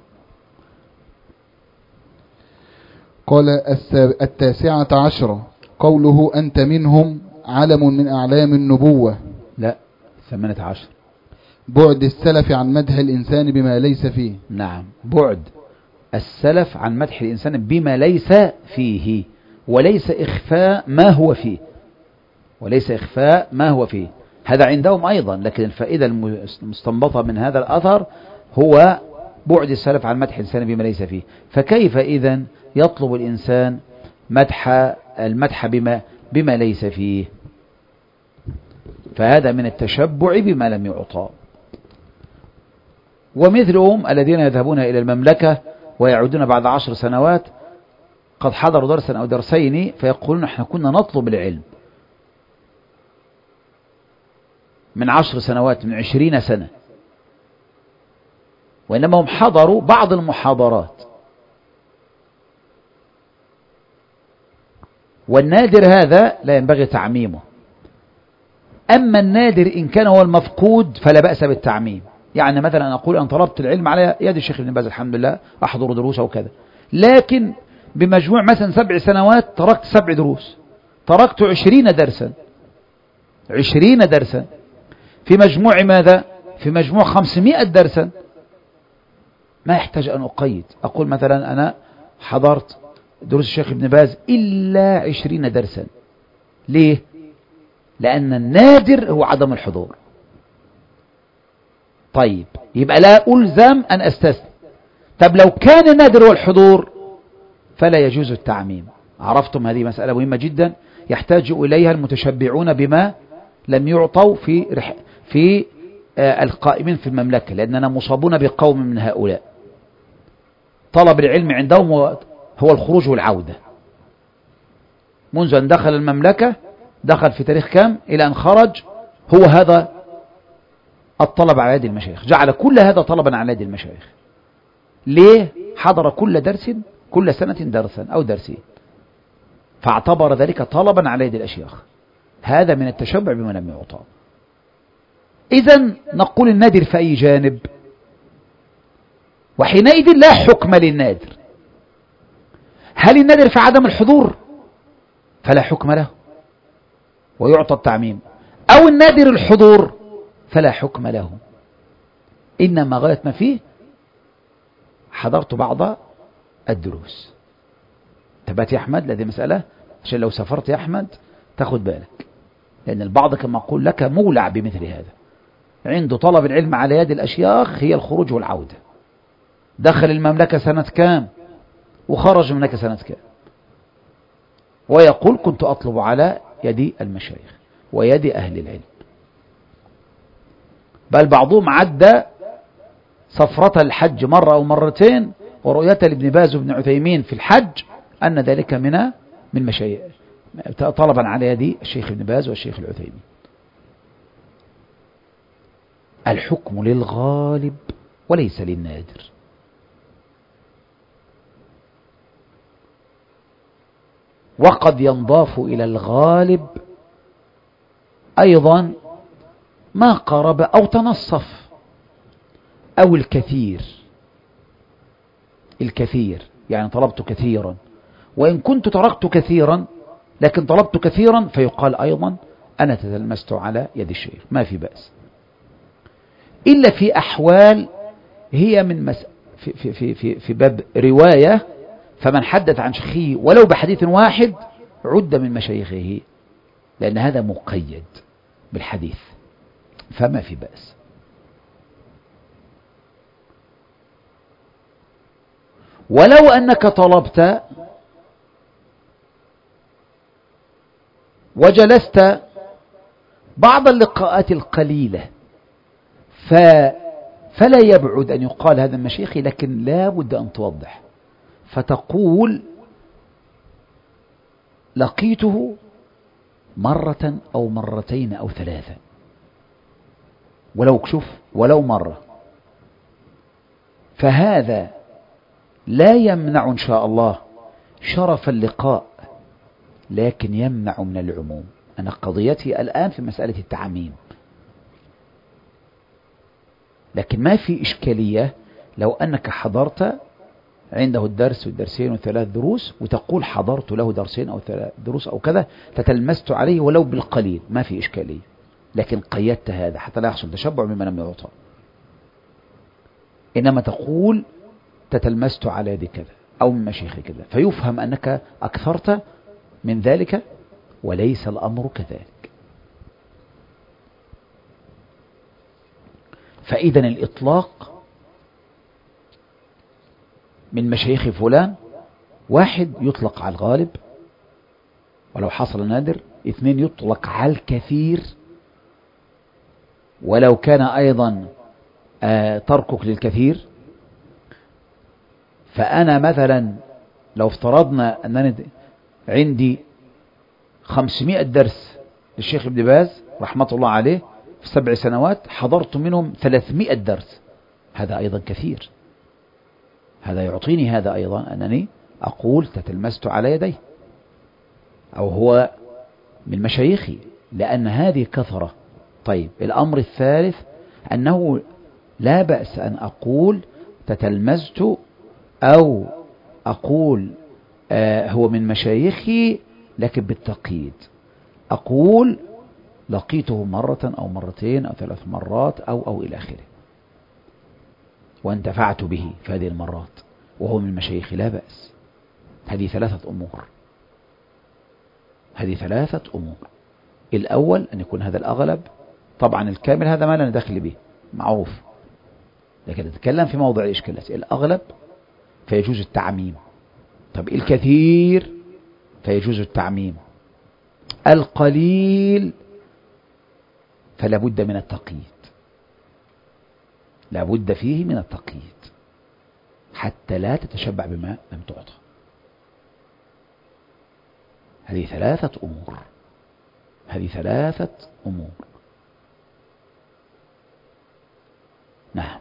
قال 19 قوله أنت منهم علم من أعلام النبوة. لا 18 بعد السلف عن مدح الإنسان بما ليس فيه. نعم، بعد السلف عن مدح الإنسان بما ليس فيه، وليس إخفاء ما هو فيه، وليس إخفاء ما هو فيه. هذا عندهم أيضا، لكن الفائدة المستنبطة من هذا الأثر هو بعد السلف عن مدح الإنسان بما ليس فيه. فكيف إذن يطلب الإنسان المدح بما ليس فيه؟ فهذا من التشبع بما لم يعطى. ومثلهم الذين يذهبون إلى المملكة ويعودون بعد 10 سنوات قد حضروا درسا أو درسين فيقولون احنا كنا نطلب العلم من 10 سنوات، من 20 سنة، وإنما هم حضروا بعض المحاضرات. والنادر هذا لا ينبغي تعميمه. أما النادر إن كان هو المفقود فلا بأس بالتعميم. يعني مثلا أنا أقول أن طلبت العلم على يد الشيخ ابن باز الحمد لله، أحضر دروسه وكذا، لكن بمجموع مثلا 7 سنوات تركت 7 دروس، تركت 20 درسا، 20 درسا في مجموع ماذا؟ في مجموع 500 درسا. ما يحتاج أن أقيد، أقول مثلا أنا حضرت دروس الشيخ ابن باز إلا 20 درسا. ليه؟ لأن النادر هو عدم الحضور. طيب يبقى لا ألزم أن أستثني. طب لو كان النادر هو الحضور فلا يجوز التعميم. عرفتم؟ هذه مسألة مهمة جدا يحتاج إليها المتشبعون بما لم يعطوا في القائمين في المملكة، لأننا مصابون بقوم من هؤلاء طلب العلم عندهم هو الخروج والعودة. منذ أن دخل المملكة، دخل في تاريخ كام إلى أن خرج، هو هذا الطلب على يد المشايخ، جعل كل هذا طلبا على يد المشايخ. ليه؟ حضر كل درس كل سنة درسا أو درسين، فاعتبر ذلك طلبا على يد الأشياخ. هذا من التشبع بما لم يعطى. إذن نقول النادر في أي جانب؟ وحينئذ لا حكم للنادر. هل النادر في عدم الحضور؟ فلا حكم له ويعطى التعميم. أو النادر الحضور فلا حكم له، إنما غاية ما فيه حضرت بعض الدروس. تبات يا أحمد، هذه مسألة عشان لو سافرت يا أحمد تاخد بالك، لأن البعض كما أقول لك مولع بمثل هذا، عنده طلب العلم على يد الأشياخ هي الخروج والعودة. دخل المملكة سنة كام وخرج منك سنة كام، ويقول كنت أطلب على يد المشايخ ويد أهل العلم. بل بعضهم عدى سفرة الحج مرة أو مرتين ورؤية لابن باز وابن عثيمين في الحج أن ذلك من مشايخ، طلبا على يد الشيخ ابن باز والشيخ العثيمين. الحكم للغالب وليس للنادر. وقد ينضاف إلى الغالب أيضا ما قرب أو تنصف أو الكثير. الكثير يعني طلبت كثيرا، وإن كنت تركت كثيرا لكن طلبت كثيرا فيقال أيضا أنا تتلمست على يد الشيخ، ما في بأس، إلا في أحوال هي من في باب رواية، فمن حدث عن شيخه ولو بحديث واحد عد من مشايخه، لأن هذا مقيد بالحديث فما في بأس. ولو أنك طلبت وجلست بعض اللقاءات القليلة فلا يبعد أن يقال هذا المشيخي، لكن لا بد أن توضح، فتقول لقيته مرة أو مرتين أو 3، ولو كشف ولو مرة، فهذا لا يمنع إن شاء الله شرف اللقاء، لكن يمنع من العموم. أنا قضيتي الآن في مسألة التعميم، لكن ما في إشكالية لو أنك حضرت عنده الدرس والدرسين و3 دروس وتقول حضرت له درسين أو 3 دروس أو كذا، تتلمست عليه ولو بالقليل، ما في إشكالية، لكن قيدت هذا حتى لا يحصل تشبع مما لم يعطى. إنما تقول تتلمست على يد كذا أو من مشيخ كذا، فيفهم أنك أكثرت من ذلك، وليس الأمر كذلك. فإذا الإطلاق من مشايخ فلان، 1 يطلق على الغالب ولو حصل نادر، 2 يطلق على الكثير ولو كان أيضا تركك للكثير، فأنا مثلا لو افترضنا أنني عندي 500 درس للشيخ ابن باز رحمة الله عليه في 7 سنوات، حضرت منهم 300 درس، هذا أيضا كثير. هذا يعطيني هذا أيضا أنني أقول تتلمست على يديه، أو هو من مشايخي، لأن هذه كثرة. طيب الأمر الثالث أنه لا بأس أن أقول تتلمست، أو أقول هو من مشايخي لكن بالتقييد، أقول لقيته مرة أو مرتين أو 3 مرات أو إلى آخره، وانتفعت به في هذه المرات وهو من مشايخي، لا بأس. هذه 3 أمور، هذه 3 أمور. الأول أن يكون هذا الأغلب، طبعا الكامل هذا ما لنا دخل به معروف، لكن نتكلم في موضع الإشكالات. الأغلب فيجوز التعميم، طب الكثير فيجوز التعميم، القليل فلا بد من التقييد، لا بد فيه من التقييد حتى لا تتشبع بما لم تعطى. هذه 3 أمور، هذه 3 أمور. نعم.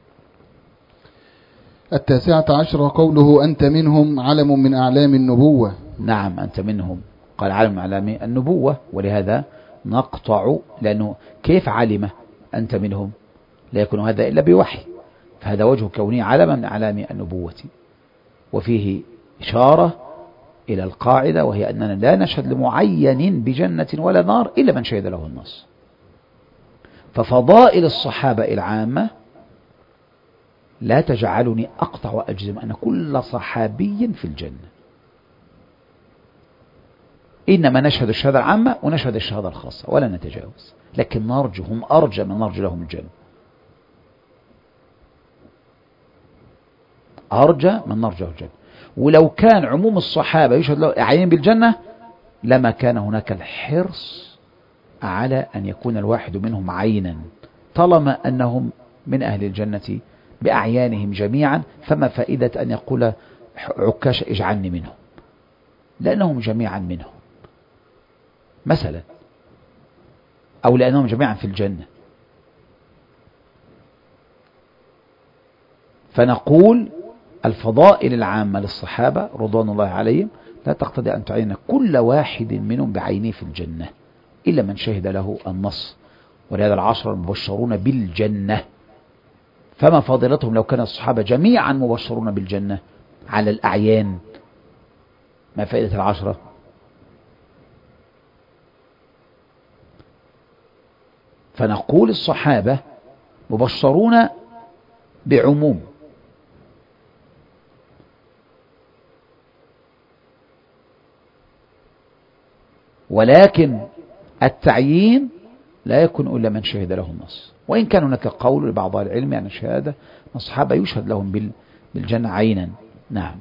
19 قوله أنت منهم علم من أعلام النبوة. نعم، أنت منهم، قال علم من أعلام النبوة، ولهذا نقطع، لأنه كيف علم أنت منهم؟ لا يكون هذا إلا بوحي، فهذا وجه كونه علم من أعلام النبوة. وفيه إشارة إلى القاعدة، وهي أننا لا نشهد لمعين بجنة ولا نار إلا من شهد له النص. ففضائل الصحابة العامة لا تجعلني أقطع وأجزم أن كل صحابي في الجنة، إنما نشهد الشهادة العامة ونشهد الشهادة الخاصة ولا نتجاوز، لكن نرجهم أرجى من نرجو لهم الجنة، أرجى من نرجو الجنة. ولو كان عموم الصحابة يشهد له عين بالجنة لما كان هناك الحرص على أن يكون الواحد منهم عينا، طالما أنهم من أهل الجنة بأعيانهم جميعا، فما فائدة أن يقول عكاش اجعلني منهم، لأنهم جميعا منهم مثلا، أو لأنهم جميعا في الجنة. فنقول الفضائل العامة للصحابة رضوان الله عليهم لا تقتضي أن تعين كل واحد منهم بعينه في الجنة إلا من شهد له النص، ولهذا 10 المبشرون بالجنة. فما فاضلتهم لو كان الصحابة جميعا مبشرون بالجنة على الأعيان؟ ما فائدة 10؟ فنقول الصحابة مبشرون بعموم، ولكن التعيين لا يكون إلا من شهد له النص، وإن كان هناك قول لبعض العلم يعني الشهادة الصحابة يشهد لهم بالجنة عينا. نعم.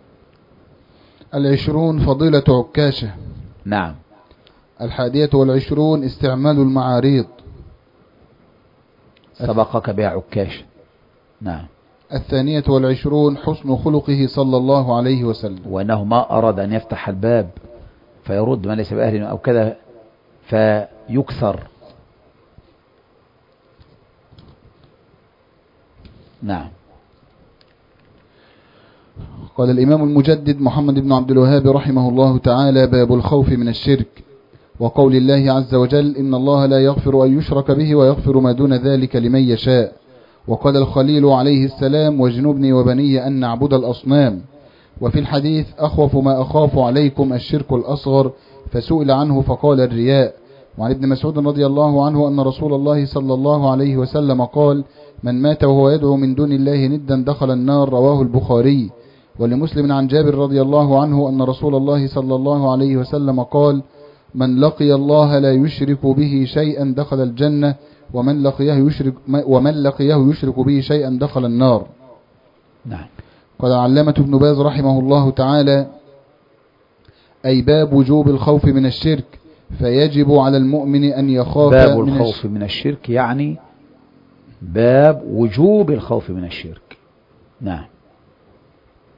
20 فضيلة عكاشة. نعم. 21 استعمال المعاريض. سبقك بها عكاشة. نعم. 22 حسن خلقه صلى الله عليه وسلم، وأنه ما أراد أن يفتح الباب فيرد ما ليس بأهله أو كذا فيكثر. نعم. قال الإمام المجدد محمد بن عبد الوهاب رحمه الله تعالى: باب الخوف من الشرك، وقول الله عز وجل: إن الله لا يغفر أن يشرك به ويغفر ما دون ذلك لمن يشاء. وقال الخليل عليه السلام: واجنبني وبني أن نعبد الأصنام. وفي الحديث: أخوف ما أخاف عليكم الشرك الأصغر، فسئل عنه فقال: الرياء. وعن ابن مسعود رضي الله عنه أن رسول الله صلى الله عليه وسلم قال: من مات وهو يدعو من دون الله ندا دخل النار، رواه البخاري. ولمسلم عن جابر رضي الله عنه أن رسول الله صلى الله عليه وسلم قال: من لقي الله لا يشرك به شيئا دخل الجنة، ومن لقيه يشرك به شيئا دخل النار. نعم. قال علامة ابن باز رحمه الله تعالى: أي باب وجوب الخوف من الشرك، فيجب على المؤمن أن يخاف. باب الخوف من الشرك يعني باب وجوب الخوف من الشرك. نعم.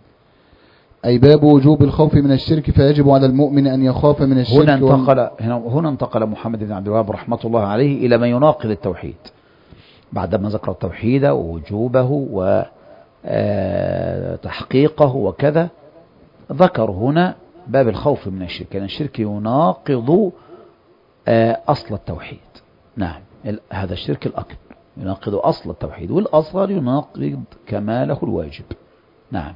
أي باب وجوب الخوف من الشرك، فيجب على المؤمن أن يخاف من الشرك. هنا انتقل محمد بن عبد الوهاب رحمة الله عليه إلى ما يناقض التوحيد بعدما ذكر التوحيد ووجوبه وتحقيقه وكذا. ذكر هنا باب الخوف من الشرك، لأن الشرك يناقض أصل التوحيد. نعم، هذا الشرك الأكبر يناقض أصل التوحيد، والأصغر يناقض كماله الواجب. نعم.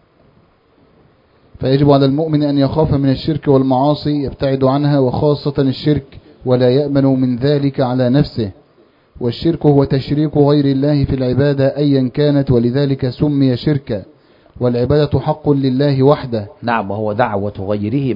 فيجب على المؤمن أن يخاف من الشرك والمعاصي، يبتعد عنها، وخاصة الشرك، ولا يأمن من ذلك على نفسه. والشرك هو تشريك غير الله في العبادة أيا كانت، ولذلك سمي شركا، والعبادة حق لله وحده. نعم، وهو دعوة غيره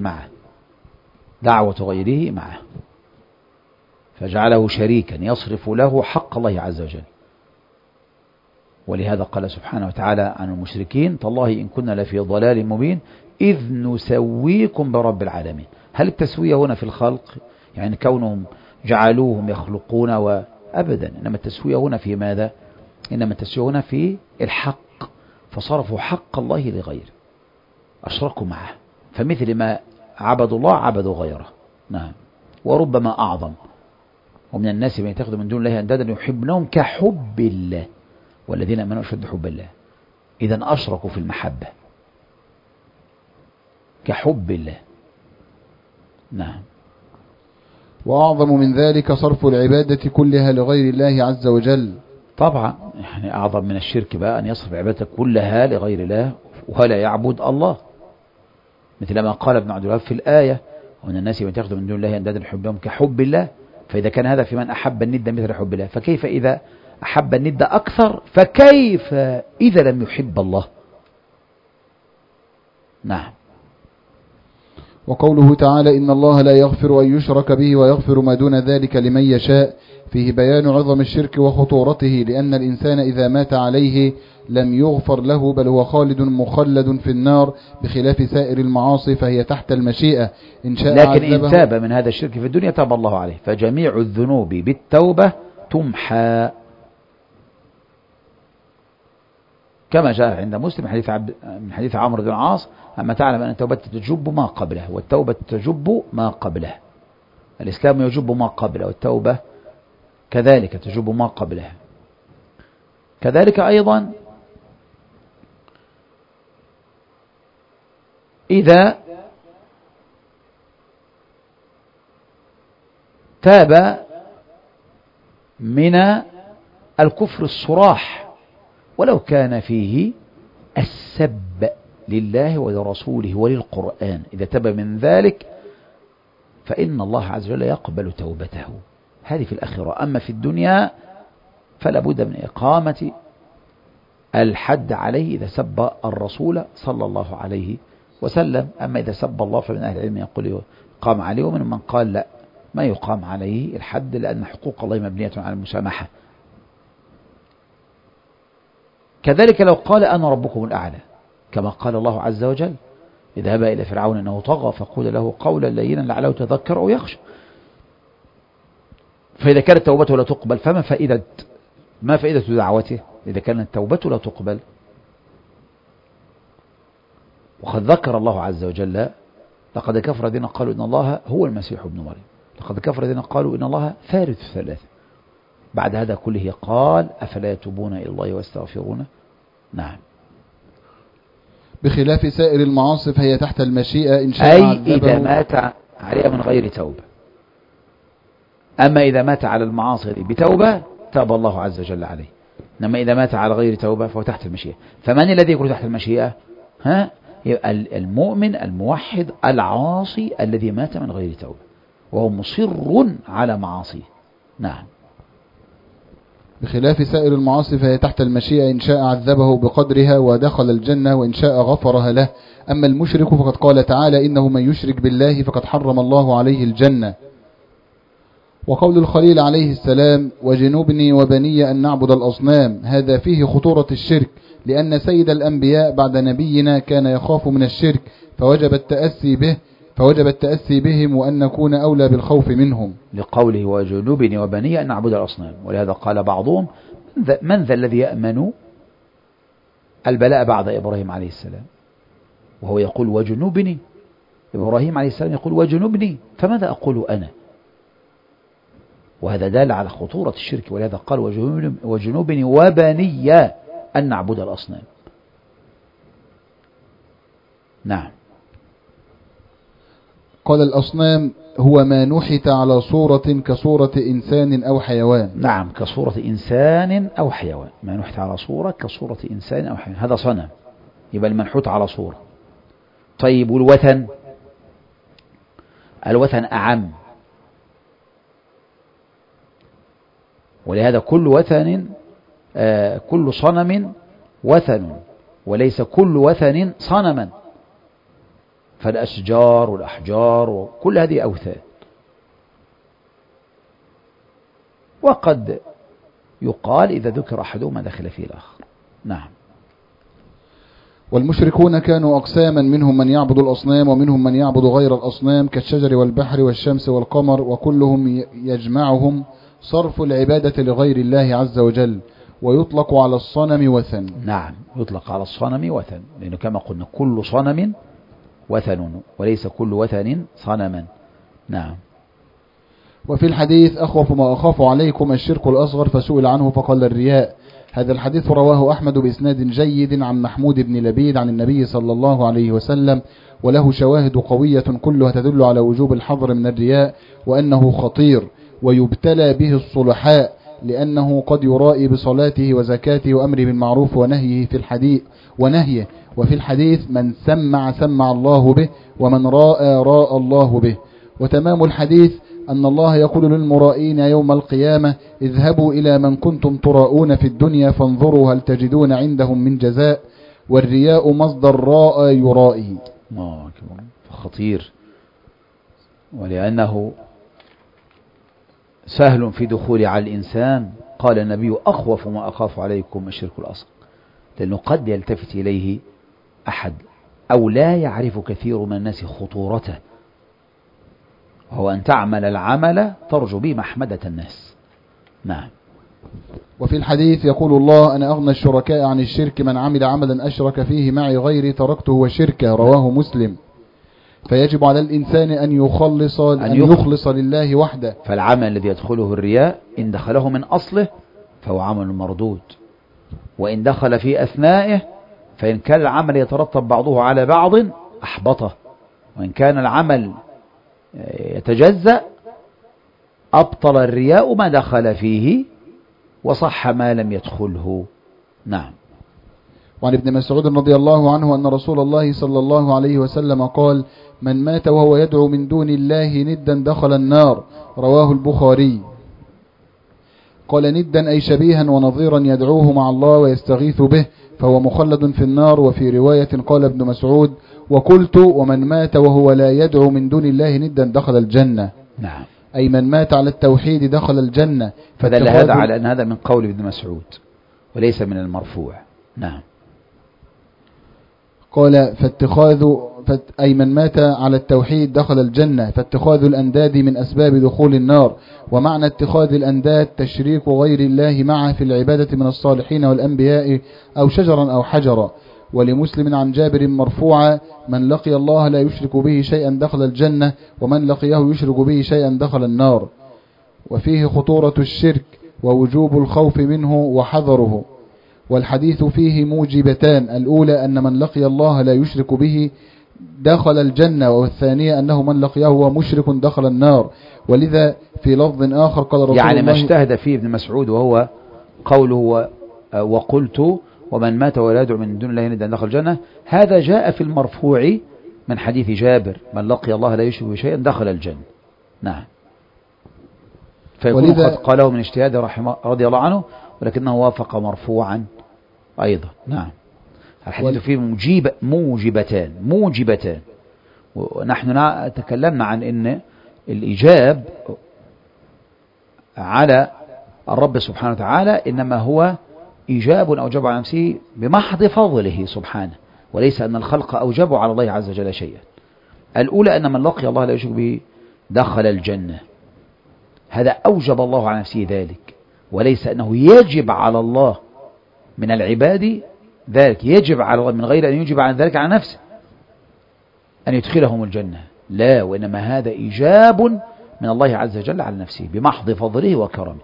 معه، فجعله شريكا يصرف له حق الله عز وجل. ولهذا قال سبحانه وتعالى عن المشركين: تالله إن كنا لفي ضلال مبين إذ نسويكم برب العالمين. هل التسوية هنا في الخلق، يعني كونهم جعلوهم يخلقون أبدا، إنما التسوية هنا في ماذا؟ إنما التسوية هنا في الحق، فصرفوا حق الله لغيره، أشركوا معه، فمثل ما عبدوا الله عبدوا غيره. نعم. وربما أعظم: ومن الناس من يتخذ من دون الله أندادا يحبونهم كحب الله والذين آمنوا أشد حب الله. إذن أشركوا في المحبة كحب الله. نعم. وأعظم من ذلك صرف العبادة كلها لغير الله عز وجل. طبعا، يعني أعظم من الشرك بقى أن يصرف العبادة كلها لغير الله ولا يعبد الله، مثل ما قال ابن عبد الوهاب في الآية: ومن الناس من يتخذ من دون الله أندادا يحبونهم كحب الله. فإذا كان هذا في من أحب الند مثل حب الله، فكيف إذا أحب الند أكثر؟ فكيف إذا لم يحب الله؟ نعم. وقوله تعالى: إن الله لا يغفر أن يشرك به ويغفر ما دون ذلك لمن يشاء، فيه بيان عظم الشرك وخطورته، لأن الإنسان إذا مات عليه لم يغفر له، بل هو خالد مخلد في النار، بخلاف سائر المعاصي فهي تحت المشيئة، إن شاء لكن إن تاب من هذا الشرك في الدنيا تاب الله عليه، فجميع الذنوب بالتوبة تمحى، كما جاء عند مسلم من حديث عمرو بن العاص: أما تعلم أن التوبة تجب ما قبله، والتوبة تجب ما قبله. الإسلام يجب ما قبله، والتوبة كذلك تجب ما قبلها. كذلك أيضا إذا تاب من الكفر الصراح ولو كان فيه السب لله ولرسوله وللقرآن، إذا تاب من ذلك فإن الله عز وجل يقبل توبته. هذه في الآخرة. أما في الدنيا فلا بد من إقامة الحد عليه إذا سب الرسول صلى الله عليه وسلم. أما إذا سب الله فمن أهل العلم يقول يقام عليه، ومن من قال لا، ما يقام عليه الحد، لأن حقوق الله مبنية على المسامحة. كذلك لو قال أنا ربكم الأعلى، كما قال الله عز وجل: اذهب إلى فرعون إنه طغى فقول له قولا لينا لعله يتذكر أو يخشى. فإذا كانت توبته لا تقبل ما فائدة دعوته إذا كانت توبته لا تقبل؟ وقد ذكر الله عز وجل: لقد كفر الذين قالوا إن الله هو المسيح ابن مريم، لقد كفر الذين قالوا إن الله ثالث ثلاثة. بعد هذا كله قال: أفلا يتوبون إلى الله واستغفرونه. نعم. بخلاف سائر المعاصي فهي تحت المشيئة، إن شاء أي إذا مات عليها من غير توبة. أما إذا مات على المعاصي بتوبة تاب الله عز وجل عليه، إنما إذا مات على غير توبة فهو تحت المشيئة. فمن الذي يكون تحت المشيئة؟ المؤمن الموحد العاصي الذي مات من غير توبة وهو مصر على معاصيه. نعم. بخلاف سائر المعاصي فهي تحت المشيئة، إن شاء عذبه بقدرها ودخل الجنة، وإن شاء غفرها له. أما المشرك فقد قال تعالى: إنه من يشرك بالله فقد حرم الله عليه الجنة. وقول الخليل عليه السلام: وجنوبني وبني أن نعبد الأصنام، هذا فيه خطورة الشرك، لأن سيد الأنبياء بعد نبينا كان يخاف من الشرك، فوجب التأسي بهم وأن نكون أولى بالخوف منهم، لقوله: وجنوبني وبني أن نعبد الأصنام. ولهذا قال بعضهم: من ذا الذي يأمن البلاء بعد إبراهيم عليه السلام؟ وهو يقول وجنوبني، إبراهيم عليه السلام يقول وجنوبني، فماذا أقول أنا؟ وهذا دال على خطورة الشرك، ولهذا قال وجنوبني وبني أن نعبد الأصنام. نعم. قال الأصنام هو ما نحت على صورة كصورة إنسان أو حيوان. نعم، كصورة إنسان أو حيوان، ما نحت على صورة كصورة إنسان أو حيوان، هذا صنم، يبقى المنحوت على صورة. طيب والوثن؟ الوثن أعم، ولهذا كل وثن كل صنم وثن، وليس كل وثن صنما، فالأشجار والأحجار وكل هذه أوثان. وقد يقال إذا ذكر أحدهما دخل فيه الآخر. نعم. والمشركون كانوا أقساما، منهم من يعبد الأصنام ومنهم من يعبد غير الأصنام كالشجر والبحر والشمس والقمر، وكلهم يجمعهم صرف العبادة لغير الله عز وجل، ويطلق على الصنم وثن. نعم، يطلق على الصنم وثن، لأنه كما قلنا كل صنم وثن وليس كل وثن صنما. نعم. وفي الحديث أخوف ما أخاف عليكم الشرك الأصغر، فسئل عنه فقال الرياء. هذا الحديث رواه أحمد بإسناد جيد عن محمود بن لبيد عن النبي صلى الله عليه وسلم، وله شواهد قوية كلها تدل على وجوب الحذر من الرياء، وأنه خطير ويبتلى به الصلحاء، لأنه قد يرائي بصلاته وزكاته وأمره بالمعروف ونهيه وفي الحديث من سمع الله به، ومن راء الله به. وتمام الحديث أن الله يقول للمرائين يوم القيامة اذهبوا إلى من كنتم تراءون في الدنيا فانظروا هل تجدون عندهم من جزاء، والرياء مصدر راء يرائي. خطير، ولأنه سهل في دخول على الإنسان. قال النبي أخوف ما أخاف عليكم الشرك الأصغر، لأنه قد يلتفت إليه أحد أو لا يعرف كثير من الناس خطورته، وهو أن تعمل العمل ترجو به محمدة الناس. نعم. وفي الحديث يقول الله أنا أغنى الشركاء عن الشرك، من عمل عملا أشرك فيه معي غيري تركته وشركه، رواه مسلم. فيجب على الإنسان أن يخلص لله وحده. فالعمل الذي يدخله الرياء إن دخله من أصله فهو عمل مردود، وإن دخل في أثنائه فإن كان العمل يترتب بعضه على بعض أحبطه، وإن كان العمل يتجزأ أبطل الرياء ما دخل فيه وصح ما لم يدخله. نعم. وعن ابن مسعود رضي الله عنه أن رسول الله صلى الله عليه وسلم قال من مات وهو يدعو من دون الله ندا دخل النار، رواه البخاري. قال ندا أي شبيها ونظيرا يدعوه مع الله ويستغيث به، فهو مخلد في النار. وفي رواية قال ابن مسعود وقلت ومن مات وهو لا يدعو من دون الله ندا دخل الجنة. نعم. أي من مات على التوحيد دخل الجنة. فدل هذا على أن هذا من قول ابن مسعود وليس من المرفوع. نعم. قال أي من مات على التوحيد دخل الجنة، فاتخاذ الأنداد من أسباب دخول النار. ومعنى اتخاذ الأنداد تشريك غير الله معه في العبادة من الصالحين والأنبياء أو شجرا أو حجرا. ولمسلم عن جابر مرفوعا من لقي الله لا يشرك به شيئا دخل الجنة، ومن لقيه يشرك به شيئا دخل النار. وفيه خطورة الشرك ووجوب الخوف منه وحذره. والحديث فيه موجبتان، الأولى أن من لقي الله لا يشرك به دخل الجنة، والثانية أنه من لقيه هو مشرك دخل النار. ولذا في لفظ آخر قال رسول الله ما اجتهد فيه ابن مسعود وهو قوله وقلت ومن مات ولا يدعو من دون الله ندا دخل الجنة، هذا جاء في المرفوع من حديث جابر من لقي الله لا يشرك به شيئا دخل الجنة. نعم. فيكون قد قاله من اجتهاد رضي الله عنه، ولكنه وافق مرفوعا أيضا. نعم. الحديث فيه موجبتان. ونحن تكلمنا عن أن الإجاب على الرب سبحانه وتعالى إنما هو إيجاب أوجب على نفسه بمحض فضله سبحانه، وليس أن الخلق أوجبوا على الله عز وجل شيئا. الأولى أن من لقي الله لا يشرك به دخل الجنة، هذا أوجب الله على نفسه ذلك، وليس أنه يجب على الله من العباد ذلك، يجب على الله من غير أن يجب عن ذلك على نفسه. أن يدخلهم الجنة، لا، وإنما هذا إيجاب من الله عز وجل على نفسه بمحض فضله وكرمه.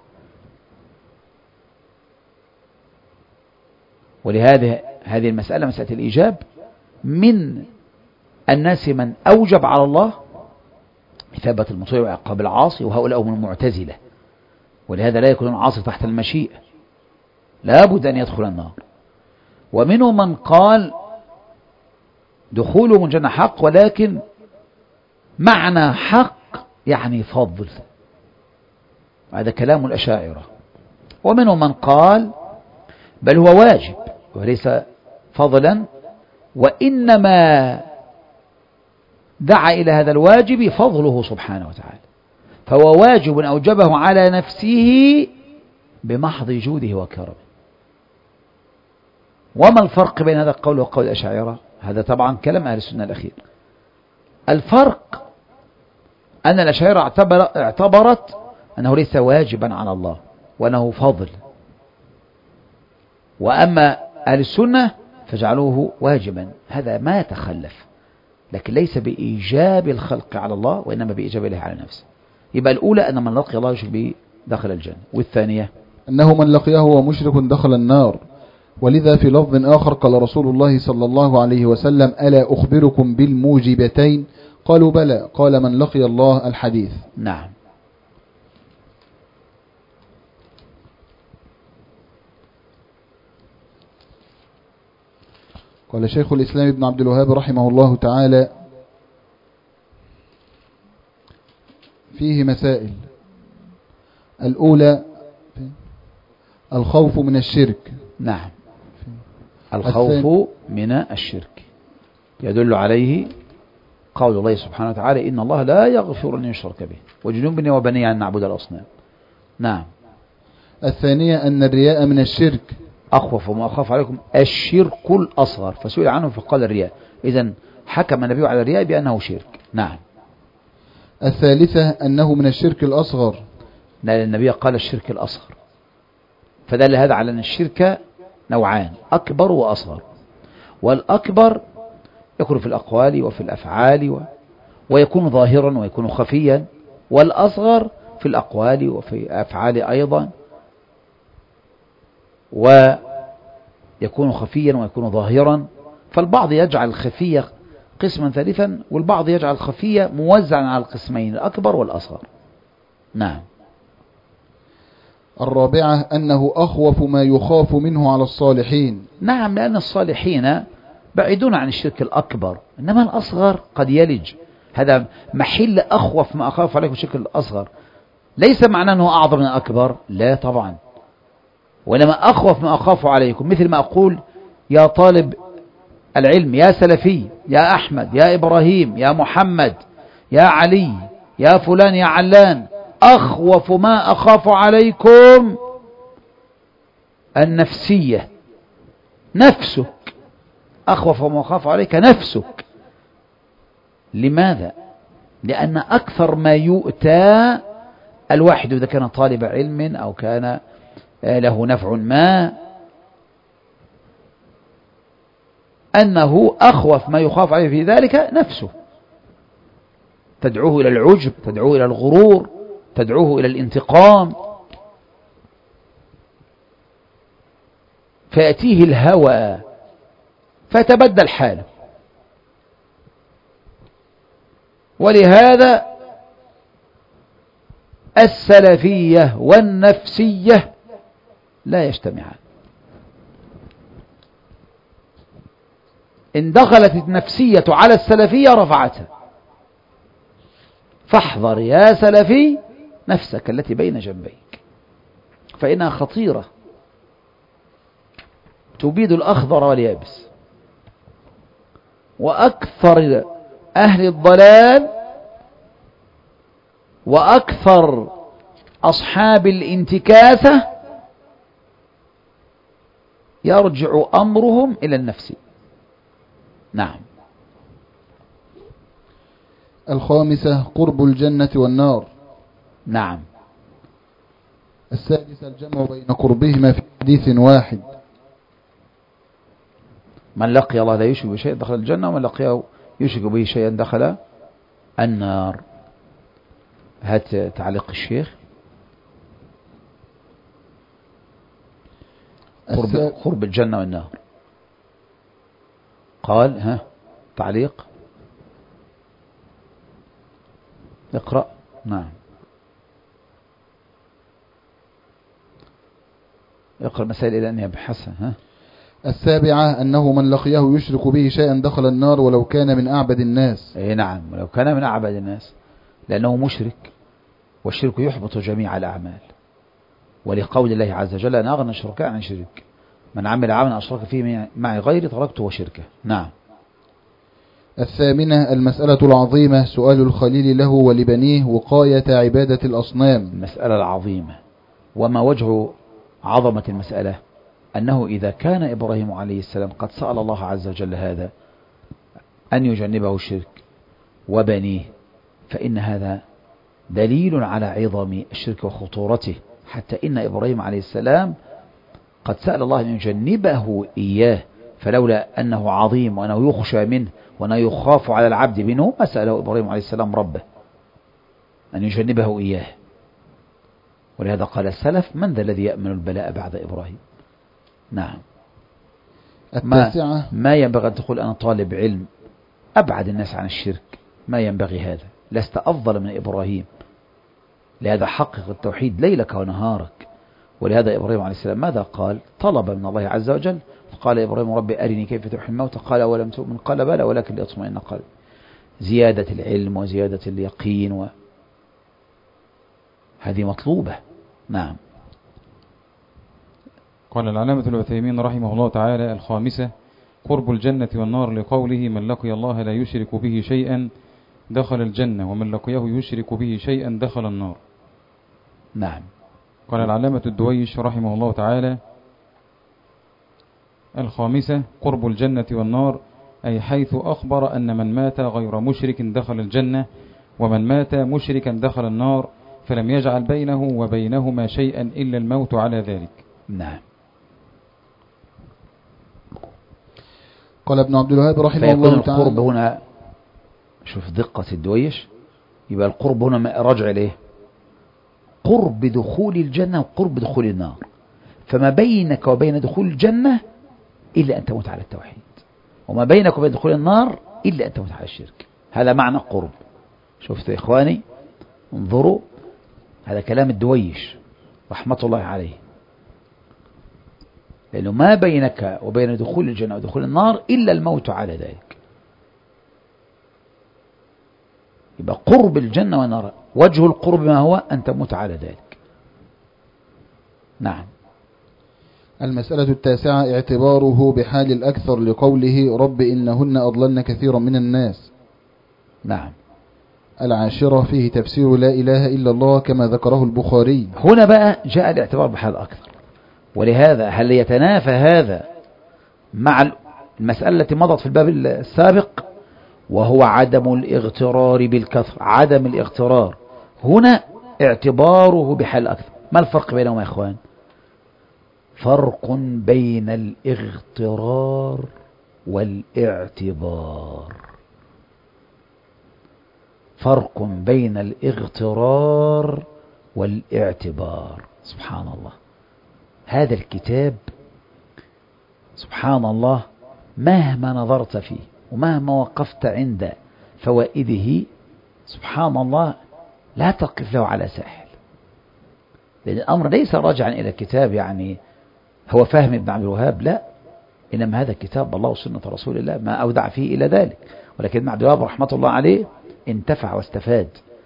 ولهذا هذه المسألة، مسألة الإيجاب، من الناس من أوجب على الله إثابة المطيع وعقاب العاصي، وهؤلاء هم المعتزلة. ولهذا لا يكون العاصي تحت المشيئة، لا بد أن يدخل النار. ومنهم من قال دخولهم الجنة حق، ولكن معنى حق يعني فضل، هذا كلام الأشاعرة. ومنهم من قال بل هو واجب وليس فضلا، وإنما دعا إلى هذا الواجب فضله سبحانه وتعالى، فهو واجب أوجبه على نفسه بمحض جوده وكرمه. وما الفرق بين هذا القول وقول الأشاعرة؟ هذا طبعا كلام أهل السنة الأخير. الفرق أن الأشاعرة اعتبرت أنه ليس واجبا على الله وأنه فضل، وأما أهل السنة فجعلوه واجبا. هذا ما يتخلف، لكن ليس بإيجاب الخلق على الله، وإنما بإيجاب الله على نفسه. يبقى الأولى أن من لقي الله يشرك به دخل الجنة، والثانية أنه من لقيه ومشرك دخل النار. ولذا في لفظ آخر قال رسول الله صلى الله عليه وسلم ألا أخبركم بالموجبتين؟ قالوا بلى، قال من لقي الله الحديث. نعم. قال شيخ الإسلام ابن عبد الوهاب رحمه الله تعالى فيه مسائل. الأولى الخوف من الشرك. نعم، الخوف من الشرك يدل عليه قول الله سبحانه وتعالى إن الله لا يغفر أن يشرك به وجنوبني وبني أن نعبد الأصنام. نعم. الثانية أن الرياء من الشرك. أخوف وما أخاف عليكم الشرك الأصغر، فسئل عنه فقال الرياء، إذن حكم النبي على الرياء بأنه شرك. نعم. الثالثة أنه من الشرك الأصغر، لأن النبي قال الشرك الأصغر، فدل هذا على أن الشرك نوعان، أكبر وأصغر. والأكبر يكون في الأقوال وفي الأفعال ويكون ظاهرا ويكون خفيا، والأصغر في الأقوال وفي الأفعال أيضا، ويكون خفيا ويكون ظاهرا. فالبعض يجعل الخفية قسما ثالثا، والبعض يجعل الخفية موزعا على القسمين الأكبر والأصغر. نعم. الرابعة أنه أخوف ما يخاف منه على الصالحين. نعم، لأن الصالحين بعيدون عن الشرك الأكبر، إنما الأصغر قد يلج. هذا محل أخوف ما أخاف عليكم الشرك الأصغر، ليس معناه أنه أعظم من الأكبر، لا طبعا، وإنما أخوف ما أخاف عليكم. مثل ما أقول يا طالب العلم، يا سلفي، يا أحمد، يا إبراهيم، يا محمد، يا علي، يا فلان، يا علان، أخوف ما أخاف عليكم النفسية، نفسك، أخوف ما أخاف عليك نفسك. لماذا؟ لأن أكثر ما يؤتى الواحد إذا كان طالب علم أو كان له نفع ما، أنه أخوف ما يخاف عليه في ذلك نفسه، تدعوه إلى العجب، تدعوه إلى الغرور، تدعوه إلى الانتقام، فيأتيه الهوى فتبدل حاله. ولهذا السلفية والنفسية لا يجتمعان. إن دخلت النفسية على السلفية رفعتها، فاحذر يا سلفي نفسك التي بين جنبيك، فإنها خطيرة تبيد الأخضر واليابس. وأكثر أهل الضلال وأكثر أصحاب الانتكاسة يرجع أمرهم إلى النفس. نعم. الخامسة قرب الجنة والنار. نعم. السادسة الجمع بين قربهما في حديث واحد. من لقي الله لا يشرك بشيء دخل الجنة، ومن لقيه يشرك به شيئا دخل النار. هات تعليق الشيخ. قرب الجنة والنار. قال تعليق اقرأ. نعم اقرأ مسائل إلى أن يبحثها. السابعة أنه من لقيه يشرك به شيئا دخل النار ولو كان من أعبد الناس. نعم ولو كان من أعبد الناس، لأنه مشرك، والشرك يحبط جميع الأعمال، ولقول الله عز وجل أنا أغنى الشركاء عن شرك، من عمل عملا أشرك فيه معي غيري تركته وشركه. نعم. الثامنة المسألة العظيمة سؤال الخليل له ولبنيه وقاية عبادة الأصنام. المسألة العظيمة، وما وجه عظمة المسألة؟ أنه إذا كان إبراهيم عليه السلام قد سأل الله عز وجل هذا أن يجنبه الشرك وبنيه، فإن هذا دليل على عظم الشرك وخطورته، حتى إن إبراهيم عليه السلام قد سأل الله أن يجنبه إياه، فلولا أنه عظيم وأنه يخشى منه وأنه يخاف على العبد منه ما سأله إبراهيم عليه السلام ربه أن يجنبه إياه. ولهذا قال السلف من ذا الذي يأمن البلاء بعد إبراهيم. نعم. ما ينبغي أن تقول أنا طالب علم أبعد الناس عن الشرك، ما ينبغي هذا، لست أفضل من إبراهيم. لهذا حقق التوحيد ليلك ونهارك. ولهذا إبراهيم عليه السلام ماذا قال؟ طلب من الله عز وجل، قال إبراهيم ربي أرني كيف تحيي الموتى، قال ولم تؤمن، قال بلى ولكن ليطمئن قلبي. زيادة العلم وزيادة اليقين هذه مطلوبة. نعم. قال العلامة العثيمين رحمه الله تعالى الخامسة قرب الجنة والنار لقوله من لقي الله لا يشرك به شيئا دخل الجنة ومن لقيه يشرك به شيئا دخل النار. نعم. قال العلامة الدويش رحمه الله تعالى الخامسة قرب الجنة والنار أي حيث أخبر أن من مات غير مشرك دخل الجنة ومن مات مشركا دخل النار، فلم يجعل بينه وبينهما شيئا إلا الموت على ذلك. نعم. قال ابن عبد الوهاب رحمه الله تعالى القرب هنا، شوف دقة الدويش، يبقى القرب هنا راجع إليه قرب دخول الجنة وقرب دخول النار، فما بينك وبين دخول الجنة إلا أن تموت على التوحيد، وما بينك وبين دخول النار إلا أن تموت على الشرك. هذا معنى قرب. شفت يا إخواني، انظروا، هذا كلام الدويش رحمة الله عليه، لأنه ما بينك وبين دخول الجنة ودخول النار إلا الموت على ذلك. يبقى قرب الجنة والنار وجه القرب ما هو أن تموت على ذلك. نعم. المسألة التاسعة اعتباره بحال الأكثر لقوله رب إنهن أضللن كثيرا من الناس. نعم. العاشرة فيه تفسير لا إله إلا الله كما ذكره البخاري. هنا بقى جاء الاعتبار بحال أكثر، ولهذا هل يتنافى هذا مع المسألة التي مضت في الباب السابق وهو عدم الاغترار بالكثر؟ عدم الاغترار هنا اعتباره بحال أكثر. ما الفرق بينهما يا إخوان؟ فرق بين الاغترار والاعتبار، فرق بين الاغترار والاعتبار. سبحان الله، هذا الكتاب سبحان الله مهما نظرت فيه ومهما وقفت عند فوائده سبحان الله لا تقف له على ساحل، لأن الأمر ليس راجعا إلى الكتاب يعني هو فهم ابن عبد الوهاب، لا، إنما هذا كتاب الله وسنة رسول الله ما أودع فيه إلى ذلك. ولكن ابن عبد الوهاب رحمة الله عليه انتفع واستفاد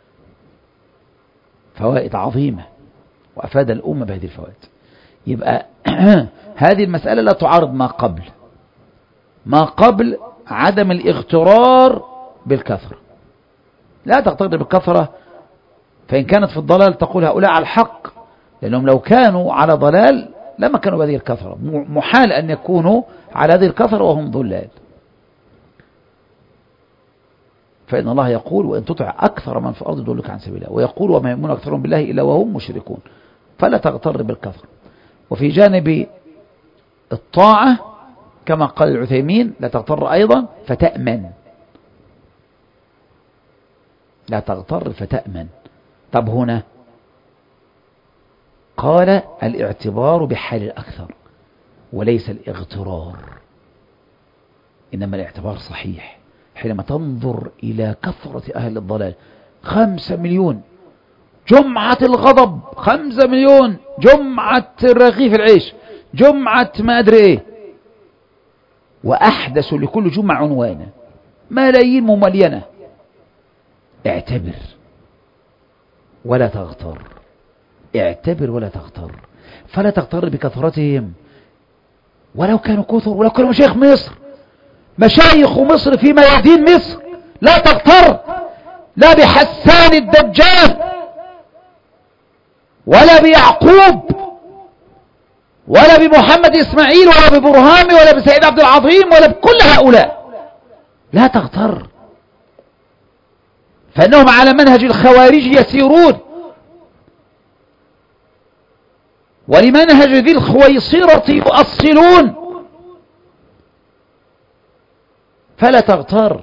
فوائد عظيمة وأفاد الأمة بهذه الفوائد. يبقى هذه المسألة لا تعارض ما قبل عدم الاغترار بالكثرة. لا تغتر بالكثرة، فإن كانت في الضلال تقول هؤلاء على الحق، لأنهم لو كانوا على ضلال لما كانوا بهذه الكثرة، محال أن يكونوا على هذه الكثرة وهم ضلال. فإن الله يقول وإن تطع أكثر من في الأرض يضلوك عن سبيل الله، ويقول وما يؤمن أكثرهم بالله إلا وهم مشركون. فلا تغتر بالكثرة. وفي جانب الطاعة كما قال العثيمين لا تغتر أيضا فتأمن، لا تغتر فتأمن. طب هنا قال الاعتبار بحال الأكثر وليس الاغترار، إنما الاعتبار صحيح حينما تنظر إلى كثرة أهل الضلال. 5 مليون جمعة الغضب، 5 مليون جمعة رغيف العيش، جمعة ما أدري إيه، وأحدث لكل جمعة عنوانا، ملايين مملينة. اعتبر ولا تغتر، اعتبر ولا تغتر، فلا تغتر بكثرتهم ولو كانوا كثر، ولو كانوا مشايخ مصر، مشايخ مصر في ميادين مصر. لا تغتر لا بحسان الدجال ولا بيعقوب ولا بمحمد إسماعيل ولا ببرهامي ولا بسيد عبد العظيم ولا بكل هؤلاء. لا تغتر، فإنهم على منهج الخوارج يسيرون، ولمنهج ذي الخويصرة يؤصلون. فلا تغتر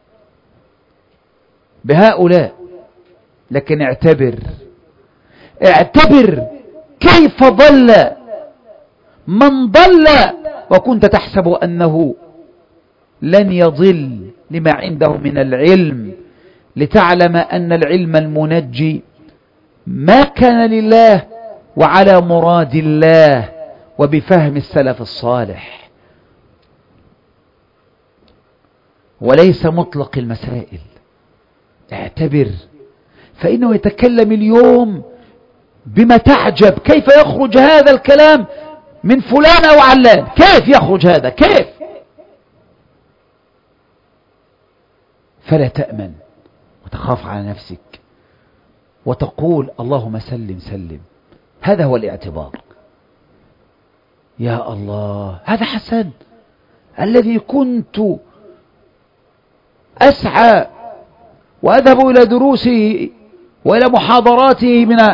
بهؤلاء، لكن اعتبر كيف ضل من ضل وكنت تحسب أنه لن يضل لما عنده من العلم، لتعلم أن العلم المنجي ما كان لله وعلى مراد الله وبفهم السلف الصالح، وليس مطلق المسائل. اعتبر، فإنه يتكلم اليوم بما تعجب، كيف يخرج هذا الكلام من فلان أو علان؟ كيف يخرج هذا؟ كيف؟ فلا تأمن وتخاف على نفسك وتقول اللهم سلم سلم. هذا هو الاعتبار. يا الله، هذا حسن الذي كنت أسعى وأذهب إلى دروسه وإلى محاضراته من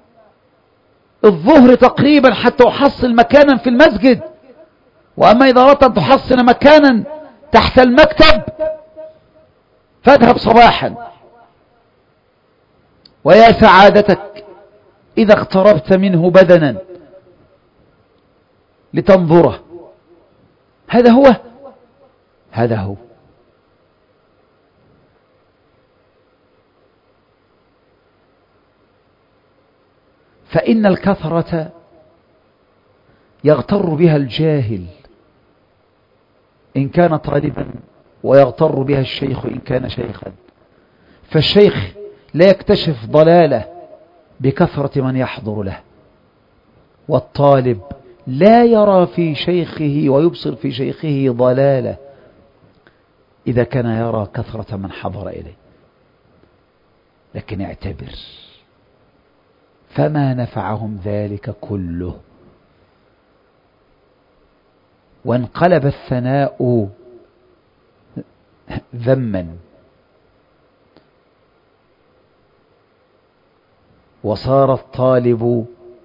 الظهر تقريبا حتى أحصل مكانا في المسجد، وأما إذا أردت أن تحصل مكانا تحت المكتب فاذهب صباحا. ويا سعادتك إذا اقتربت منه بدنا لتنظره. هذا هو. فإن الكثرة يغتر بها الجاهل إن كان طالبا، ويغتر بها الشيخ إن كان شيخا. فالشيخ لا يكتشف ضلاله بكثرة من يحضر له، والطالب لا يرى في شيخه ويبصر في شيخه ضلاله إذا كان يرى كثرة من حضر إليه. لكن اعتبر، فما نفعهم ذلك كله، وانقلب الثناء ذما، وصار الطالب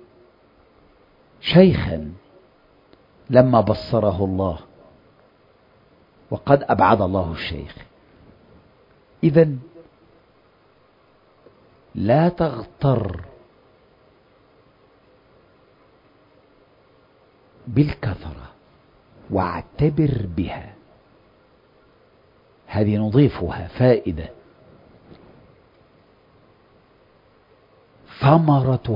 شيخا لما بصره الله، وقد أبعد الله الشيخ. إذن لا تغتر بالكثرة واعتبر بها. هذه نضيفها فائدة. ثمرة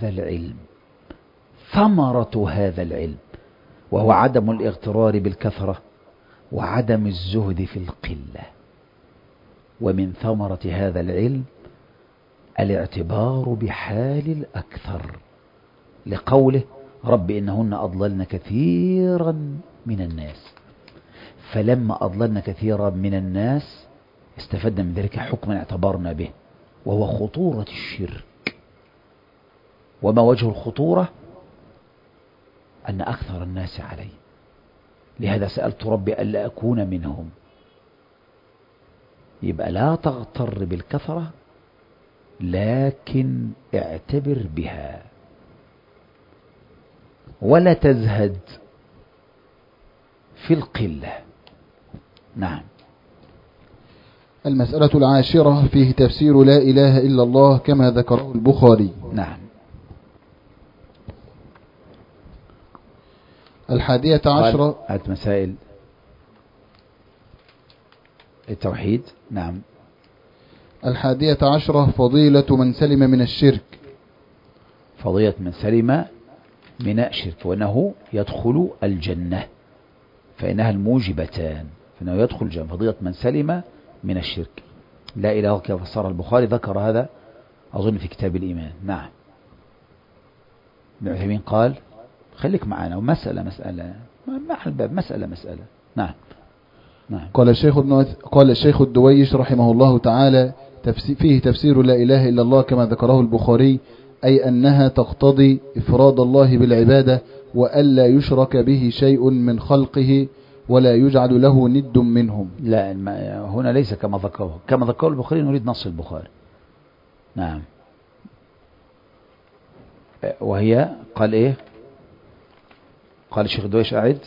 هذا العلم وهو عدم الاغترار بالكثرة وعدم الزهد في القلة. ومن ثمرة هذا العلم الاعتبار بحال الأكثر، لقوله رب إنهن أضللن كثيرا من الناس. فلما أضللن كثيرا من الناس استفدنا من ذلك حكما اعتبرنا به، وهو خطورة الشرك. وما وجه الخطورة؟ أن أكثر الناس عليه. لهذا سألت ربي ألا أكون منهم. يبقى لا تغتر بالكثرة، لكن اعتبر بها، ولا تزهد في القلة. نعم. المسألة العاشرة فيه تفسير لا إله إلا الله كما ذكره البخاري. نعم. 11 هات مسائل التوحيد. نعم. 11 فضيلة من سلم من الشرك. فضيلة من سلم من الشرك وأنه يدخل الجنة، فإنها الموجبتان، فإنه يدخل الجنة. فضيلة من سلم من الشرك لا إله إلا الله كما فسر البخاري، ذكر هذا أظن في كتاب الإيمان. نعم. ابن عثيمين قال خليك معنا، ومسألة مع الباب مسألة. نعم. نعم. قال الشيخ الدويش رحمه الله تعالى فيه تفسير لا إله إلا الله كما ذكره البخاري، أي أنها تقتضي إفراد الله بالعبادة وألا يشرك به شيء من خلقه ولا يجعل له ند منهم. لا، هنا ليس كما ذكره البخاري، نريد نص البخاري. نعم. وهي قال إيه؟ قال الشيخ الدويش أعد.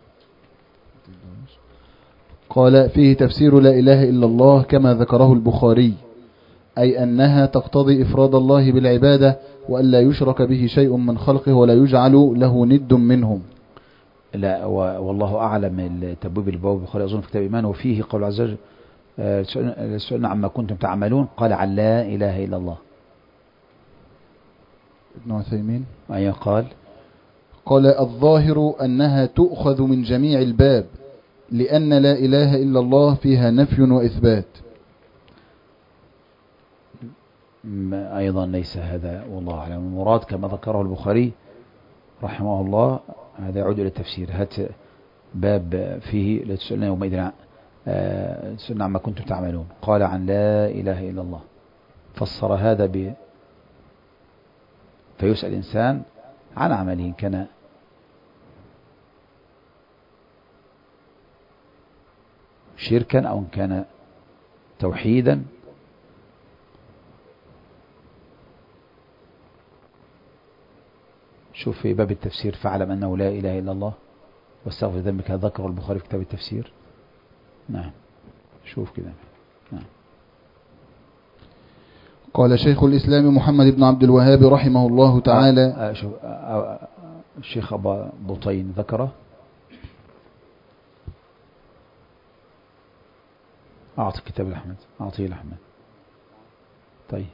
قال فيه تفسير لا إله إلا الله كما ذكره البخاري، أي أنها تقتضي إفراد الله بالعبادة وألا يشرك به شيء من خلقه ولا يجعل له ند منهم. لا، والله أعلم. التبويب البواب البخاري أظن في كتاب الإيمان، وفيه قول عز وجل سؤالنا عما كنتم تعملون، قال عن لا إله إلا الله. ابن عثيمين أي قال الظاهر أنها تؤخذ من جميع الباب، لأن لا إله إلا الله فيها نفي وإثبات. أيضا ليس هذا والله أعلم. المراد كما ذكره البخاري رحمه الله، هذا يعود إلى التفسير. هات باب فيه لا تسألنا يومئذ تسألنا عما كنتم تعملون، قال عن لا إله إلا الله، فسر هذا فيسأل الإنسان عن عمله، إن كان شركا أو إن كان توحيدا. شوف في باب التفسير فاعلم أنه لا إله إلا الله واستغفر ذنبك، ذكر البخاري في كتاب التفسير. نعم. شوف كده. نعم. قال شيخ الإسلام محمد بن عبد الوهاب رحمه الله تعالى. الشيخ أبا بطين ذكره. أعطي كتاب الأحمد، أعطيه الأحمد. طيب.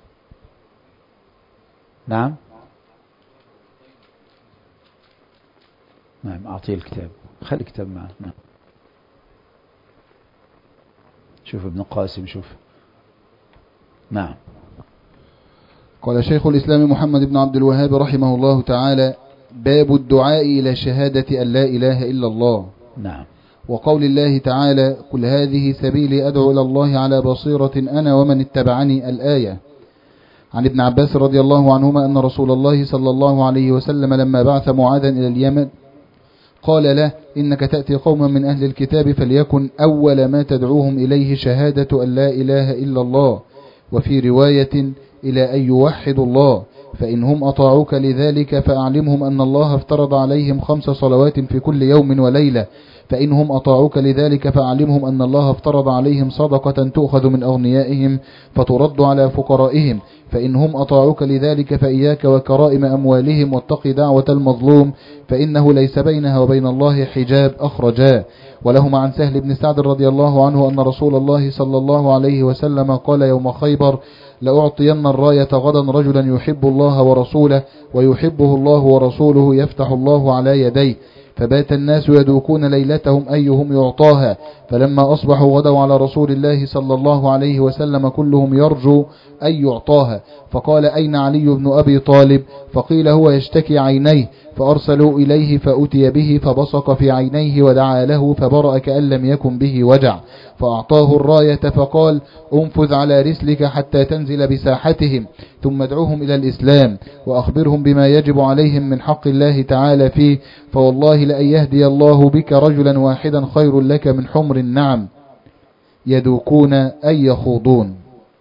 نعم. نعم، أعطيه الكتاب، خلي الكتاب معه. نعم. شوف ابن قاسم، شوف. نعم. قال شيخ الإسلام محمد بن عبد الوهاب رحمه الله تعالى: باب الدعاء إلى شهادة أن لا إله إلا الله. نعم. وقول الله تعالى: قل هذه سبيلي أدعو إلى الله على بصيرة أنا ومن اتبعني، الآية. عن ابن عباس رضي الله عنهما أن رسول الله صلى الله عليه وسلم لما بعث معاذا إلى اليمن قال له: إنك تأتي قوما من أهل الكتاب فليكن أول ما تدعوهم إليه شهادة أن لا إله إلا الله، وفي رواية إلى أن يوحدوا الله، فإن هم أطاعوك لذلك فأعلمهم أن الله افترض عليهم 5 صلوات في كل يوم وليلة، فإن هم أطاعوك لذلك فأعلمهم أن الله افترض عليهم صدقة تؤخذ من أغنيائهم فترد على فقرائهم، فإن هم أطاعوك لذلك فإياك وكرائم أموالهم واتق دعوة المظلوم فإنه ليس بينها وبين الله حجاب، أخرجاه. ولهما عن سهل بن سعد رضي الله عنه أن رسول الله صلى الله عليه وسلم قال يوم خيبر: لأعطين الراية غدا رجلا يحب الله ورسوله ويحبه الله ورسوله يفتح الله على يديه، فبات الناس يدوكون ليلتهم أيهم يعطاها، فلما أصبحوا غدوا على رسول الله صلى الله عليه وسلم كلهم يرجو أن يعطاها، فقال: أين علي بن أبي طالب؟ فقيل: هو يشتكي عينيه، فأرسلوا إليه فأتي به فبصق في عينيه ودعا له فبرأ كأن لم يكن به وجع، فأعطاه الراية فقال: انفذ على رسلك حتى تنزل بساحتهم، ثم ادعوهم إلى الإسلام وأخبرهم بما يجب عليهم من حق الله تعالى فيه، فوالله لأن يهدي الله بك رجلا واحدا خير لك من حمر النعم، يدوكون أي يخوضون.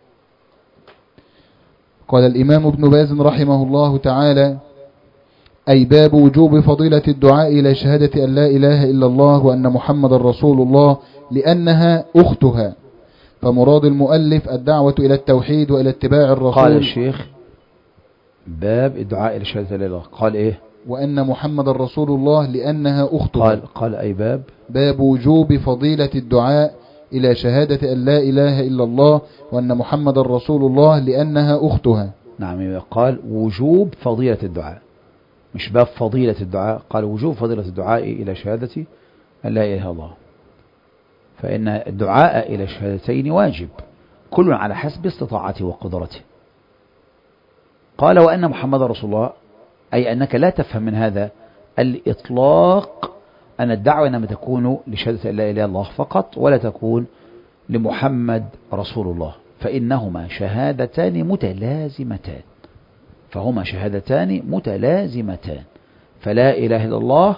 قال الإمام ابن باز رحمه الله تعالى: أي باب وجوب فضيلة الدعاء إلى شهادة أن لا إله إلا الله وأن محمد رسول الله، لأنها أختها، فمراد المؤلف الدعوة إلى التوحيد وإلى اتباع الرسول. قال الشيخ باب الدعاء إلى شهادة لا إله إلا الله، قال إيه؟ وأن محمد رسول الله لأنها أخته. قال أي باب؟ باب وجوب فضيلة الدعاء إلى شهادة أن لا إله إلا الله وأن محمد رسول الله لأنها أختها. نعم، قال وجوب فضيلة الدعاء، مش باب فضيلة الدعاء، قال وجوب فضيلة الدعاء إلى شهادة أن لا إله إلا الله، فإن الدعاء إلى الشهادتين واجب كل على حسب استطاعته وقدرته. قال وأن محمد رسول الله، أي أنك لا تفهم من هذا الإطلاق أن الدعوة إنما تكون لشهادة أن لا إله إلا الله فقط، ولا تكون لمحمد رسول الله، فإنهما شهادتان متلازمتان، فهما شهادتان متلازمتان، فلا إله إلا الله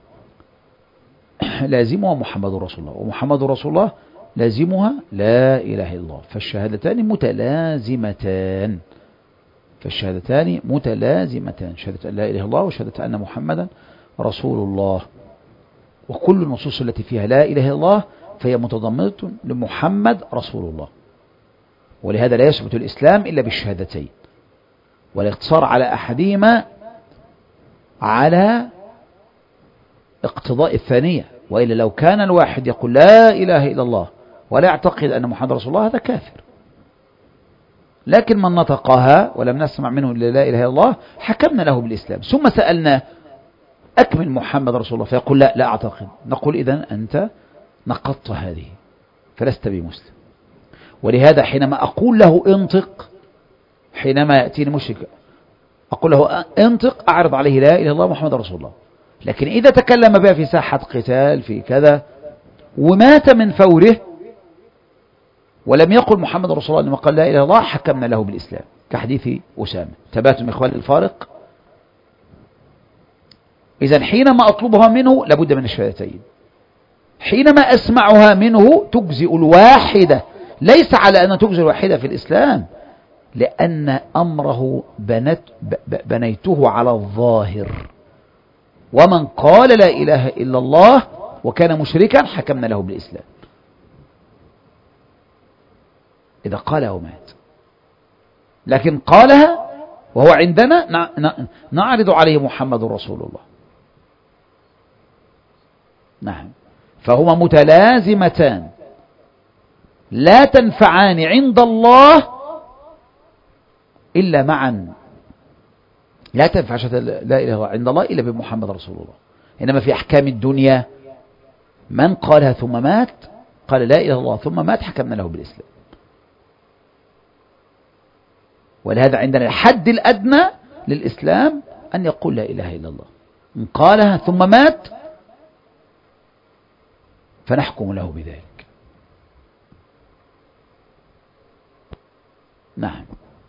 لازمها محمد رسول الله، ومحمد رسول الله لازمها لا إله إلا الله، فالشهادتان متلازمتان، فالشهادتان متلازمتان، شهادة أن لا إله إلا الله وشهادة أن محمدا رسول الله. وكل النصوص التي فيها لا إله إلا الله فهي متضمنة لمحمد رسول الله، ولهذا لا يثبت الإسلام إلا بالشهادتين، والاقتصار على أحدهما على اقتضاء الثانية، وإلا لو كان الواحد يقول لا إله إلا الله ولا يعتقد أن محمد رسول الله هذا كافر، لكن من نطقها ولم نسمع منه إلا لا إله إلا الله حكمنا له بالإسلام، ثم سألنا أكمل محمد رسول الله فيقول لا أعتقد، نقول إذن أنت نقضت هذه فلست بمسلم. ولهذا حينما أقول له انطق، حينما يأتيني مشرك أقول له انطق أعرض عليه لا إله إلا الله محمد رسول الله، لكن إذا تكلم بها في ساحة قتال في كذا ومات من فوره ولم يقل محمد رسول الله لما قال لا إله إلا الله حكمنا له بالإسلام، كحديث أسامة. تباتم إخوان الفارق. إذن حينما أطلبها منه لابد من الشهادتين، حينما أسمعها منه تجزئ الواحدة، ليس على أن تجزئ الواحدة في الإسلام، لأن أمره بنيته على الظاهر، ومن قال لا إله إلا الله وكان مشركا حكمنا له بالإسلام إذا قالها ومات، لكن قالها وهو عندنا نعرض عليه محمد رسول الله. نعم، فهما متلازمتان لا تنفعان عند الله إلا معا، لا تنفع شهادة لا إله إلا الله عند الله إلا بمحمد رسول الله. إنما في أحكام الدنيا من قالها ثم مات، قال لا إله إلا الله ثم مات حكمنا له بالإسلام. ولهذا عندنا الحد الأدنى للإسلام أن يقول لا إله إلا الله، إن قالها ثم مات فنحكم له بذلك. نعم.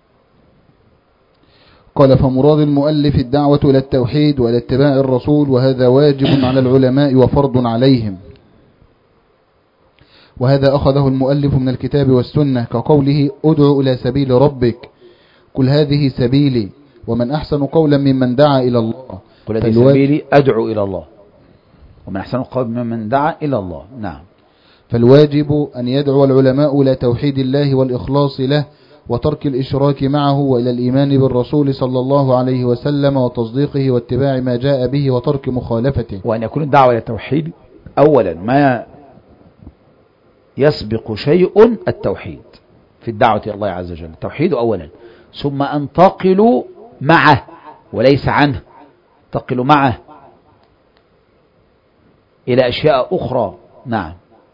قال فمراد المؤلف الدعوة إلى التوحيد وإلى اتباع الرسول، وهذا واجب على العلماء وفرض عليهم، وهذا أخذه المؤلف من الكتاب والسنة، كقوله ادع إلى سبيل ربك، قل هذه سبيلي، ومن أحسن قولا ممن دعا إلى الله. قل هذه سبيلي أدعو إلى الله، ومن أحسن قولا ممن دعا إلى الله. نعم. فالواجب أن يدعو العلماء إلى توحيد الله والإخلاص له وترك الإشراك معه، وإلى الإيمان بالرسول صلى الله عليه وسلم وتصديقه واتباع ما جاء به وترك مخالفته. وأن يكون الدعوة إلى التوحيد أولا ما يسبق شيء التوحيد في الدعوة إلى الله عز وجل، التوحيد أولا، ثم أنتقل معه وليس عنه، انتقل معه إلى أشياء أخرى. نعم.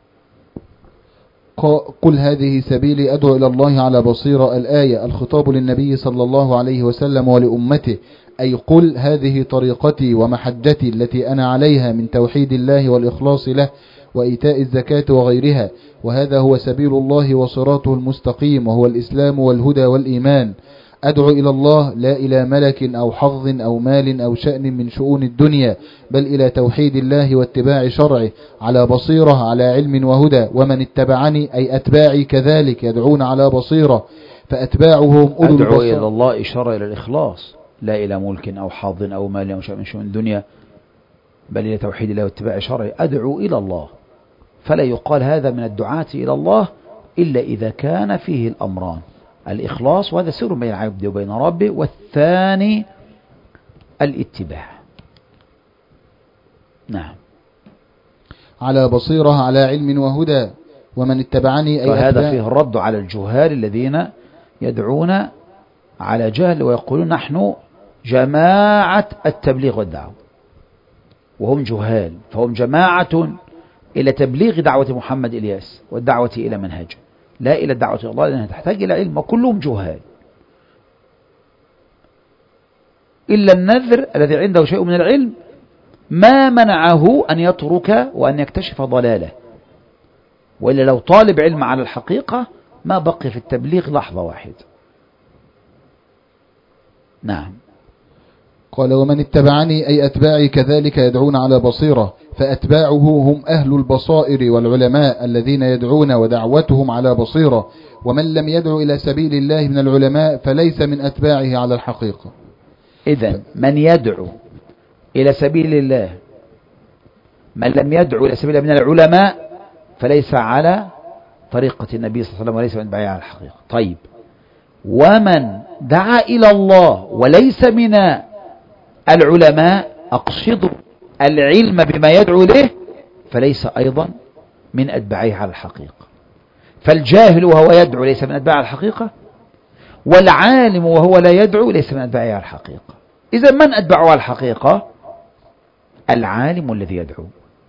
قل هذه سبيلي أدعو إلى الله على بصيرة، الآية الخطاب للنبي صلى الله عليه وسلم ولأمته، أي قل هذه طريقتي ومحجتي التي أنا عليها من توحيد الله والإخلاص له وإيتاء الزكاة وغيرها، وهذا هو سبيل الله وصراطه المستقيم، وهو الإسلام والهدى والإيمان. أدعو إلى الله لا إلى ملك أو حظ أو مال أو شأن من شؤون الدنيا، بل إلى توحيد الله واتباع شرعه على بصيرة، على علم وهدى، ومن اتبعني أي أتباعي كذلك يدعون على بصيرة، فأتباعهم أولو أدعو إلى الله إشارة إلى الإخلاص، لا إلى ملك أو حظ أو مال أو شأن من شؤون الدنيا، بل إلى توحيد الله واتباع شرعه. أدعو إلى الله، فلا يقال هذا من الدعاة إلى الله إلا إذا كان فيه الأمران: الإخلاص، وهذا سر بين العبد وبين ربه، والثاني الاتباع. نعم. على بصيرة على علم وهدى ومن اتبعني أي وهذا فيه الرد على الجهال الذين يدعون على جهل ويقولون نحن جماعة التبليغ والدعوة، وهم جهال، فهم جماعة إلى تبليغ دعوة محمد إلياس والدعوة إلى منهجه، لا إلى الدعوة إلى الله، لأنها تحتاج إلى علم، وكلهم جهال إلا النذر الذي عنده شيء من العلم ما منعه أن يترك وأن يكتشف ضلاله، وإلا لو طالب علم على الحقيقة ما بقي في التبليغ لحظة واحدة. نعم. قال ومن اتبعني أي أتباعي كذلك يدعون على بصيرة، فأتباعه هم أهل البصائر والعلماء الذين يدعون ودعوتهم على بصيرة، ومن لم يدعو إلى سبيل الله من العلماء فليس من أتباعه على الحقيقة. إذن من يدعو إلى سبيل الله، من لم يدعو إلى سبيل الله من العلماء فليس على طريقة النبي صلى الله عليه وسلم وليس من أتباعه على الحقيقة. طيب، ومن دعا إلى الله وليس من العلماء، أقصد العلم بما يدعو إليه، فليس أيضا من أتباعه على الحقيقة. فالجاهل وهو يدعو ليس من أتباعه على الحقيقة، والعالم وهو لا يدعو ليس من أتباعه على الحقيقة. إذا من أتبعه على الحقيقة؟ العالم الذي يدعو.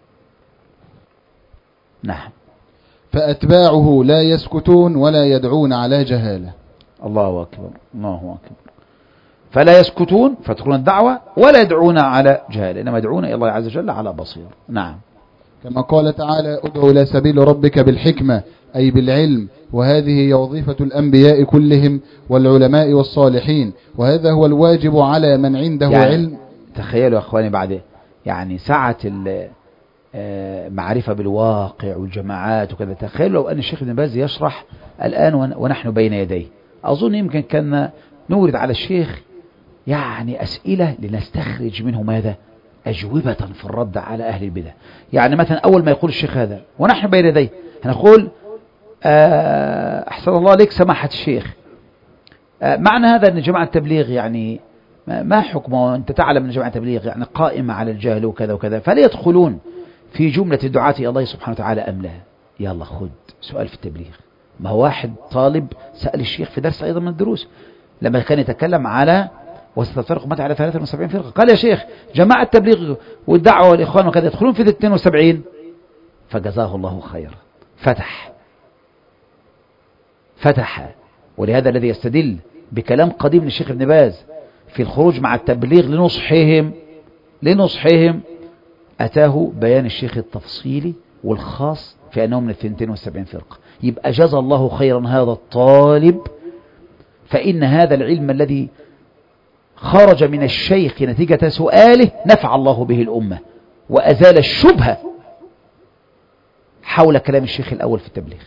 نعم. فأتباعه لا يسكتون ولا يدعون على جهالة. الله أكبر، الله أكبر. فلا يسكتون فتكون الدعوة، ولا يدعون على جهالة، إنما يدعون إلى الله عز وجل على بصير. نعم. كما قال تعالى ادعو إلى سبيل ربك بالحكمة أي بالعلم، وهذه هي وظيفة الأنبياء كلهم والعلماء والصالحين، وهذا هو الواجب على من عنده يعني علم. تخيلوا يا أخواني، بعد يعني ساعة معرفة بالواقع والجماعات وكذا، تخيلوا لو أن الشيخ ابن باز يشرح الآن ونحن بين يديه، أظن يمكن كان نورد على الشيخ يعني أسئلة لنستخرج منه ماذا؟ أجوبة في الرد على أهل البدع. يعني مثلا أول ما يقول الشيخ هذا ونحن بين يديه هنقول أحسن الله لك سماحة الشيخ، معنى هذا أن جماعة التبليغ يعني ما حكمه؟ أنت تعلم أن جماعة التبليغ يعني قائمة على الجهل وكذا وكذا، فلا يدخلون في جملة دعاة الله سبحانه وتعالى أم لا؟ يلا خد سؤال في التبليغ. ما هو واحد طالب سأل الشيخ في درس أيضا من الدروس لما كان يتكلم على وستفترق أمتي على 73 فرقة، قال يا شيخ جماعة التبليغ والدعوة والإخوان وكذا يدخلون في 72، فجزاه الله خيرا، فتح. ولهذا الذي يستدل بكلام قديم للشيخ ابن باز في الخروج مع التبليغ لنصحهم أتاه بيان الشيخ التفصيلي والخاص في أنه من 72 فرقة. يبقى جزا الله خيرا هذا الطالب، فإن هذا العلم الذي خرج من الشيخ نتيجة سؤاله نفع الله به الأمة، وأزال الشبهة حول كلام الشيخ الأول في التبليغ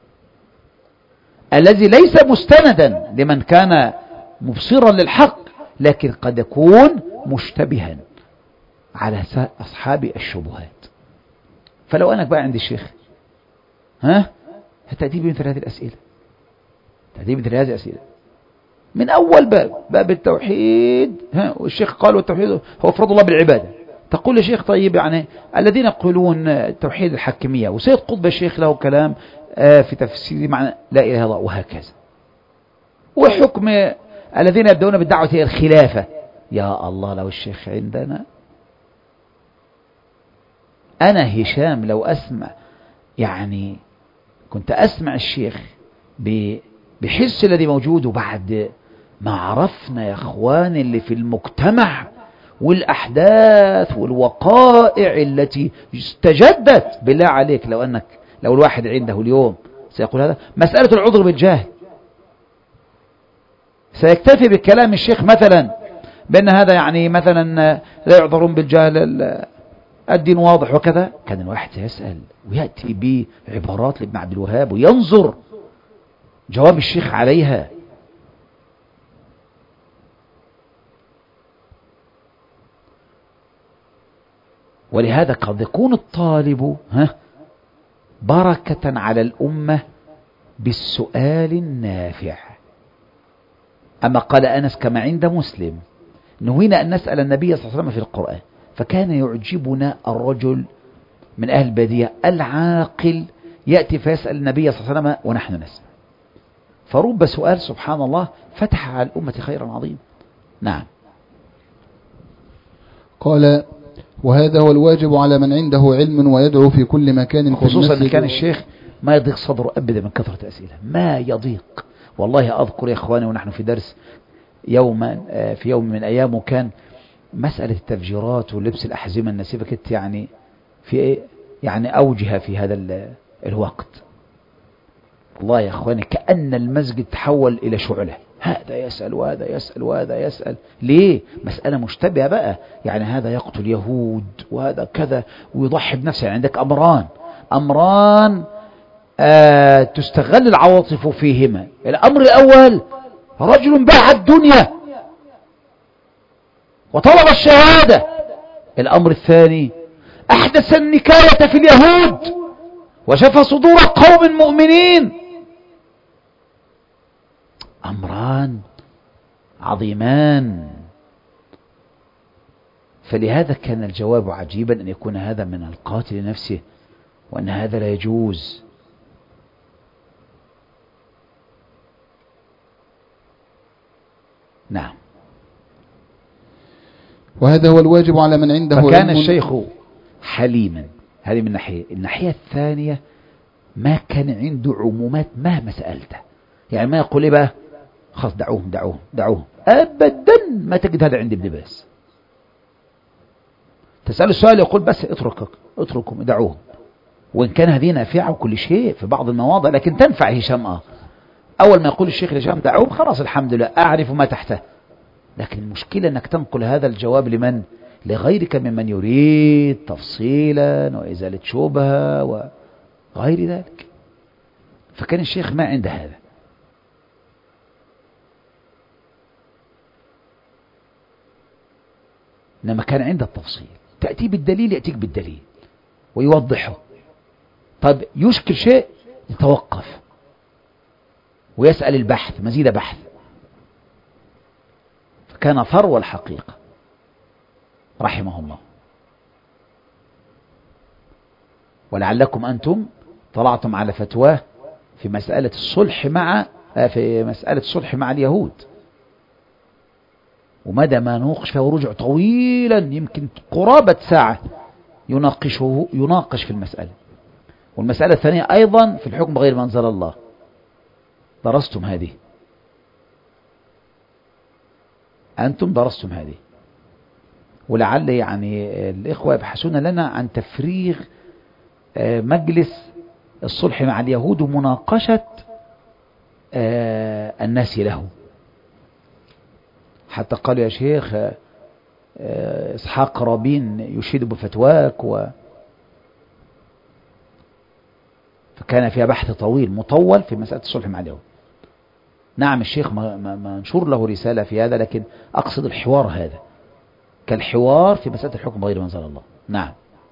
الذي ليس مستندا لمن كان مبصرا للحق، لكن قد يكون مشتبها على أصحاب الشبهات. فلو أنا بقى عند الشيخ هتأتي بمثل هذه الأسئلة، من أول باب التوحيد. والشيخ قال والتوحيد هو افراد الله بالعبادة. تقول يا شيخ طيب يعني الذين يقولون التوحيد الحكمية، وسيد قطب الشيخ له كلام في تفسير معنى لا إله إلا الله وهكذا، وحكم الذين يبدأون بالدعوة إلى الخلافة. يا الله لو الشيخ عندنا، أنا هشام لو أسمع يعني كنت أسمع الشيخ بحس الذي موجود، وبعد ما عرفنا يا أخوان اللي في المجتمع والأحداث والوقائع التي استجدت، بالله عليك لو الواحد عنده اليوم سيقول هذا مسألة العذر بالجهل، سيكتفي بكلام الشيخ مثلا بأن هذا يعني مثلا لا يعذرون بالجهل، الدين واضح وكذا، كان الواحد سيسأل ويأتي بعبارات لابن عبد الوهاب وينظر جواب الشيخ عليها. ولهذا قد يكون الطالب بركة على الأمة بالسؤال النافع. أما قال أنس كما عند مسلم: نهينا أن نسأل النبي صلى الله عليه وسلم في القرآن، فكان يعجبنا الرجل من أهل البادية العاقل يأتي فيسأل النبي صلى الله عليه وسلم ونحن نسأل، فرب سؤال سبحان الله فتح على الأمة خيرا عظيما. نعم. قال: وهذا هو الواجب على من عنده علم ويدعو في كل مكان، خصوصا أن كان الشيخ ما يضيق صدره أبدا من كثرة أسئلة، ما يضيق. والله أذكر يا إخواني ونحن في درس في يوم من الأيام، وكان مسألة التفجيرات ولبس الأحزمة النسيبة كنت يعني أوجه في هذا الوقت. والله يا إخواني كأن المسجد تحول إلى شعلة، هذا يسأل وهذا يسأل وهذا يسأل. ليه؟ مسألة مشتبهة بقى، يعني هذا يقتل يهود وهذا كذا ويضحي بنفسه. يعني عندك أمران تستغل العواطف فيهما. الأمر الأول: رجل باع الدنيا وطلب الشهادة. الأمر الثاني: أحدث النكاية في اليهود وشفى صدور قوم مؤمنين. أمران عظيمان. فلهذا كان الجواب عجيبا أن يكون هذا من القاتل نفسه، وأن هذا لا يجوز. نعم. وهذا هو الواجب على من عنده علم. فكان الشيخ حليما، هذه من ناحية. الناحية الثانية ما كان عنده عمومات مهما سألته، يعني ما يقول إيه بقى خلاص دعوهم أبدا، ما تجد هذا عند ابن باز. تسأل السؤال يقول بس اتركهم دعوهم، وإن كان هذه نافعة وكل شيء في بعض المواضع، لكن تنفع هشام. أول ما يقول الشيخ لهشام دعوهم خلاص الحمد لله أعرف ما تحته. لكن المشكلة أنك تنقل هذا الجواب لمن؟ لغيرك ممن يريد تفصيلا وإزالة شبهة وغير ذلك. فكان الشيخ ما عنده هذا. إنما كان عنده التفصيل، تأتي بالدليل يأتيك بالدليل ويوضحه. طب يشكل شيء يتوقف ويسأل البحث مزيد بحث. فكان ثروة الحقيقة رحمه الله. ولعلكم أنتم طلعتم على فتواه في مسألة الصلح مع اليهود، ومدى ما نوقش فيه رجع طويلا يمكن قرابة ساعة يناقش في المسألة. والمسألة الثانية أيضا في الحكم بغير ما أنزل الله، درستم هذه، أنتم درستم هذه. ولعل يعني الإخوة يبحثون لنا عن تفريغ مجلس الصلح مع اليهود ومناقشة الناس له. حتى قالوا يا شيخ إسحاق رابين يشيد بفتواك فكان فيها بحث طويل مطول في مسألة الصلح مع اليهود. نعم الشيخ منشور له رسالة في هذا، لكن أقصد الحوار هذا كالحوار في مسألة الحكم بغير ما أنزل الله. نعم.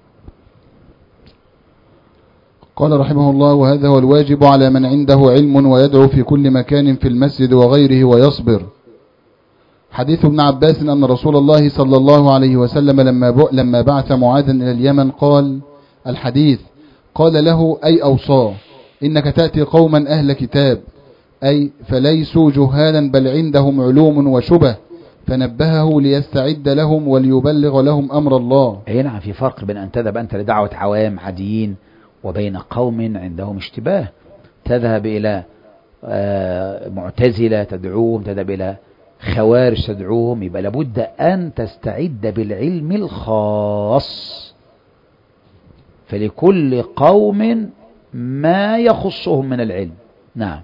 قال رحمه الله: وهذا هو الواجب على من عنده علم ويدعو في كل مكان في المسجد وغيره ويصبر. حديث ابن عباس أن رسول الله صلى الله عليه وسلم لما بعث معاذا إلى اليمن قال الحديث، قال له أي أوصاه: إنك تأتي قوما أهل كتاب، أي فليسوا جهالا بل عندهم علوم وشبه، فنبهه ليستعد لهم وليبلغ لهم أمر الله. نعم، في فرق بين أن تذهب أنت لدعوة عوام عاديين وبين قوم عندهم اشتباه. تذهب إلى معتزلة تدعوهم، تذهب إلى خوارج تدعوهم، يبقى لابد أن تستعد بالعلم الخاص. فلكل قوم ما يخصهم من العلم. نعم.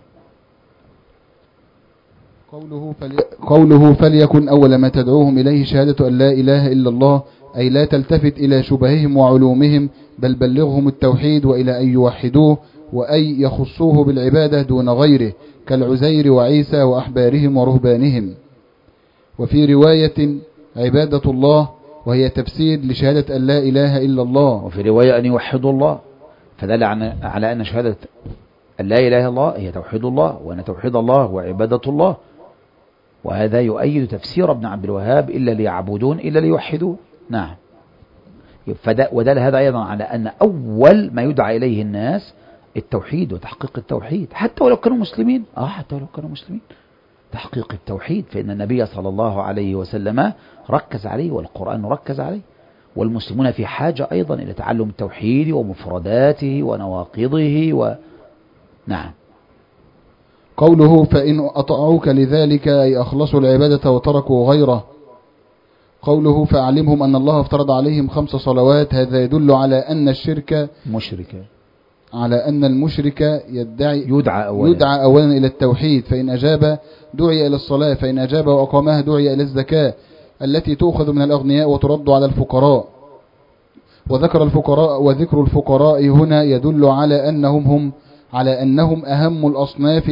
قوله فليكن أول ما تدعوهم إليه شهادة أن لا إله إلا الله، أي لا تلتفت إلى شبههم وعلومهم، بل بلغهم التوحيد وإلى أن يوحدوه وأي يخصوه بالعبادة دون غيره، كالعزير وعيسى وأحبارهم ورهبانهم. وفي رواية عبادة الله، وهي تفسير لشهادة أن لا إله إلا الله. وفي رواية أن يوحدوا الله، فدل على أن شهادة لا إله إلا الله هي توحيد الله، وأن توحيد الله وعبادة الله. وهذا يؤيد تفسير ابن عبد الوهاب إلا ليعبدون إلا ليوحدون. نعم. ودل هذا أيضا على أن أول ما يدعى إليه الناس التوحيد وتحقيق التوحيد، حتى ولو كانوا مسلمين. حتى ولو كانوا مسلمين، تحقيق التوحيد، فإن النبي صلى الله عليه وسلم ركز عليه، والقرآن ركز عليه، والمسلمون في حاجة أيضا إلى تعلم التوحيد ومفرداته ونواقضه نعم. قوله فإن أطاعوك لذلك أي أخلصوا العبادة وتركوا غيره. قوله فأعلمهم أن الله افترض عليهم 5 صلوات، هذا يدل على أن الشرك على أن المشرك يدعى أولا إلى التوحيد، فإن أجاب دعي إلى الصلاة، فإن أجاب وأقامها دعي إلى الزكاة التي تؤخذ من الأغنياء وترد على الفقراء. وذكر الفقراء هنا يدل على أنهم أهم الأصناف،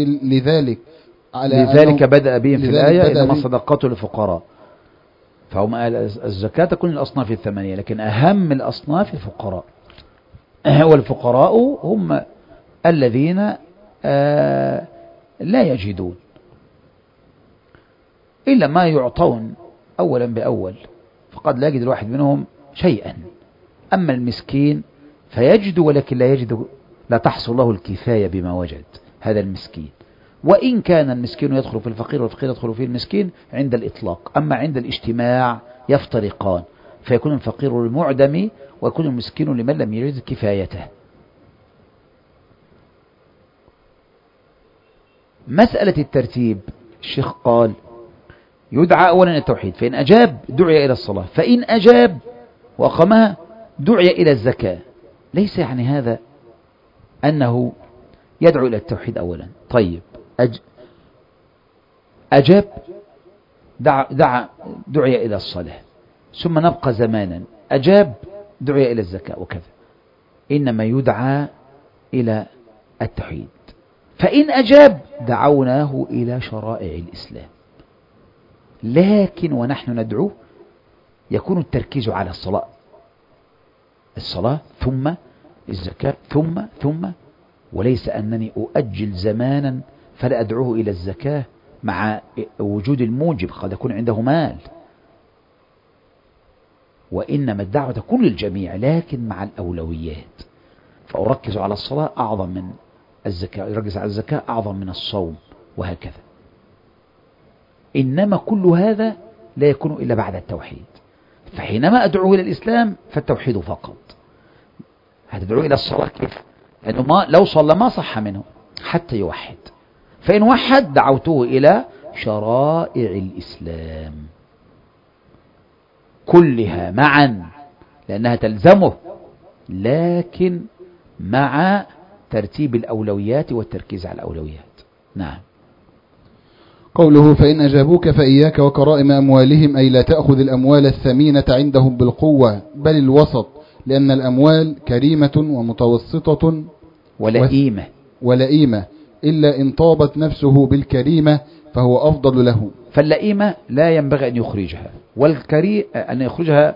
لذلك بدأ بهم في الآية إنما الصدقات للفقراء، فهم الزكاة تكون الأصناف 8، لكن أهم الأصناف الفقراء. والفقراء هم الذين لا يجدون إلا ما يعطون أولا بأول، فقد لا يجد الواحد منهم شيئا. أما المسكين فيجد ولكن لا تحصل له الكفاية بما وجد، هذا المسكين. وإن كان المسكين يدخل في الفقير والفقير يدخل في المسكين عند الإطلاق، أما عند الاجتماع يفترقان، فيكون الفقير للمعدم ويكون المسكين لمن لم يجد كفايته. مسألة الترتيب، الشيخ قال يدعى أولا التوحيد، فإن أجاب دعي إلى الصلاة، فإن أجاب وأقامها دعي إلى الزكاة. ليس يعني هذا أنه يدعو إلى التوحيد أولا. طيب أجاب دعي إلى الصلاة، ثم نبقى زمانا أجاب دعي إلى الزكاة وكذا. إنما يدعى إلى التوحيد، فإن أجاب دعوناه إلى شرائع الإسلام. لكن ونحن ندعو يكون التركيز على الصلاة ثم الزكاة ثم وليس أنني أؤجل زمانا فلا أدعوه إلى الزكاة مع وجود الموجب، قد يكون عنده مال. وإنما الدعوة تكون للجميع لكن مع الأولويات، فأركز على الصلاة أعظم من الزكاة، يركز على الزكاة أعظم من الصوم، وهكذا. إنما كل هذا لا يكون إلا بعد التوحيد. فحينما أدعوه إلى الإسلام فالتوحيد فقط. هتدعوه إلى الصلاة كيف؟ لأنه لو صلى ما صح منه حتى يوحد، فإن وحد دعوته إلى شرائع الإسلام كلها معا، لأنها تلزمه، لكن مع ترتيب الأولويات والتركيز على الأولويات. نعم. قوله فإن أجابوك فإياك وكرائم أموالهم، أي لا تأخذ الأموال الثمينة عندهم بالقوة بل الوسط، لأن الأموال كريمة ومتوسطة ولئيمة، إلا إن طابت نفسه بالكريمة فهو أفضل له. فاللئيمة لا ينبغي أن يخرجها، أن يخرجها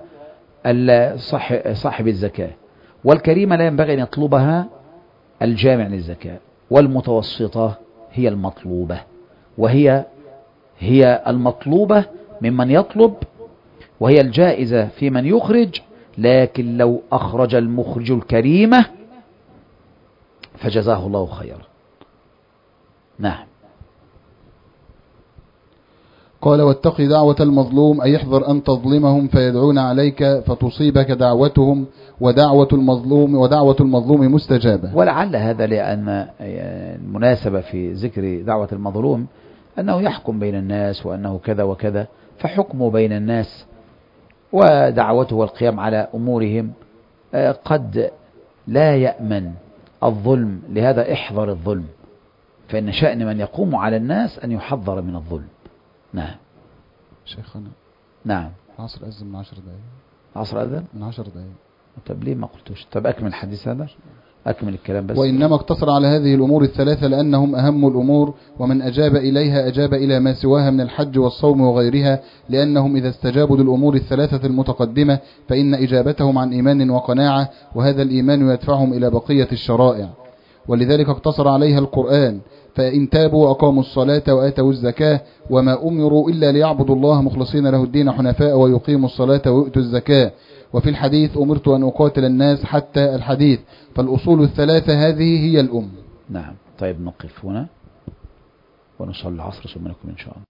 صاحب الزكاة، والكريمة لا ينبغي أن يطلبها الجامع للزكاة، والمتوسطة هي المطلوبة، وهي المطلوبة ممن يطلب، وهي الجائزة في من يخرج. لكن لو أخرج المخرج الكريمة فجزاه الله خيرا. نعم. قال واتق دعوة المظلوم، أي يحذر أن تظلمهم فيدعون عليك فتصيبك دعوتهم، ودعوة المظلوم مستجابة. ولعل هذا لأن المناسبة في ذكر دعوة المظلوم أنه يحكم بين الناس وأنه كذا وكذا، فحكمه بين الناس ودعوته والقيام على أمورهم قد لا يأمن الظلم، لهذا احذر الظلم، فإن شأن من يقوم على الناس أن يحذر من الظلم. نعم. شيخنا. نعم. عصر أذن من 10 دقائق. عصر أذن من 10 دقائق. طب ليه ما قلتوش؟ طب أكمل الحديث هذا، أكمل الكلام بس. وإنما اقتصر على هذه الأمور الثلاثة لأنهم أهم الأمور، ومن أجاب إليها أجاب إلى ما سواها من الحج والصوم وغيرها، لأنهم إذا استجابوا للأمور الثلاثة المتقدمة فإن إجابتهم عن إيمان وقناعة، وهذا الإيمان يدفعهم إلى بقية الشرائع. ولذلك اقتصر عليها القرآن، فإن تابوا وأقاموا الصلاة وآتوا الزكاة وما أمروا إلا ليعبدوا الله مخلصين له الدين حنفاء ويقيموا الصلاة ويؤتوا الزكاة. وفي الحديث أمرت أن أقاتل الناس حتى الحديث. فالأصول الثلاثة هذه هي الأم. نعم. طيب نقف هنا ونصلي العصر ثم نكمل إن شاء الله.